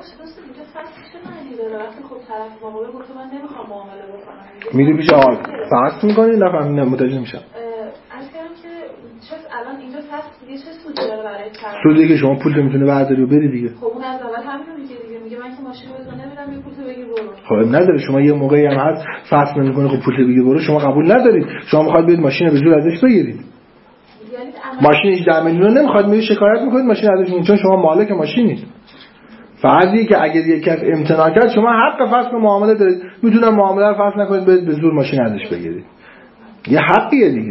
خب طرف مقابل گفت من نمیخوام معامله بکنم میری پیش آقا فسخ میکنی؟ نفهمیدم متوجه میشم. الان اینجا فصل دیگه چه سودی داره برای طرف؟ سودی که شما پول نمیتونه برداری و بری دیگه. خب اون از اول همین رو میگه دیگه، میگه من که ماشین بزنم نمیدم یه پول تو بگیر برو. خب نداره شما یه موقعی هم هست فصل نمیکنه خب پول بگیر برو شما قبول ندارید، شما میخواید برید ماشین رو به زور ازش بگیرید. یعنی ماشین هجده میلیون نمیخواد میری شکایت میکنید ماشین ازش میگیرید چون شما مالک ماشینید. فرضی که اگر یک کس امتناع کرد شما حق فسخ معامله دارید، میتونم معامله رو فسخ نکنید برید به زور ماشین ازش بگیرید. یه حقیه دیگه.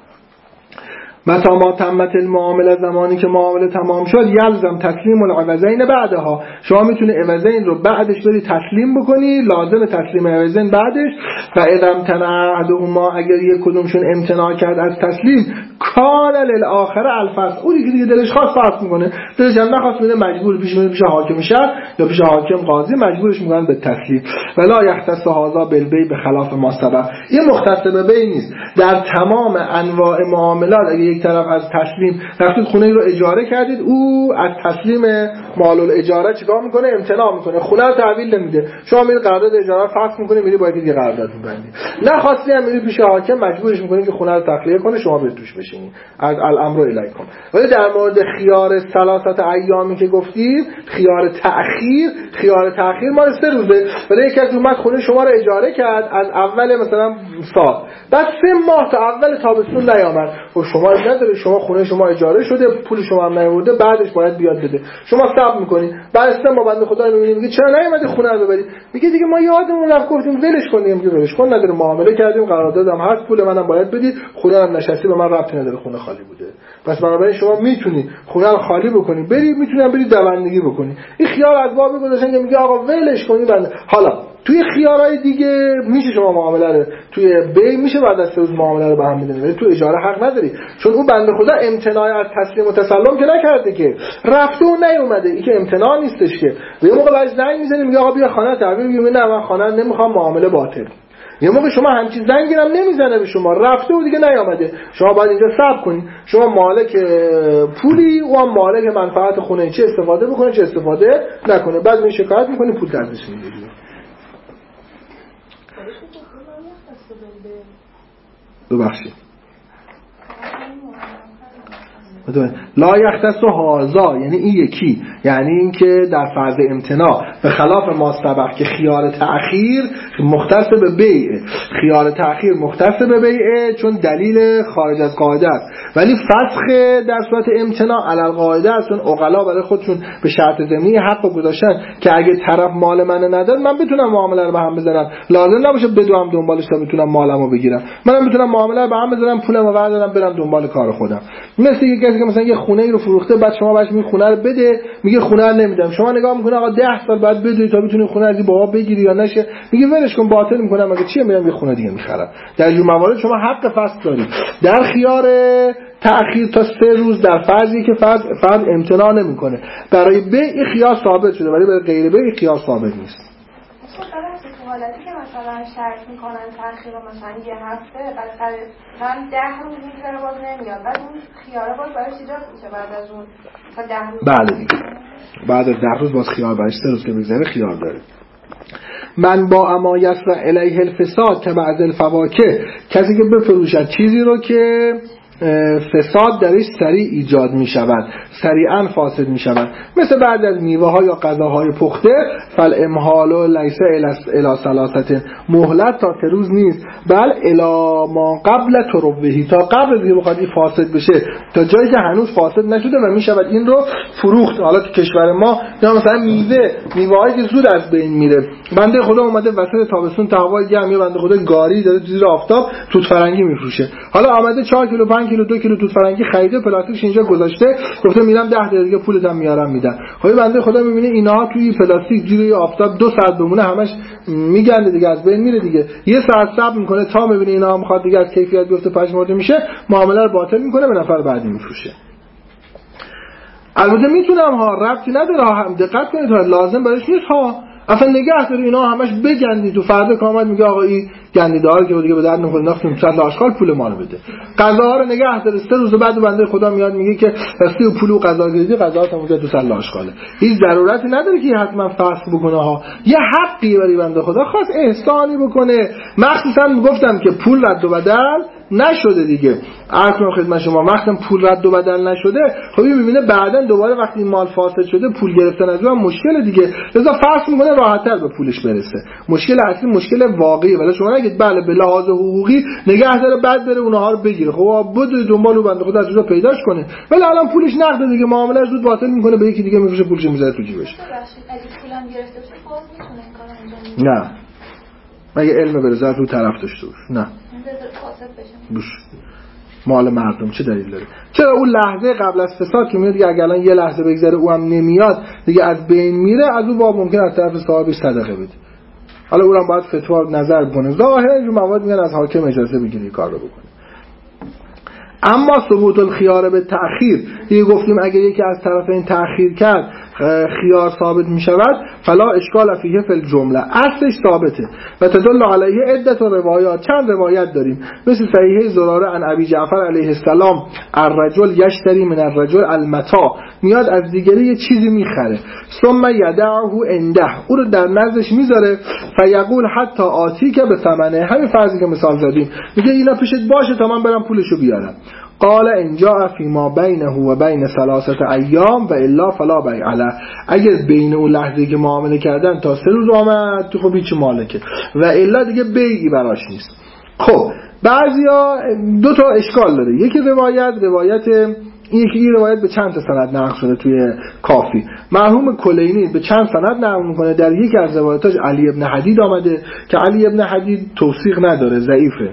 متى ما تمت المعامله زمانی که معامله تمام شد یلزم تسلیم العوضین بعدها، شما میتونی عوضین رو بعدش بری تسلیم بکنی، لازم تسلیم عوضین بعدش. و اذا امتنع احدهما اگر یک کدومشون امتناع کرد از تسلیم کان للآخر الفسخ، اونی که دیگه دلش خواست فسخ میکنه، دلش هم نخواست میره مجبور پیش میره پیش حاکم شهر یا پیش حاکم قاضی مجبورش میکنن به تسلیم. ولا یختص هذا بالبیع بخلاف ما سبق، این مختص به بیع نیست، در تمام انواع معاملات اگه یک طرف از تسلیم رفتید خونه رو اجاره کردید او از تسلیم مال الاجاره چیکار میکنه؟ امتناع میکنه، خونه رو تحویل نمیده، شما میری قرارداد اجاره رو فسخ میکنی میری باید یه قرارداد میبندی، نخواستی هم میری پیش حاکم مجبورش میکنی که خونه رو تخلیه کنه شما برید توش بشینید. از الامر الیکم. ولی در مورد خیار ثلاثه ایامی که گفتید خیار تأخیر، خیار تأخیر مال سه روزه، ولی یک کسی اومد خونه شما رو اجاره کرد از اول مثلا سال بعد سه ماه تا اول تابستون نیامد و شما نداره، شما خونه شما اجاره شده پول شما هم نیورده بعدش باید بیاد بده، شما صبر میکنید بعد سه ماه بنده خدا میبینید میگه چرا نیومدی خونه رو ببری؟ میگه دیگه ما یادمون رفت گفتیم ولش کنیم. میگه ولش کن نداره، معامله کردیم قراردادم هست پول منم باید بدید، خونه هم نشستی به من ربطی نداره خونه خالی بوده. پس بنابراین شما میتونی خونه رو خالی بکنی بری، میتونی بری دوندگی بکنی. این خیال از باب گذاشتن که میگه آقا ولش کنی بنده. حالا توی خیارهای دیگه میشه شما معامله رو توی بی میشه بعد از سه روز معامله رو به هم بدید، ولی تو اجاره حق نداری چون اون بنده خدا امتناع از تسلیم و تسلم که نکرده که رفته و نیومده، این که امتناع نیستش که. و یه موقع بعد زنگ میزنه میگه آقا بیا خانه تحویل بگیر، نه من خانه نمیخوام معامله باطل. یه موقع شما همچین زنگی هم نمیزنه به شما رفته و دیگه نیامده، شما باید اینجا صبر کنید، شما مالک پولی و هم مالک منفعت خونه چه استفاده بکنه چه استفاده نکنه، بعد می شکایت میکنی پول دستش میگیری. ببخشید لا یختص هذا یعنی این یکی، یعنی این که در فرض امتناع به خلاف ما سبق که خیار تأخیر مختص به بیع، خیار تأخیر مختص به بیع چون دلیل خارج از قاعده است، ولی فسخ در صورت امتناع علی القاعده است چون عقلا برای خودشون به شرط ضمنی حق گذاشتن که اگه طرف مال منو نداد من بتونم معامله رو به هم بزنم، لازم نباشه بدوام دنبالش تا بتونم مالمو بگیرم، منم میتونم معامله رو به هم بزنم پولمو بردارم برم دنبال کار خودم. مثل یک کسی که مثلا یه خونه ای رو فروخته بعد شما باش میگی خونه رو بده، میگه خونه رو نمیدم، شما نگاه میکنه آقا ده سال بعد بدوی تا بتونی خونه از این بابا بگیری یا نشه، میگه ولش کن باطل میکنم مگه چیه میرم یه خونه دیگه میخرم. در این موارد شما حق فسخ دارید. در خیار تأخیر تا سه روز در فرضی که فرض فرض امتناع نمیکنه برای بیع خیار ثابت شده ولی برای غیر بیع خیار ثابت نیست. حالتی که مثلا شرط میکنن تأخیر مثلا یه هفته بعد من ده روز میگذره باز نمیاد بعد اون خیاره باز برای ایجاد میشه بعد از اون تا ده روز بله دیگه بعد از ده روز باز خیار برای سه روز که میگذره خیار داره. من با اما یسر الیه الفساد که بعض الفواکه، کسی که بفروشد چیزی رو که فساد درش سریع ایجاد می شود، سریعا فاسد می شود. مثل بعد از میوه ها یا غذاهای پخته، فالامهال لیس الی ثلاثه، مهلت تا سه روز نیست، بل الی ما قبل ترویه، تا قبل از اینکه بخواد فاسد بشه، تا جایی که هنوز فاسد نشده و می شود این رو فروخت. حالا تو کشور ما یا مثلا میوه میوه‌هایی که زود از بین میره، بنده خدا اومده وسط تابستون تا هوای گرم، یا بنده خدا گاری داره زیر آفتاب توت فرنگی میفروشه، حالا آمده چهار کیلو پنج کیلو دو کیلو توت فرنگی خریده، پلاستیکش اینجا گذاشته، گفته میرم ده دقیقه دیگه پولتم میارم میدم. خب بنده خدا میبینه اینها توی پلاستیک زیر آفتاب دو ساعت بمونه همش میگنده دیگه، از بین میره دیگه. یه ساعت صبر میکنه تا میبینه اینها میخواد دیگه از کیفیت بیفته پژمرده میشه، معامله رو باطل میکنه، به نفر بعدی میفروشه. البته میتونم ها، ربطی نداره ها، هم دقت کنید ها، لازم برایش نیست ها، اصلا نگه داری اینا همش بگندی تو، فردا که اومد میگه آقا این گندیدار که دیگه به درد نمیخوره، ناختیم صد آشغال پول ما رو بده. غذاها رو نگه داره، سه روز بعد بنده خدا میاد میگه که راستی پول و غذا گیری غذاات اونجا تو صد آشغاله. هیچ ضرورتی نداره که حتما فسخ بکنه ها، یه حقی برای بنده خدا خاص احسانی بکنه. مخصوصا میگفتم که پول رد و بدل نشده دیگه، عرض کنم خدمت شما وقتی پول رد و بدل نشده، خب میبینه بعدن دوباره وقتی این مال فاسد شده پول گرفتن از اون مشکل دیگه، لذا فرض میکنه راحت‌تر به پولش برسه. مشکل اصلی مشکل واقعی، ولی شما نگید بله به لحاظ حقوقی نگه داره بعد بره اونها رو بگیره، خب بده دنبال بنده خدا از اونجا پیداش کنه، ولی الان پولش نقد دیگه، معامله زود باطل میکنه، به یکی دیگه میفروشه، پولش میذاره تو جیبش. اگه پولم گرفته بشه باز میتونه این کارو انجام بده؟ نه مگه علم برزت رو طرف داشته باشه، نه بوش مال مردم چه دلیل داره؟ چرا اون لحظه قبل از فساد که میاد دیگه، اگه الان یه لحظه بگذره او هم نمیاد دیگه از بین میره، از اون باب ممکن از طرف صاحبش صدقه بده. حالا اونم باید فتوا نظر بکنه، ظاهرا این مواد میگن از حاکم اجازه بگیری کار رو بکنه. اما ثبوت الخيار به تأخیر، دیگه گفتیم اگه یکی از طرفین تأخیر کرد خیار ثابت می شود، فلا اشکال فیه فی الجمله، اصلش ثابته. و تدل علیه عدت و روایات، چند روایت داریم مثل صحیحه زراره عن ابی جعفر علیه السلام، الرجل یشتری من الرجل المتاع، میاد از دیگری یه چیزی میخره، ثم یدعه عنده، او رو در نزدش میذاره، فیقول حتی آتی که به ثمنه، همین فرضی که مثال زدیم، میگه اینا پیشت باشه تا من برم پولشو بیارم. قال ان جاء فيما بينه و بين ثلاثه ایام و الا فلا بیع علیه، اگر بین اون لحظه که معامله کردن تا سه روز آمد تو خب هیچ مالکه، و الا دیگه بیعی براش نیست. خب بعضیا دو تا اشکال داره، یکی روایت روایت یکی این روایت به چند تا سند نقل شده توی کافی، مرحوم کلینی به چند سند نقل میکنه، در یکی از روایتاش علی ابن حدید آمده که علی ابن حدید توثیق نداره، ضعیفه،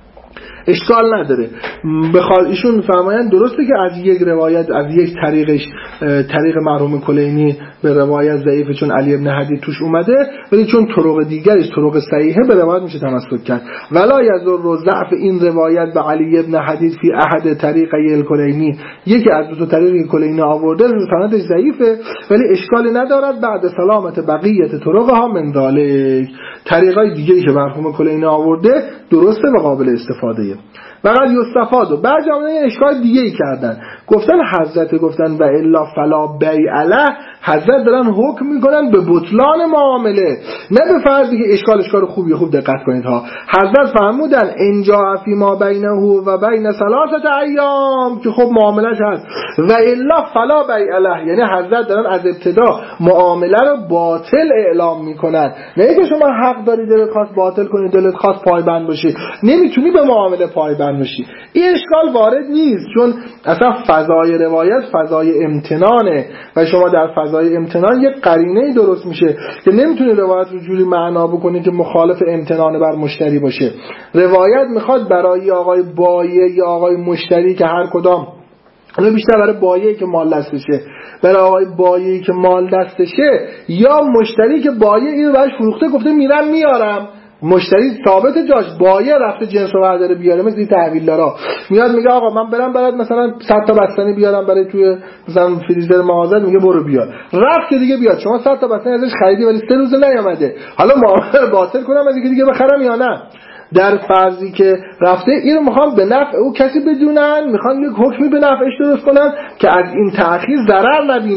اشکال نداره. بخواد ایشون فرمایند درسته که از یک روایت از یک طریقش طریق مرحوم کلینی به روایت ضعیفه چون علی ابن حدید توش اومده، ولی چون طرق دیگرش طرق صحیحه به روایت میشه تمسک کرد. ولا یضر ضعف این روایت به علی ابن حدید فی احد طریقی الکلینی، یکی از دو طریق کلینی آورده سندش ضعیفه ولی اشکالی ندارد، بعد سلامت بقیت طرقها من ذالک، طریقای دیگه‌ای که مرحوم کلینی آورده درسته و قابل استفاده. و قد یستفاد، و بعضی این اشکال دیگه ای کردن، گفتن حضرت گفتن و الا فلا بیع علیه، حضرت دارن حکم میکنن به بطلان معامله، نه به فرضی که اشکال اشکال خوبی خوب دقت کنید ها. حضرت فرمودن ان جاء فی ما بینه و بین ثلاثه ایام، که خب معاملش هست، و الا فلا بیع علیه، یعنی حضرت دارن از ابتدا معامله رو باطل اعلام میکنن، نه اینکه شما حق داری دلت خواست باطل کنی، دلت خواست پایبند باشی، نمیتونی به معامله پایبند باشی. این اشکال وارد نیست، چون اصلا فضای روایت فضای امتنانه و شما در فضای امتنان یک قرینه درست میشه که نمیتونی روایت رو جوری معنا بکنی که مخالف امتنان بر مشتری باشه. روایت میخواد برای آقای بایع یا آقای مشتری که هر کدام، اونو بیشتر برای بایعی که مال دستشه، برای آقای بایعی که مال دستشه یا مشتری که بایع اینو براش فروخته گفته میرم میارم، مشتری ثابت جاش، بایع رفته جنس رو برداره بیاره، مثل این تحویلدارا میاد میگه آقا من برم برات مثلا صد تا بستنی بیارم برای توی مثلا فریزر مغازه، میگه برو بیار، رفت که دیگه بیاد، شما صد تا بستنی ازش خریدی ولی سه روز نیامده، حالا معامله باطل کنم از اینکه دیگه بخرم یا نه؟ در فرضی که رفته اینو میخوام به نفع او کسی بدونن، میخوان یک حکمی به نفعش درست کنن که از این تأخیر ضرر نبینه.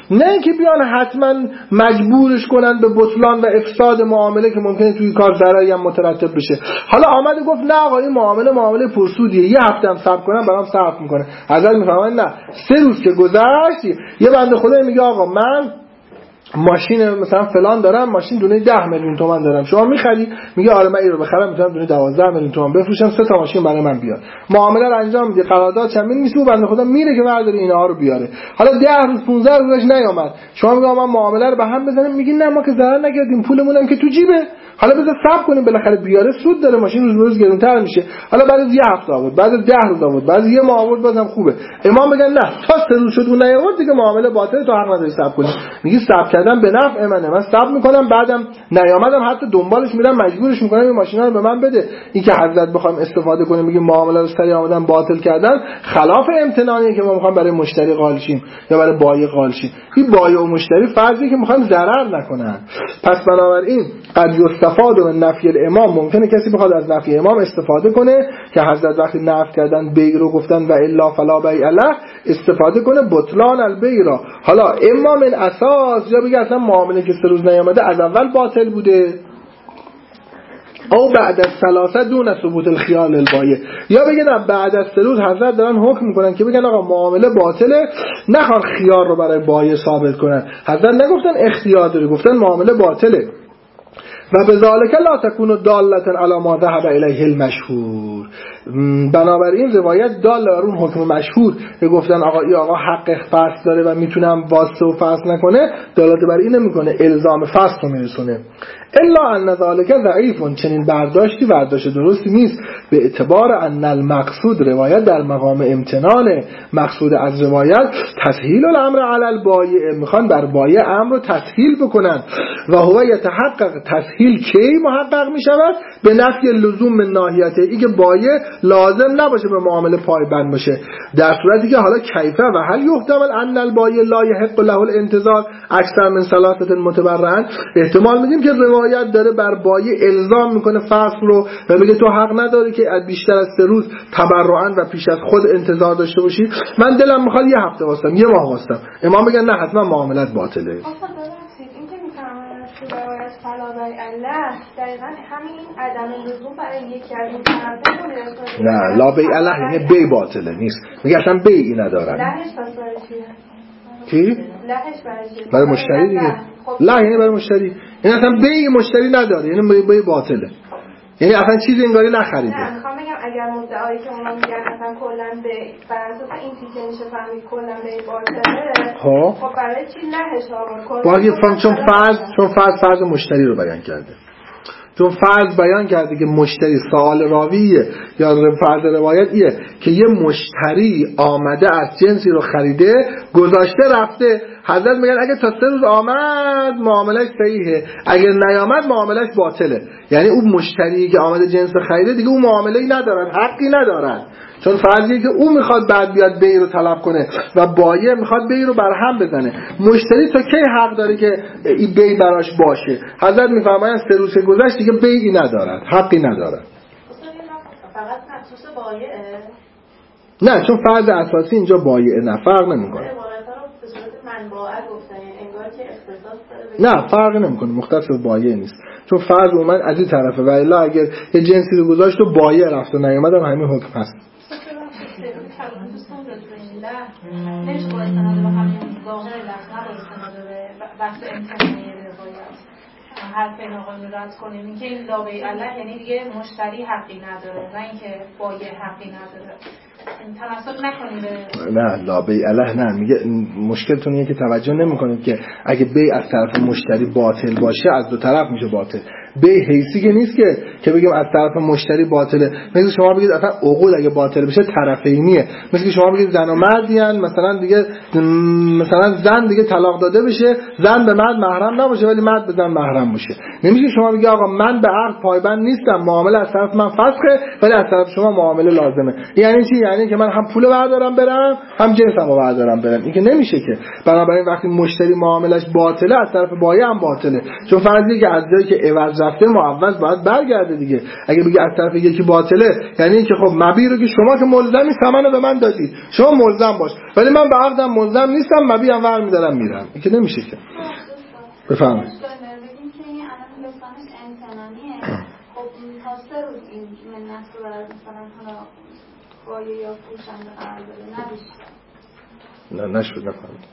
نه اینکه بیان حتما مجبورش کنن به بطلان و افساد معامله که ممکنه توی کار ضرری هم مترتب بشه. حالا آمده گفت نه آقا این معامله معامله پرسودیه، یه هفته هم صبر کنم برام صرف میکنه. حضرت میفهمن نه، سه روز که گذشت یه بنده خدا میگه آقا من ماشین مثلا فلان دارم، ماشین دونه ده میلیون تومان دارم، شما میخری؟ میگه آره من این رو بخرم میتونم دونه دوازده میلیون تومان بفروشم، سه تا ماشین برای من بیار. معامله رو انجام میده، قرارداد چند میشه، بنده خدا میره که برداره اینها رو بیاره. حالا ده روز پانزده روزش نیامد، شما میگه من معامله رو به هم بزنیم، میگی نه ما که ضرر نکردیم، پولمون هم که تو جیبه، حالا بذار صبر کنیم بالاخره بیاره، سود داره، ماشین روز به روز گرونتر میشه. حالا بعد از یه هفته آورد، بعد از ده روز آورد، بعد از یه ماه آورد، بازم خوبه. امام میگن نه تا سه روز شد اون نیاورد دیگه معامله باطله، تو حق نداری صبر کنی. میگی صبر کردن به نفع منه، من صبر میکنم، بعدم نیامدم حتی دنبالش میرم مجبورش میکنم این ماشینا رو به من بده. این که حضرت بخوام استفاده کنه میگه معامله رو سری آمدن باطل کردن، خلاف امتنانیه که ما میخوام برای مشتری قائل شیم یا برای بایع قائل شیم. این بایع و مشتری فرضی که میخوام ضرر نکنن. پس بنابراین قد یستفاد من نفی الامام، ممکنه کسی بخواد از نفی امام استفاده کنه که حضرت وقتی نفی کردن بیع رو گفتن و الا فلا بیع له، استفاده کنه بطلان البیع را. حالا اما من اساس یا بگه اصلا معامله که سه روز نیامده از اول باطل بوده، او بعد از ثلاثه دون ثبوت الخیال البایع، یا بگن بعد از سه روز حضرت دارن حکم میکنن که بگن آقا معامله باطله، نخوان خیار رو برای بایع ثابت کنن. حضرت نگفتن اختیار داره، گفتن معامله باطله. و بذالک لا تکون دالة علی ما ذهب الیه المشهور. بنابراین روایت دال بر اون حکم مشهور که گفتن آقا ای آقا حق فصل داره و میتونم واسطه و فصل نکنه، دالت بر این نمیکنه، الزام فصل رو میرسونه. الا ان ذالک ضعیف، چنین برداشتی برداشت درستی نیست، به اعتبار ان المقصود روایت در مقام امتنان، مقصود از روایت تسهیل الامر علی البایع، میخوان بر بایع امر رو تسهیل بکنن. و هو یتحقق، تسهیل کی محقق میشود؟ به نفی لزوم من ناحیته، این که بایع لازم نباشه به معامله پایبند باشه، در صورتی که حالا کیفه و هل یحتمل ان البایع لا یحق له الانتظار اکثر من ثلاثه متبرعا، احتمال میدیم که روایت داره بر بایع الزام میکنه فصل رو و میگه تو حق نداری که بیشتر از سه روز تبرعا و پیش از خود انتظار داشته باشی، من دلم میخواد یه هفته واسم، یه ماه واسم. امام میگن نه حتما معاملت باطله. روایت فلا بیع له دقیقاً همین عدم لزوم برای یکی از این طرفین. نه لا بیع له یعنی بیع باطله نیست، میگه اصلا بیعی ندارن. لهش پس برای چیه؟ کی؟ لهش برای چیه؟ برای مشتری دیگه. له یعنی برای مشتری، این اصلا بیع مشتری نداره، یعنی بیع باطله، یعنی اصلا چیزی انگاری نخریده. نه میخوام بگم اگر مدعایی که اونا میگن اصلا کلا به بر اساس این تیکه میشه فهمید کلا به باطله، خب برای چی لهش آورد؟ باقی چون فرض چون فرض فرض مشتری رو بیان کرده، چون فرض بیان کرده که مشتری، سوال راویه یا فرض روایتیه که یه مشتری آمده از جنسی رو خریده گذاشته رفته، حضرت میگن اگه تا سه روز آمد معاملش صحیحه، اگر نیامد معاملش باطله. یعنی اون مشتری که آمده جنس خریده دیگه اون معامله‌ای ندارن، حقی ندارن، چون فرضیه که اون میخواد بعد بیاد بیع رو طلب کنه و بایع میخواد بیع رو برهم بزنه. مشتری تا کی حق داره که این بیع براش باشه؟ حضرت میفرمایند سه روز گذشت دیگه بیعی ندارن، حقی ندارن. فقط مخصوص بایعه؟ نه چون فرض اساسی اینجا بایعه، نه فرق نمیکنه. نه فرق نمیکنه، مختص به بایع نیست، چون فرض اومد از این طرفه و الا اگر یه جنسی رو گذاشت و بایع رفت و نیومد هم همین حکم هست. نمیشه با استناد به همین ظاهر لفظ، نه با استناد به بحث امتنانی روایت حرف این آقای رو رد کنیم، این که این لا بیع له یعنی دیگه مشتری حقی نداره و اینکه بایع حقی نداره، تمسک نکنید. نه لا بیع له نه، میگه مشکلتون اینه که توجه نمیکنید که اگه بیع از طرف مشتری باطل باشه از دو طرف میشه باطل. بیع حیثی که نیست که که بگیم از طرف مشتری باطله، مثل شما بگید اصلا عقود اگه باطل بشه طرفینیه، مثل که شما بگید زن و مردین مثلا دیگه مثلا زن دیگه طلاق داده بشه، زن به مرد محرم نباشه ولی مرد به زن محرم باشه. نمیشه شما بگید آقا من به عقد پایبند نیستم، معامله از طرف من فسخه ولی از طرف شما معامله لازمه. یعنی چی؟ یعنی که من هم پول بردارم برم هم جنسمو بردارم برم، این که نمیشه که. بنابراین وقتی مشتری معاملش باطله از طرف بایع هم باطله، چون فرضیه که از جایی که عوض رفته معوض باید برگرده. کرده دیگه. اگه بگی از طرف یکی باطله یعنی اینکه خب مبی رو که شما که ملزمی ثمنو به من دادید شما ملزم باش، ولی من به عقدم ملزم نیستم، مبی هم ور میدارم میرم. این که نمیشه که. بفهمید نه نشد نفهمید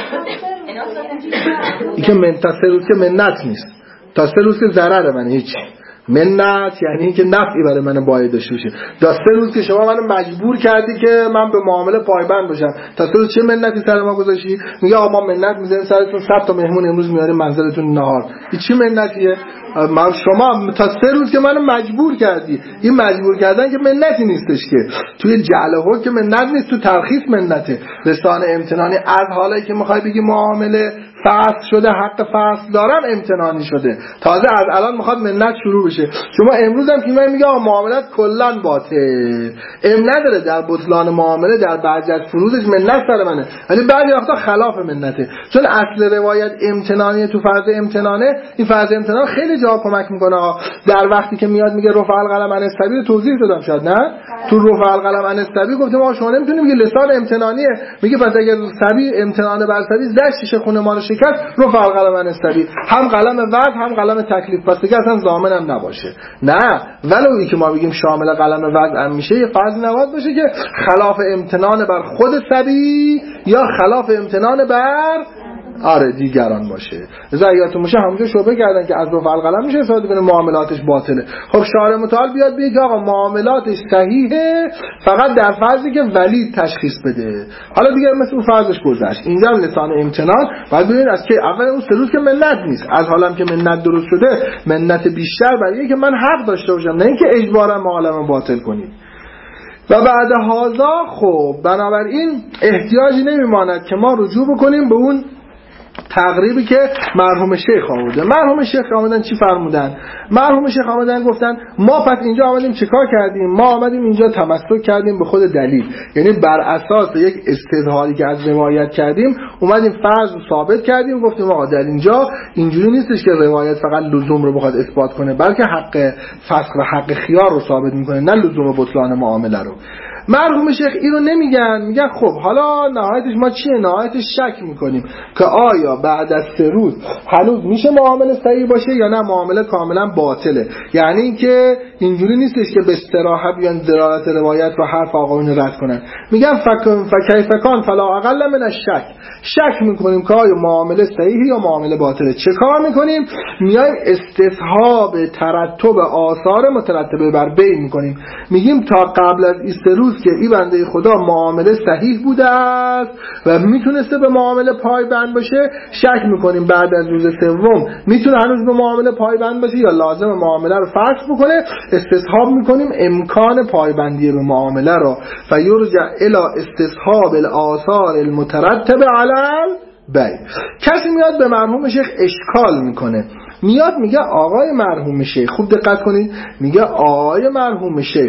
این که من تا سه روز که منت نیست، تا سه روز که ضرر من هیچ. منت یعنی اینکه نفعی برای من باید داشته باشه. تا سه روز که شما منو مجبور کردی که من به معامله پایبند باشم، تا سه روز چه منتی سر ما گذاشتی؟ میگه آقا ما منت میذاریم سرتون، صد تا مهمون امروز میاریم منزلتون نهار. این چی منتیه؟ من شما تا سه روز که منو مجبور کردی. این مجبور کردن که منتی نیستش که. توی جعل حکم منت نیست، تو ترخیص منته. لسان امتنانی از حالی که میخوای بگی معامله فصل شده حق فصل دارم امتنانی شده، تازه از الان میخواد منت شروع بشه. شما امروز هم که من میگه معاملات کلا باطل، ام نداره در بطلان معامله در بعضی از فروضش منت سر منه، ولی بعضی وقتا خلاف منته، چون اصل روایت امتنانی تو فرض امتنانه. این فرض امتنان خیلی جا کمک میکنه. در وقتی که میاد میگه رفع القلم عن الصبی توضیح دادم شاید نه، تو رفع القلم عن الصبی گفتم ما شما نمیتونیم میگه لسان امتنانیه، میگه پس اگر صبی امتنان بر صبی زشت شیشه خونه ما رو شکست، رفع القلم عن الصبی، هم قلم وضع هم قلم تکلیف، پس دیگه اصلا ضامن هم نباشه. نه ولو ای که ما بگیم شامل قلم وضع هم میشه، یه فرضی نباید باشه که خلاف امتنان بر خود صبی یا خلاف امتنان بر آره دیگران باشه. لذا یادتون باشه همونجا شبهه کردن که از رفع القلم میشه استفاده کنه معاملاتش باطله. خب شارع متعال بیاد بگه آقا معاملاتش صحیحه فقط در فرضی که ولی تشخیص بده. حالا دیگه مثل اون فرضش گذشت. اینجا هم لسان امتنان بعد ببینید از که اول اون سه روز که منت نیست، از حالم که منت درست شده منت بیشتر برای اینکه من حق داشته باشم، نه اینکه اجبارا معامله باطل کنید. و بعد هذا خب بنابراین احتیاجی نمیماند که ما رجوع بکنیم به اون تقریبی که مرحوم شیخ آورده. مرحوم شیخ آمدن چی فرمودن؟ مرحوم شیخ آمدن گفتن ما پس اینجا آمدیم چیکار کردیم؟ ما آمدیم اینجا تمسک کردیم به خود دلیل، یعنی بر اساس یک استدلالی که از روایت کردیم اومدیم فرض رو ثابت کردیم، گفتیم آقا در اینجا اینجوری نیستش که روایت فقط لزوم رو بخواد اثبات کنه بلکه حق فسخ و حق خیار رو ثابت میکنه، نه لزوم بطلان معامله رو. مرحوم شیخ اینو نمیگن، میگن خب حالا نهایتش ما چیه؟ نهایتش شک میکنیم که آیا بعد از سه روز هنوز میشه معامله صحیح باشه یا نه معامله کاملا باطله. یعنی اینکه اینجوری نیستش که به استراحه بیان دلالت روایت و حرف آقایون رد کنن. میگن فکن فکیفکان فلا اقل من الشک، شک میکنیم که آیا معامله صحیحه یا معامله باطله. چه کار میکنیم؟ میایم استصحاب ترتب آثار مترتبه بر بین میکنیم. میگیم تا قبل از این سه روز که این بنده خدا معامله صحیح بوده است و میتونسته به معامله پایبند باشه، شک میکنیم بعد از روز سوم میتونه هنوز به معامله پایبند باشه یا لازم معامله رو فسخ بکنه. استصحاب میکنیم امکان پایبندی به معامله رو و یرجع الی استصحاب الاثار المترتبه علی البیع. کسی میاد به مرحوم شیخ اشکال میکنه، میاد میگه آقای مرحوم شیخ، خوب دقت کنید، میگه آقای مرحوم شیخ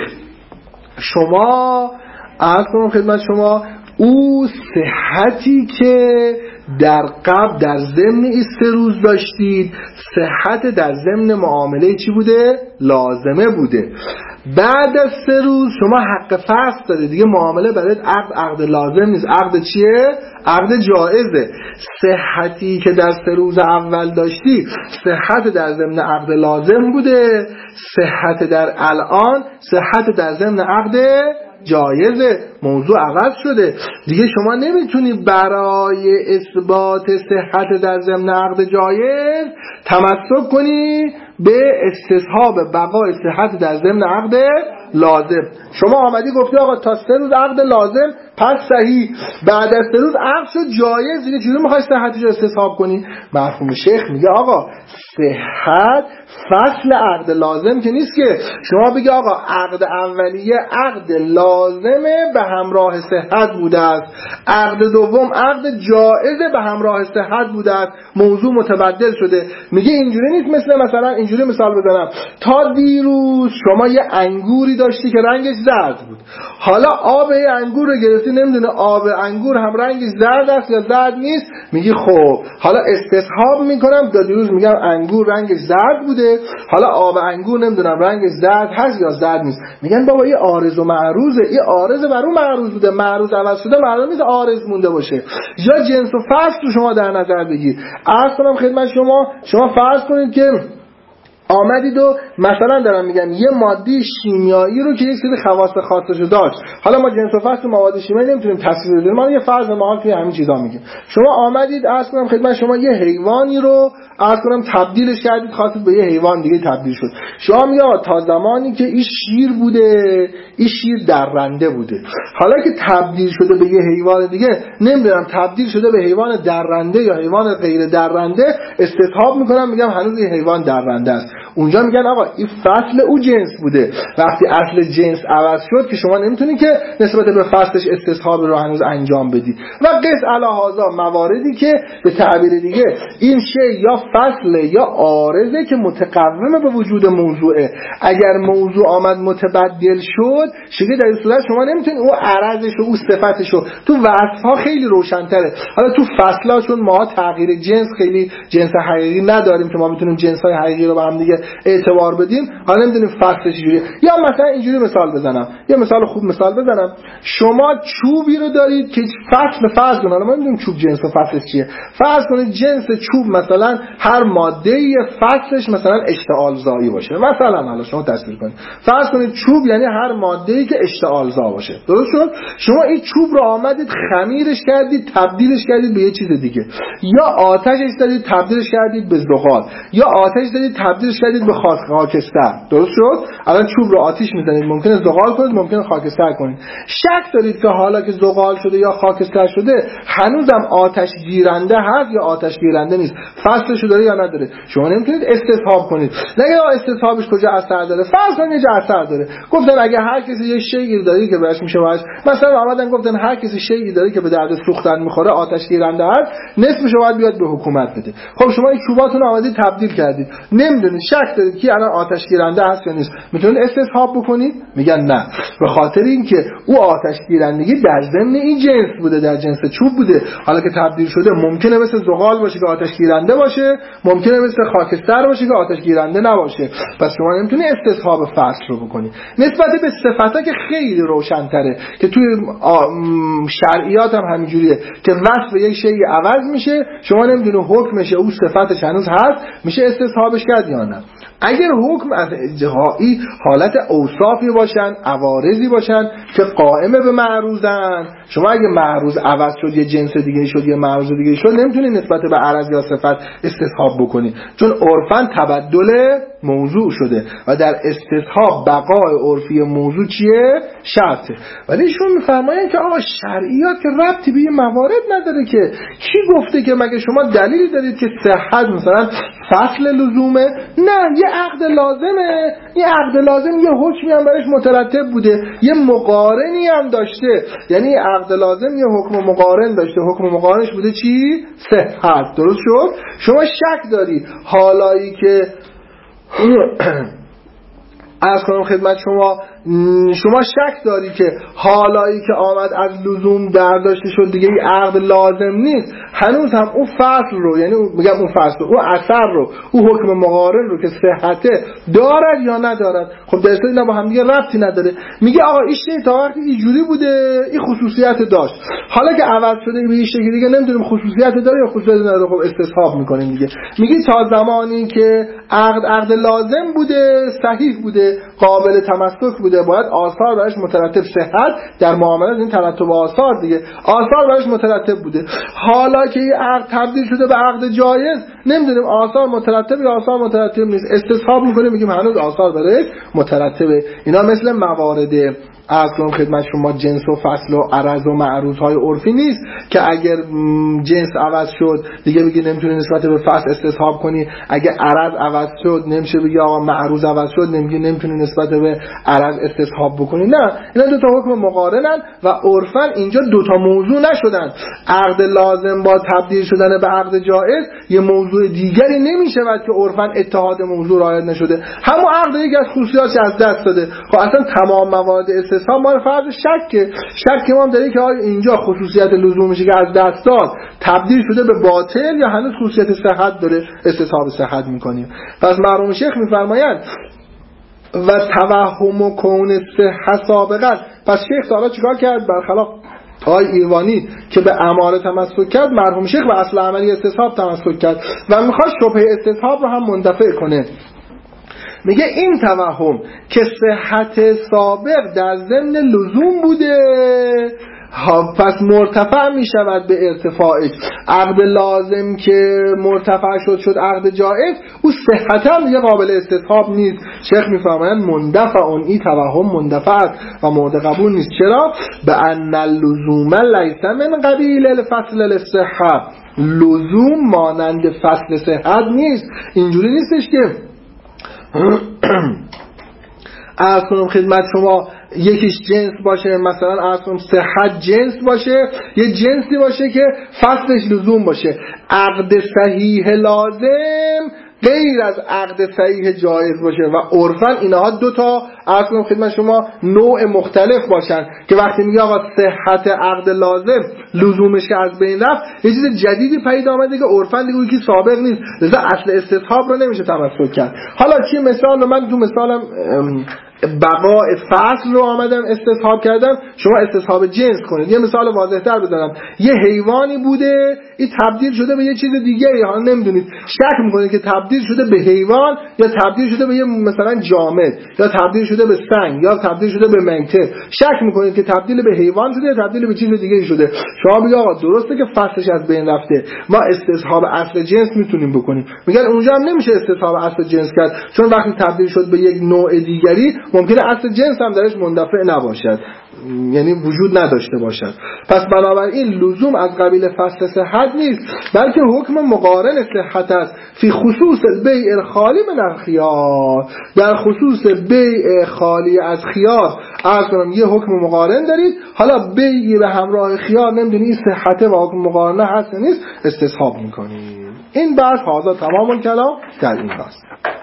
شما عرض کنم خدمت شما او صحتی که در قبل در ضمن این سه روز داشتید صحت در ضمن معامله چی بوده؟ لازمه بوده. بعد از سه روز شما حق فسخ داده دیگه، معامله برای عقد عقد لازم نیست، عقد چیه؟ عقد جائزه. صحتی که در سه روز اول داشتی صحت در ضمن عقد لازم بوده، صحت در الان صحت در ضمن عقد جایزه. موضوع عوض شده دیگه، شما نمیتونی برای اثبات صحت در ضمن عقد جایز تمسک کنی به استصحاب بقای صحت در ضمن عقد لازم. شما آمدی گفتی آقا تا سه روز عقد لازم پس صحیح، بعد از سه روز عقد شد جایز، دیگه چجوری میخوای صحتش رو استصحاب کنی؟ مرحوم شیخ میگه آقا صحت فصل عقد لازم که نیست که شما بگی آقا عقد اولیه عقد لازمه به همراه صحت بوده است، عقد دوم عقد جائز به همراه صحت بوده است، موضوع متبدل شده. میگه اینجوری نیست مثل مثلا اینجوری مثال بزنم، تا دیروز شما یه انگوری داشتی که رنگش زرد بود، حالا آب انگور رو گرفتی نمیدونه آب انگور هم رنگش زرد است یا زرد نیست. میگی خب حالا استصحاب میکنم، تا دیروز میگم انگور رنگش زرد بوده، حالا آب انگور نمیدونم رنگش زرد هست یا زرد نیست. میگن بابا این عارض و معروضه، این عارض بر اون معروض بوده، معروض عوض شده، معلوم نیست عارض مونده باشه. یا جنس و فصل رو شما در نظر بگیر. عرض کنم خدمت شما، شما فرض کنید که آمدید و مثلا دارم میگم یه ماده شیمیایی رو که یک سری خواص خاصشو داشت، حالا ما جنس و فصل مواد شیمیایی نمیتونیم تصویر بدیم، ما یه فرض ما توی همین چیزا میگیم. شما آمدید عرض کنم خدمت شما یه حیوانی رو عرض کنم تبدیلش کردید، خواستید به یه حیوان دیگه تبدیل شد. شما میگه تا زمانی که این شیر بوده، این شیر درنده بوده، حالا که تبدیل شده به یه حیوان دیگه نمیدونم تبدیل شده به حیوان درنده یا حیوان غیر درنده، استصحاب میکنم میگم هنوز این حیوان درنده است. اونجا میگن آقا این فصل او جنس بوده، وقتی اصل جنس عوض شد که شما نمیتونی که نسبت به فصلش استصحاب رو هنوز انجام بدی. و قص علی هذا مواردی که به تعبیر دیگه این شی یا فصله یا عارضه که متقوم به وجود موضوعه، اگر موضوع آمد متبدل شد شده در این صورت شما نمیتونی او عرضش و او صفتش رو تو وصفها خیلی روشن‌تره. حالا تو فصل‌ها چون ما تغییر جنس خیلی جنس حقیقی نداریم که ما بتونیم جنس‌های حقیقی رو با هم دیگه اعتبار بدیم، حالا نمیدونیم فصلش چجوریه. یا مثلا اینجوری مثال بزنم، یه مثال خوب مثال بزنم، شما چوبی رو دارید که فصل فرض کنید، حالا ما نمیدونیم چوب جنس و فصلش چیه، فرض کنید جنس چوب مثلا هر ماده‌ای فصلش مثلا اشتعال زایی باشه، مثلا حالا شما تصویر کنید فرض کنید چوب یعنی هر ماده‌ای که اشتعال زا باشه، درست شد؟ شما این چوب رو آمدید خمیرش کردید، تبدیلش کردید به یه چیز دیگه، یا آتشش دادید تبدیلش کردید به زغال، یا آتش دادید تبدیلش کردید به خاکستر، درست شد؟ الان چوب رو آتش میزنید، ممکنه زغال کنید، ممکنه خاکستر کنید. شک دارید که حالا که زغال شده یا خاکستر شده هنوزم آتش گیرنده هست یا آتش گیرنده نیست، فصلشو داره یا نداره؟ شما نمیتونید استصحاب کنید. نگه استصحابش کجا اثر داره، فرض کنید یه اثر داره. گفتن اگه هر کسی یه شیئی داره که بهش میشه باش، مثلا آمدن گفتن هر کسی شیئی داره که به درد سوختن میخوره، آتش گیرنده هست، نصفش باید بیاد به حکومت بده. خب شما این چوباتون رو آمدید تبدیل کردید، نمیدونید، شک دارید که الان آتش گیرنده هست یا نیست، میتونید استصحاب بکنید؟ میگن نه، به خاطر اینکه او آتش گیرندگی در ضمن این جنس بوده، در جنس چوب بوده، حالا که تبدیل شده ممکنه مثل زغال باشه که آتش گیرنده باشه، ممکنه مثل خاکستر باشه که آتش گیرنده نباشه، پس شما نمیتونید استصحاب فصل رو بکنید. نسبت به صفتا که خیلی روشن‌تره که توی شرعیات هم همینجوریه که وصف یک شی عوض میشه، شما نمیدونید حکمش او صفتش هنوز هست میشه استصحابش کرد یا نه. اگر حکم از اجهایی حالت اوصافی باشن، عوارضی باشن که قائمه به معروضن، شما اگه معروض عوض شد یه جنس دیگه شد یه معروض دیگه شد نمیتونید نسبت به عرض یا صفت استصحاب بکنید، چون عرفاً تبدل موضوع شده و در استصحاب بقای عرفی موضوع چیه؟ شرطه. ولی ایشون میفرمایند که آقا شرعیات که ربطی به این موارد نداره که، کی گفته که مگه شما دلیلی دارید که صحت مثلا فصل لزومه؟ نه، یه عقد لازمه، یه عقد لازم یه حکمی هم برش مترتب بوده، یه مقارنی هم داشته، یعنی یه عقد لازم یه حکم مقارن داشته، حکم مقارنش بوده چی؟ صحت، درست شد؟ شما شک داری حالایی که عرض کنم خدمت شما، شما شک داری که حالایی که آمد از لزوم درداشته شد دیگه این عقد لازم نیست، هنوز هم اون فصل رو، یعنی میگم اون فصل رو، اون اثر رو، اون حکم مقارن رو که صحته دارد یا ندارد. خب در اصل اینا با هم دیگه ربطی نداره. میگه آقا این شی تا وقتی اینجوری بوده این خصوصیت داشت، حالا که عوض شده به این شکلی دیگه نمیدونیم خصوصیت داره یا خصوصیت نداره، خب استصحاب میکنیم دیگه. میگه تا زمانی که عقد عقد لازم بوده، صحیح بوده، قابل تمسک بوده، باید آثار برش مترتب، صحت در معاملات این ترتب آثار دیگه، آثار برش مترتب بوده. حالا که این عقد تبدیل شده به عقد جایز نمیدونیم آثار مترتب یا آثار مترتب نیست، استصحاب میکنیم میگیم هنوز آثار برش مترتبه. اینا مثل موارد عرض کنم خدمت شما جنس و فصل و عرض و معروض های عرفی نیست که اگر جنس عوض شد دیگه بگی نمیتونی نسبت به فصل استصحاب کنی، اگر عرض عوض شد نمیشه بگی آقا معروض عوض شد نمیگی نمیتونی نسبت به عرض استصحاب بکنی. نه، اینا دو تا حکم مقارنن و عرفا اینجا دو تا موضوع نشدن. عقد لازم با تبدیل شدن به عقد جائز یه موضوع دیگری نمیشود که عرفا اتحاد موضوع رعایت نشده. همون عقد یکی از خصوصیاتش از دست داده. خب اصلا تمام موارد استصحاب ما فرض شک شک ما هم داره که آیا اینجا خصوصیت لزومشه که از دست داد تبدیل شده به باطل یا هنوز خصوصیت صحت داره استصحاب صحت میکنیم. پس مرحوم شیخ میفرمایند و توهم و کون صحت سابقا. پس شیخ حالا چیکار کرد؟ برخلاف آقای ایوانی که به اماره تمسک کرد، مرحوم شیخ به اصل عملی استصحاب تمسک کرد و میخواد شبهه استصحاب رو هم منتفع کنه. میگه این توهم که صحت سابق در ضمن لزوم بوده پس مرتفع میشود به ارتفاعش. عقد لازم که مرتفع شد شد عقد جائز، او صحت هم دیگه قابل استصحاب نیست. شیخ میفرمایند مندفع اون این توهم مندفع است و مورد قبول نیست. چرا؟ به ان اللزوم لیس من قبیل الفصل للصحه. لزوم مانند فصل صحت نیست. اینجوری نیستش که عرض کنم خدمت شما یکیش جنس باشه، مثلا عرض کنم صحت جنس باشه، یه جنسی باشه که فصلش لزوم باشه. عقد صحیح لازم غیر از عقد صحیح جایز باشه و عرفاً اینها دو تا عرض کنم خدمت شما نوع مختلف باشن که وقتی میگه آقا صحت عقد لازم لزومش که از بین رفت یه چیز جدیدی پیدا آمده که عرفاً دیگه اون کی سابق نیست، لذا اصل استصحاب رو نمیشه تمسک کرد. حالا چی مثال رو من تو مثالم بقاء فصل رو آمدم استصحاب کردم، شما استصحاب جنس کنید. یه مثال واضح تر بزنم، یه حیوانی بوده این تبدیل شده به یه چیز دیگه، ها نمیدونید شک میکنید که تبدیل شده به حیوان یا تبدیل شده به یه مثلا جامد یا تبدیل شده به سنگ یا تبدیل شده به میته، شک میکنید که تبدیل به حیوان شده یا تبدیل به چیز دیگه شده. شما میگید آقا درسته که فصلش از بین رفته، ما استصحاب اصل جنس میتونیم بکنیم. میگن اونجا هم نمیشه استصحاب اصل جنس کرد، چون وقتی تبدیل شد به یک نوع دیگری ممکنه اصل جنس هم درش مندفع نباشد، یعنی وجود نداشته باشد. پس بنابراین لزوم از قبیل فصل صحت نیست، بلکه حکم مقارن صحت است فی خصوص البیع الخالی من الخیار. در خصوص بیع خالی از خیار عرض کنم یه حکم مقارن دارید، حالا بیع به همراه خیار نمیدونی این صحته و حکم مقارنه هست نیست استصحاب میکنید. این بحث هذا تمام الکلام در این بحث.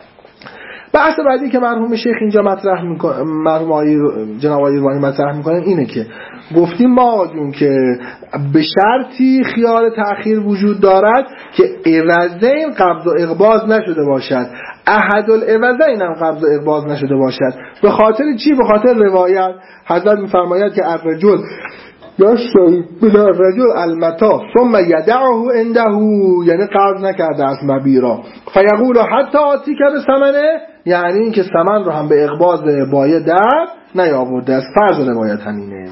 بحث بعدی که مرحوم شیخ اینجا مطرح میکنه، مرحوم آقای جناب آقای ایرانی مطرح میکنن اینه که گفتیم ما آقایون که به شرطی خیار تأخیر وجود دارد که عوضین قبض و اقباض نشده باشد، احد العوضین هم قبض و اقباض نشده باشد. به خاطر چی؟ به خاطر روایت حضرت میفرماید که الرجل یاشتری بلا الرجل المتا ثم یدعه عنده، یعنی قبض نکرده از مبیرا، فیقول حتی آتی که به ثمنه، یعنی این که ثمن رو هم به اقباض بایه در نیاورده است. فرض روایت همینه.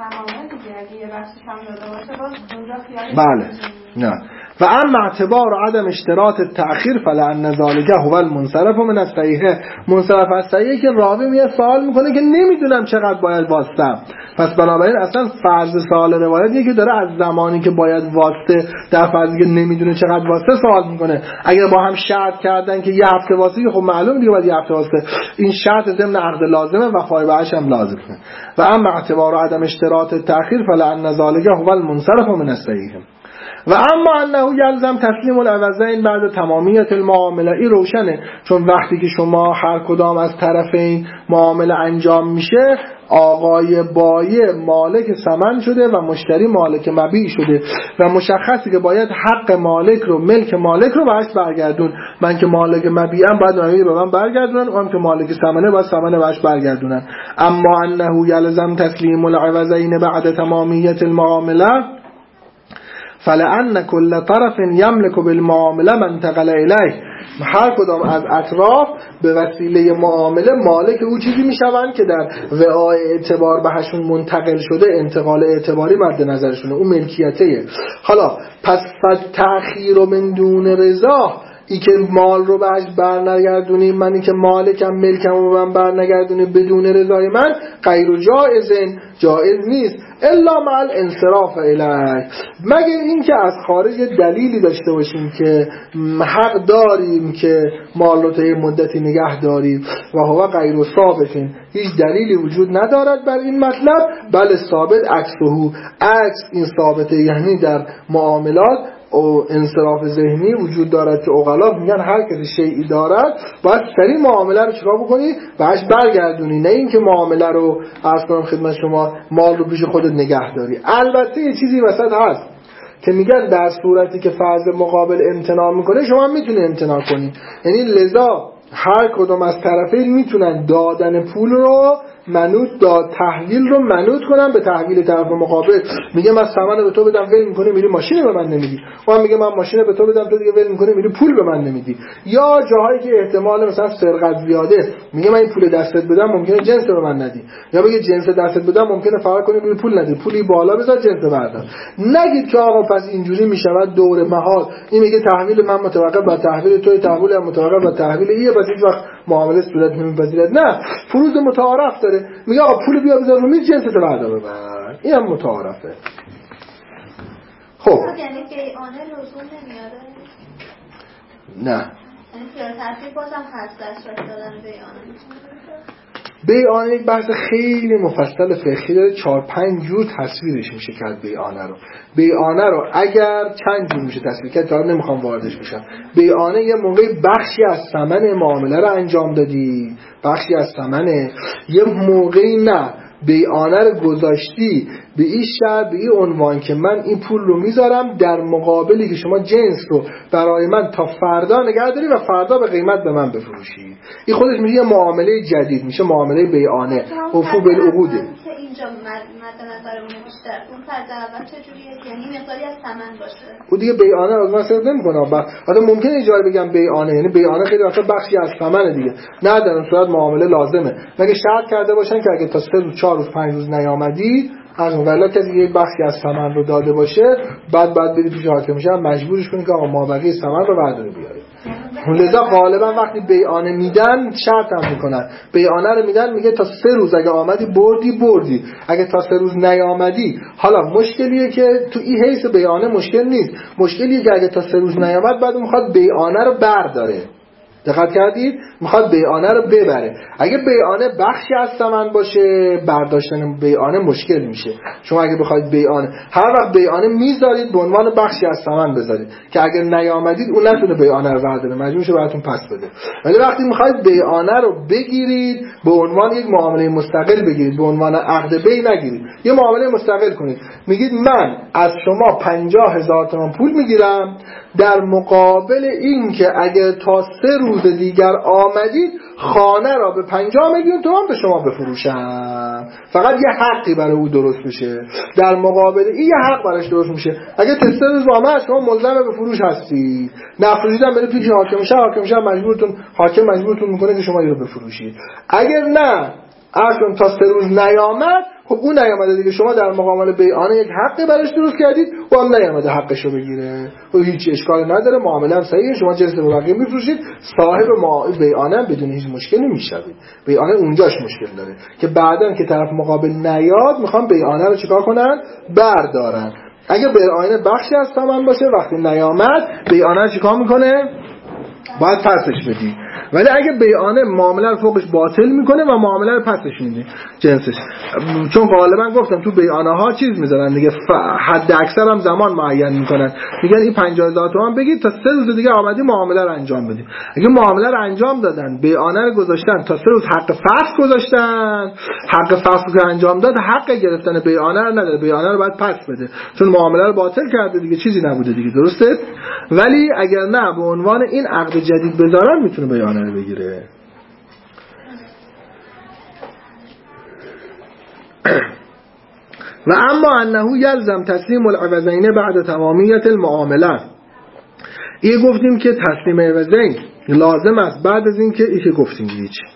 بله نه. و اما اعتبار عدم اشتراط التأخیر فلعن ذلك هو المنصرف من الصحیح. منصرف از صحیحه که راوی میاد سوال میکنه که نمیدونم چقدر باید واسطم، پس بنابراین اصلا فرض سوال روایت که داره از زمانی که باید واسطه در فرضی که نمیدونه چقدر واسطه سوال میکنه. اگر با هم شرط کردن که یه هفته واسطه، خب معلوم دیگه باید یه هفته واسطه، این شرط ضمن عقد لازمه و فایبهش هم لازمه. و اما اعتبار عدم اشتراط التأخیر فلعن ذلك هو المنصرف من الصحیح. و اما انه یلزم تسلیم العوضین بعد تمامیت المعامله. این روشنه، چون وقتی که شما هر کدام از طرفین معامله انجام میشه، آقای بایع مالک ثمن شده و مشتری مالک مبیع شده و مشخصه که باید حق مالک رو، ملک مالک رو بهش برگردون. من که مالک مبیعم باید مبیع به من برگردونن، اونم که مالک ثمنه باید ثمنه بهش برگردونن. اما انه یلزم تسلیم العوضین بعد تمامیت المعامله فلأن كل طرف يملك بالمعامله ما انتقل الیه. هر کدام از اطراف به وسیله معامله مالک او چیزی میشوند که در وعای اعتبار بهشون منتقل شده، انتقال اعتباری مد نظرشونه، اون ملکیته. حالا پس تأخیر من دون رضا ای که مال رو بهش برنگردونی، من ای که مالکم ملکم رو من برنگردونی بدون رضای من، غیر جائزن، جائز نیست، الا مع الانصراف الیه، مگر این که از خارج دلیلی داشته باشیم که حق داریم که مال رو تا یه مدتی نگه داریم و هو غیر ثابتین، هیچ دلیلی وجود ندارد بر این مطلب، بله ثابت عکسه، عکس این ثابته، یعنی در معاملات او انصراف ذهنی وجود دارد که عقلا میگن هر کسی شیئی دارد باید سریع معامله رو چیکار بکنی؟ بهش برگردونی، نه اینکه معامله رو عرض کنم خدمت شما مال رو پیش خودت نگه داری. البته یه چیزی وسط هست که میگن در صورتی که فرض مقابل امتناع میکنه شما میتونی امتناع کنی، یعنی لذا هر کدوم از طرفین میتونن دادن پول رو منوط، داد تحویل رو منوط کنن به تحویل طرف مقابل. میگه من ثمن به تو بدم ول میکنی میری ماشین به من نمیدی، اون میگه من ماشین به تو بدم تو دیگه ول میکنی میری پول به من نمیدی. یا جاهایی که احتمال مثلا سرقت زیاده، میگه من این پول دستت بدم ممکنه جنس به من ندی، یا بگه جنس دستت بدم ممکنه فرار کنی میری پول ندی، پولی بالا بذار جنس بردار. نگید که آقا پس اینجوری میشود دور محال، این میگه تحویل من متوقف بر تحویل تو، تحویل متوقف بر تحویل ایه، پس هیچ وقت معامله صورت نمیپذیرد. نه، فروض متعارف داره، میگه آقا پول بیا بذار رو میز جنس تو بردار ببر، این هم متعارفه. خب یعنی بیعانه لزوم نمیاره؟ نه، یعنی که ترتیب بازم هست دسترس دادن بیعانه. بیعانه یک بحث خیلی مفصل فقهی داره، چهار پنج جور تصویرش میشه کرد بیعانه رو. بیعانه رو اگر چند جور میشه تصویر کرد، تا نمیخوام واردش بشم. بیعانه یه موقعی بخشی از ثمن معامله رو انجام دادی، بخشی از ثمن، یه موقعی نه بیعانه رو گذاشتی به این شرط، به این عنوان که من این پول رو میذارم در مقابلی که شما جنس رو برای من تا فردا نگه داری و فردا به قیمت به من بفروشی. این خودش میشه یه معامله جدید، میشه معامله بیعانه، وفو بالعقود. که اینجا مد نظرمونه بیشتر اون فرض اول چجوریه؟ یعنی مقداری از ثمن باشه. اون دیگه بیعانه از من صرف نمیکنه. حالا ممکنه اینجا بگم بیعانه، یعنی بیعانه خیلی وقتا بخشی از ثمن دیگه، نه در اون صورت معامله لازمه، مگه شرط کرده باشن که اگه تا سه روز چهار روز پنج روز نیامدی از اون ولی کسی یک بخشی از ثمن رو داده باشه، بعد بعد برید پیش حاکم میشه مجبورش کنید که آقا ما بقیه ثمن رو برداره بیارید. لذا غالبا وقتی بیعانه میدن شرط هم میکنن، بیعانه رو میدن میگه تا سه روز اگه آمدی بردی بردی، اگه تا سه روز نیامدی. حالا مشکلیه که تو این حیث بیعانه مشکل نیست، مشکلیه که اگه تا سه روز نیامد بعد میخواد بیعانه رو برداره. دقت کردید؟ میخواد بیعانه رو ببره. اگه بیعانه بخشی از ثمن باشه برداشتن بیعانه مشکل میشه. شما اگه بخواید بیعانه هر وقت بیعانه میذارید به عنوان بخشی از ثمن بذارید که اگر نیامدید اون نتونه بیعانه رو برداره، مجبور شه براتون پس بده. ولی وقتی میخواید بیعانه رو بگیرید به عنوان یک معامله مستقل بگیرید، به عنوان عقد بی نگیرید، یه معامله مستقل کنید. میگید من از شما پنجاه هزار تومان پول میگیرم در مقابل این که اگه تا سه روز دیگر آمدید خانه را به پنجاه میلیون تومان به شما بفروشم. فقط یه حقی برای او درست میشه، در مقابل این یه حق براش درست میشه. اگه تا سه روز آمد شما ملزم به فروش هستید، نفروشیدم بره پیش حاکم شه، حاکم شه مجبورتون، حاکم مجبورتون میکنه که شما اینو بفروشید. اگر نه اصلا تا سه روز نیامد، خب اون نیامده دیگه، شما در مقابل بیعانه یک حقی براش درست کردید و هم نیامده حقشو بگیره و هیچ اشکالی نداره، معامله هم صحیحه، شما جنس به بقیه میفروشید، صاحب بیعانه هم بدون هیچ مشکلی میشوید. بیعانه اونجاش مشکل داره که بعدن که طرف مقابل نیاد میخوان بیعانه رو چیکار کنن؟ بردارن. اگه بیعانه بخشی از ثمن باشه وقتی نیامد بیعانه رو چیکار میکنه؟ باید پسش بدی. ولی اگه بیعانه معامله رو فوقش باطل میکنه و معامله رو پسش میده جنسش، چون غالبا گفتم تو بیعانه ها چیز میذارن دیگه، حد اکثر هم زمان معین میکنن، میگن این پنجاه هزار تومان بگید تا سه روز دیگه آمدی معامله رو انجام بدید. اگه معامله رو انجام دادن بیعانه رو گذاشتن تا سه روز حق فسخ گذاشتن، حق فسخ رو انجام داد، حق گرفتن بیعانه رو نداره، بیعانه رو باید پس بده چون معامله رو باطل کرده دیگه، چیزی نبوده دیگه، درسته؟ ولی اگر نه به عنوان این عقد جدید بذارن میتونه بیعانه رو بگیره. و اما انه یلزم تسلیم العوضین بعد تمامیت المعامله، این گفتیم که تسلیم عوضین لازم است بعد از این که این که گفتیم دیگه.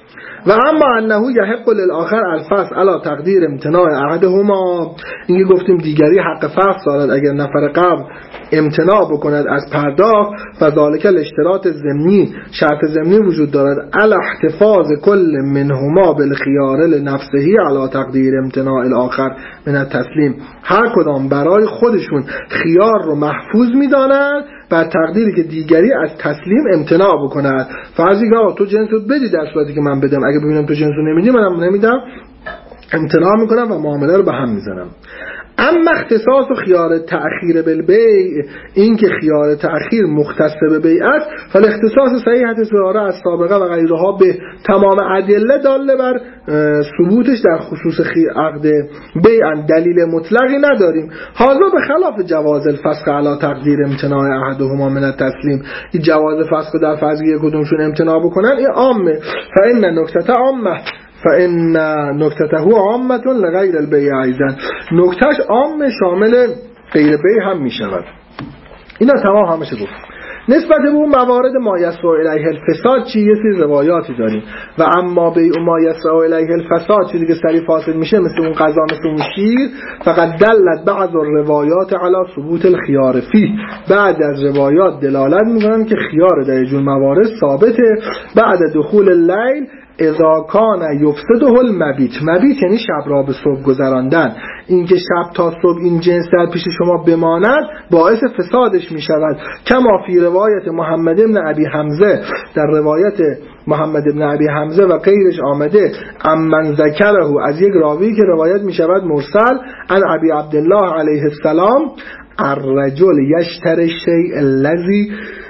و اما انه یحق للآخر الفصل علی تقدیر امتناع احدهما، اینکه گفتیم دیگری حق فصل دارد اگر نفر قبل امتناع بکند از پرداخت، فذلک الاشتراط ضمنی، شرط ضمنی وجود دارد علی احتفاظ کل منهما بالخیار لنفسه علی تقدیر امتناع الاخر من التسلیم، هر کدام برای خودشون خیار رو محفوظ می‌دانند بر تقدیری که دیگری از تسلیم امتناع بکند. فرضی که تو جنس رو بدی در صورتی که من بدم، اگه ببینم تو جنس رو نمیدی منم نمیدم، امتناع میکنم و معامله رو به هم میزنم. اما اختصاص و خیار تأخیر بالبیع، این که خیار تأخیر مختص به بیعت، فالاختصاص صحیحت سواره از سابقه و غیرها به تمام ادله داله بر ثبوتش در خصوص عقد بیع دلیل مطلقی نداریم. حاضر به خلاف جواز الفسخ علی تقدیر امتناع احدهما من التسلیم، این جواز فسخ در فرضی کدومشون امتناع بکنن این عامه، فإن نکته عامه فإن نکتته عامه لغیر البیع ایضا، نکتهش عام شامل غیر بیع هم می شود. اینا تمام همشه گفت. نسبت به اون موارد ما یسع الیه الفساد چی؟ یه سری روایاتی داریم و اما بیع ما یسع الیه الفساد چیزی که سریع فاسد میشه مثل اون قضا مثل اون شیر، فقط دلت بعض الروایات علی ثبوت الخیار فیه، بعد از روایات دلالت میکنن که خیار در جون موارد ثابته. بعد دخول اللیل اذا کان یفسده المبیت، مبیت یعنی شب را به صبح گذراندن، اینکه شب تا صبح این جنس در پیش شما بماند باعث فسادش می شود. کما فی روایت محمد ابن ابی حمزه، در روایت محمد ابن ابی حمزه و غیرش آمده امن ذکره، از یک راوی که روایت می شود مرسل، ان ابی عبدالله علیه السلام، الرجل یشتری الشیء الذی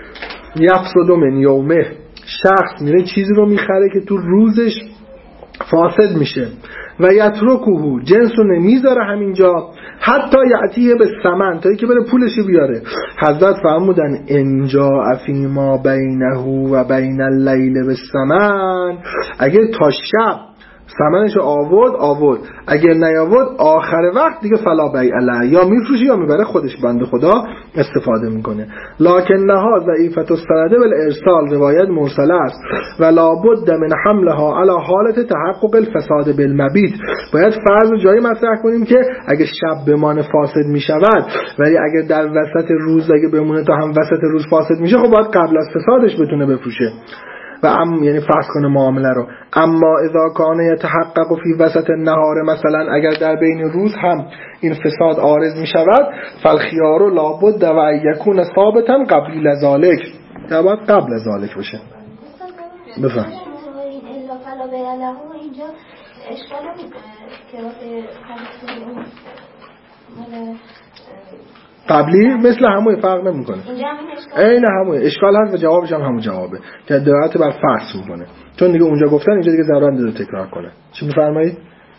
یفسد من یومه، شخص میره چیزی رو میخره که تو روزش فاسد میشه و یترکوه، جنس رو نمیذاره همینجا، حتی یعطیه به ثمن، تا که بره پولش بیاره. حضرت فرمودن انجا فیما بینه و بین اللیل به ثمن، اگر تا شب ثمنش آورد آورد، اگر نیاورد آخر وقت دیگه فلا بیع له، یا میفروشه یا میبره خودش بنده خدا استفاده میکنه. لکن نها ضعیفت السند بالارسال، روایت مرسله است و لابد من حملها علی حالت تحقق الفساد بالمبیت، باید فرض رو جایی مطرح کنیم که اگه شب بمانه فاسد میشود، ولی اگر در وسط روز اگه بمونه تا هم وسط روز فاسد میشه، خب باید قبل از فسادش بتونه بفروشه و ام یعنی فسخ کنه معامله رو. اما اذا کان یتحقق فی وسط النهار، مثلا اگر در بین روز هم این فساد عارض می شود، فالخیار لابد و یکون ثابتا قبل ذلک، باید قبل ذلک باشه. بفهم الا فلا بیع له اینجا اشکال که قبلی مثل همون فرق نمیکنه، عین همون اشکال هست و جوابش هم همون جوابه که دلالت بر فرض میکنه، چون دیگه اونجا گفتن اینجا دیگه ضرورت نداره تکرار کنه. چی میفرمایید؟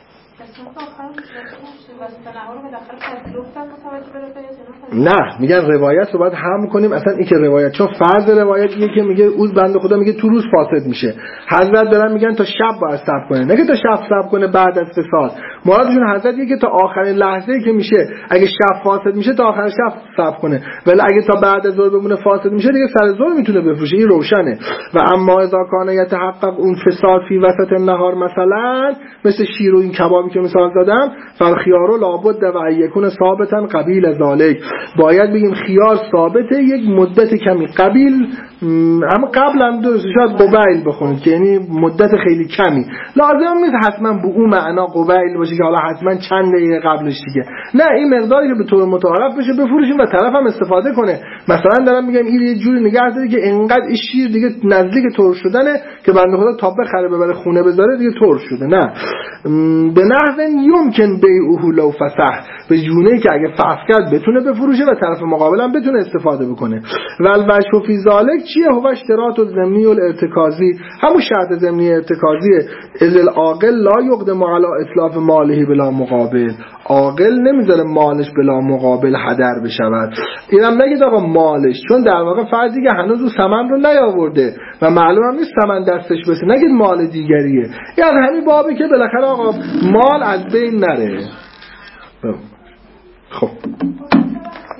نه میگن روایت رو باید هم کنیم، اصلا این که روایت، چون فرض روایت اینه که میگه اون بنده خدا میگه تو روز فاسد میشه، حضرت دارن میگن تا شب باید صبر کنه، نه که تا شب صبر کنه بعد از فساد. مرادشون حضرت میگه که تا آخرین لحظه‌ای که میشه اگه شب فاسد میشه تا آخر شب صبر کنه، ولی اگه تا بعد از ظهر بمونه فاسد میشه دیگه سر ظهر میتونه بفروشه، این روشنه. و اما اذا کان یتحقق اون فساد فی وسط النهار، مثلا مثل شیر و این کبابی که مثال زدم، فالخيار لابد و یکون ثابتا قبیل ذالک، باید بگیم خیار ثابته یک مدت کمی، قبیل هم قبل هم درست، شاید قبیل بخونید که یعنی مدت خیلی کمی، لازم نیست حتما به اون معنا قبیل باشه که حالا حتما چند دقیقه قبلش دیگه، نه این مقداری که به طور متعارف بشه بفروشیم و طرف هم استفاده کنه. مثلا دارم میگم این یه جوری نگه داره که انقدر این شیر دیگه نزدیک ترش شدنه که بنده خدا تا بخره ببره خونه بذاره دیگه ترش شده، نه به نحو یمکن بیعه لو فسح، به جونه‌ای که اگه فسخ کرد بتونه بفروشه و طرف مقابل هم بتونه استفاده بکنه. والوجه فی ذالک چیه؟ هو اشتراط الضمنی الارتکازی، همون شرط ضمنی ارتکازیه. اذ العاقل لا یقدم علی اتلاف ماله بلا مقابل، عاقل نمیذاره مالش بلا مقابل هدر بشود. اینم نگید آقا مالش، چون در واقع فرضی که هنوز اون ثمن رو نیاورده و معلوم هم نیست ثمن دستش بشه، نگید مال دیگریه، یعنی همین بابی که بالاخره آقا مال از بین نره. خب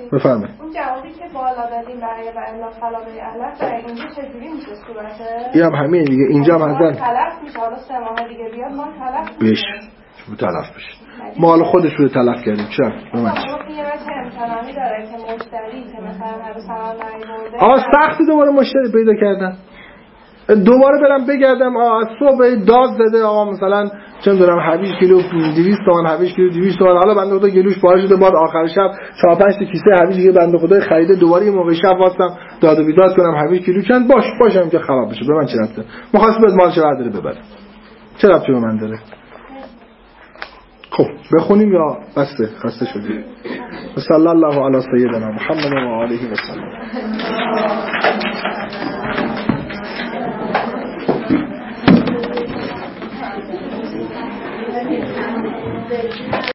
بفرمایید. اون جوابی که بالا دادیم برای بعلا خلابه علف در اینجا چجوری میشه صورته؟ این هم همین دیگه، اینجا هم هستن تلف میشه، حالا سه ماه دیگه بیاد ما تلف بشه شما تلف بشه مال خودش رو تلف کردیم چرا؟ خب یه بچه امتنانی داره که مشتری که مثلا هر سامان نایبرده آه سخت دوباره مشتری پیدا کردن دوباره برم بگردم آه از صبح داد زده آقا مثلا چه می‌دونم هویج کیلو دویست تومن هویج کیلو دویست تومن حالا بنده خدا گلوش پاره شده بعد آخر شب چهار پنج تا کیسه هویج دیگه بنده خدا خریده دوباره یه موقع شب واسم داد و بیداد کنم هویج کیلو چند باش باشم که خراب بشه به من چه ربطه می‌خواست بده مال چه داره ببره چه ربطی به من داره خب بخونیم یا بسته خسته شدیم صلی الله علی سیدنا محمد و آله و سلم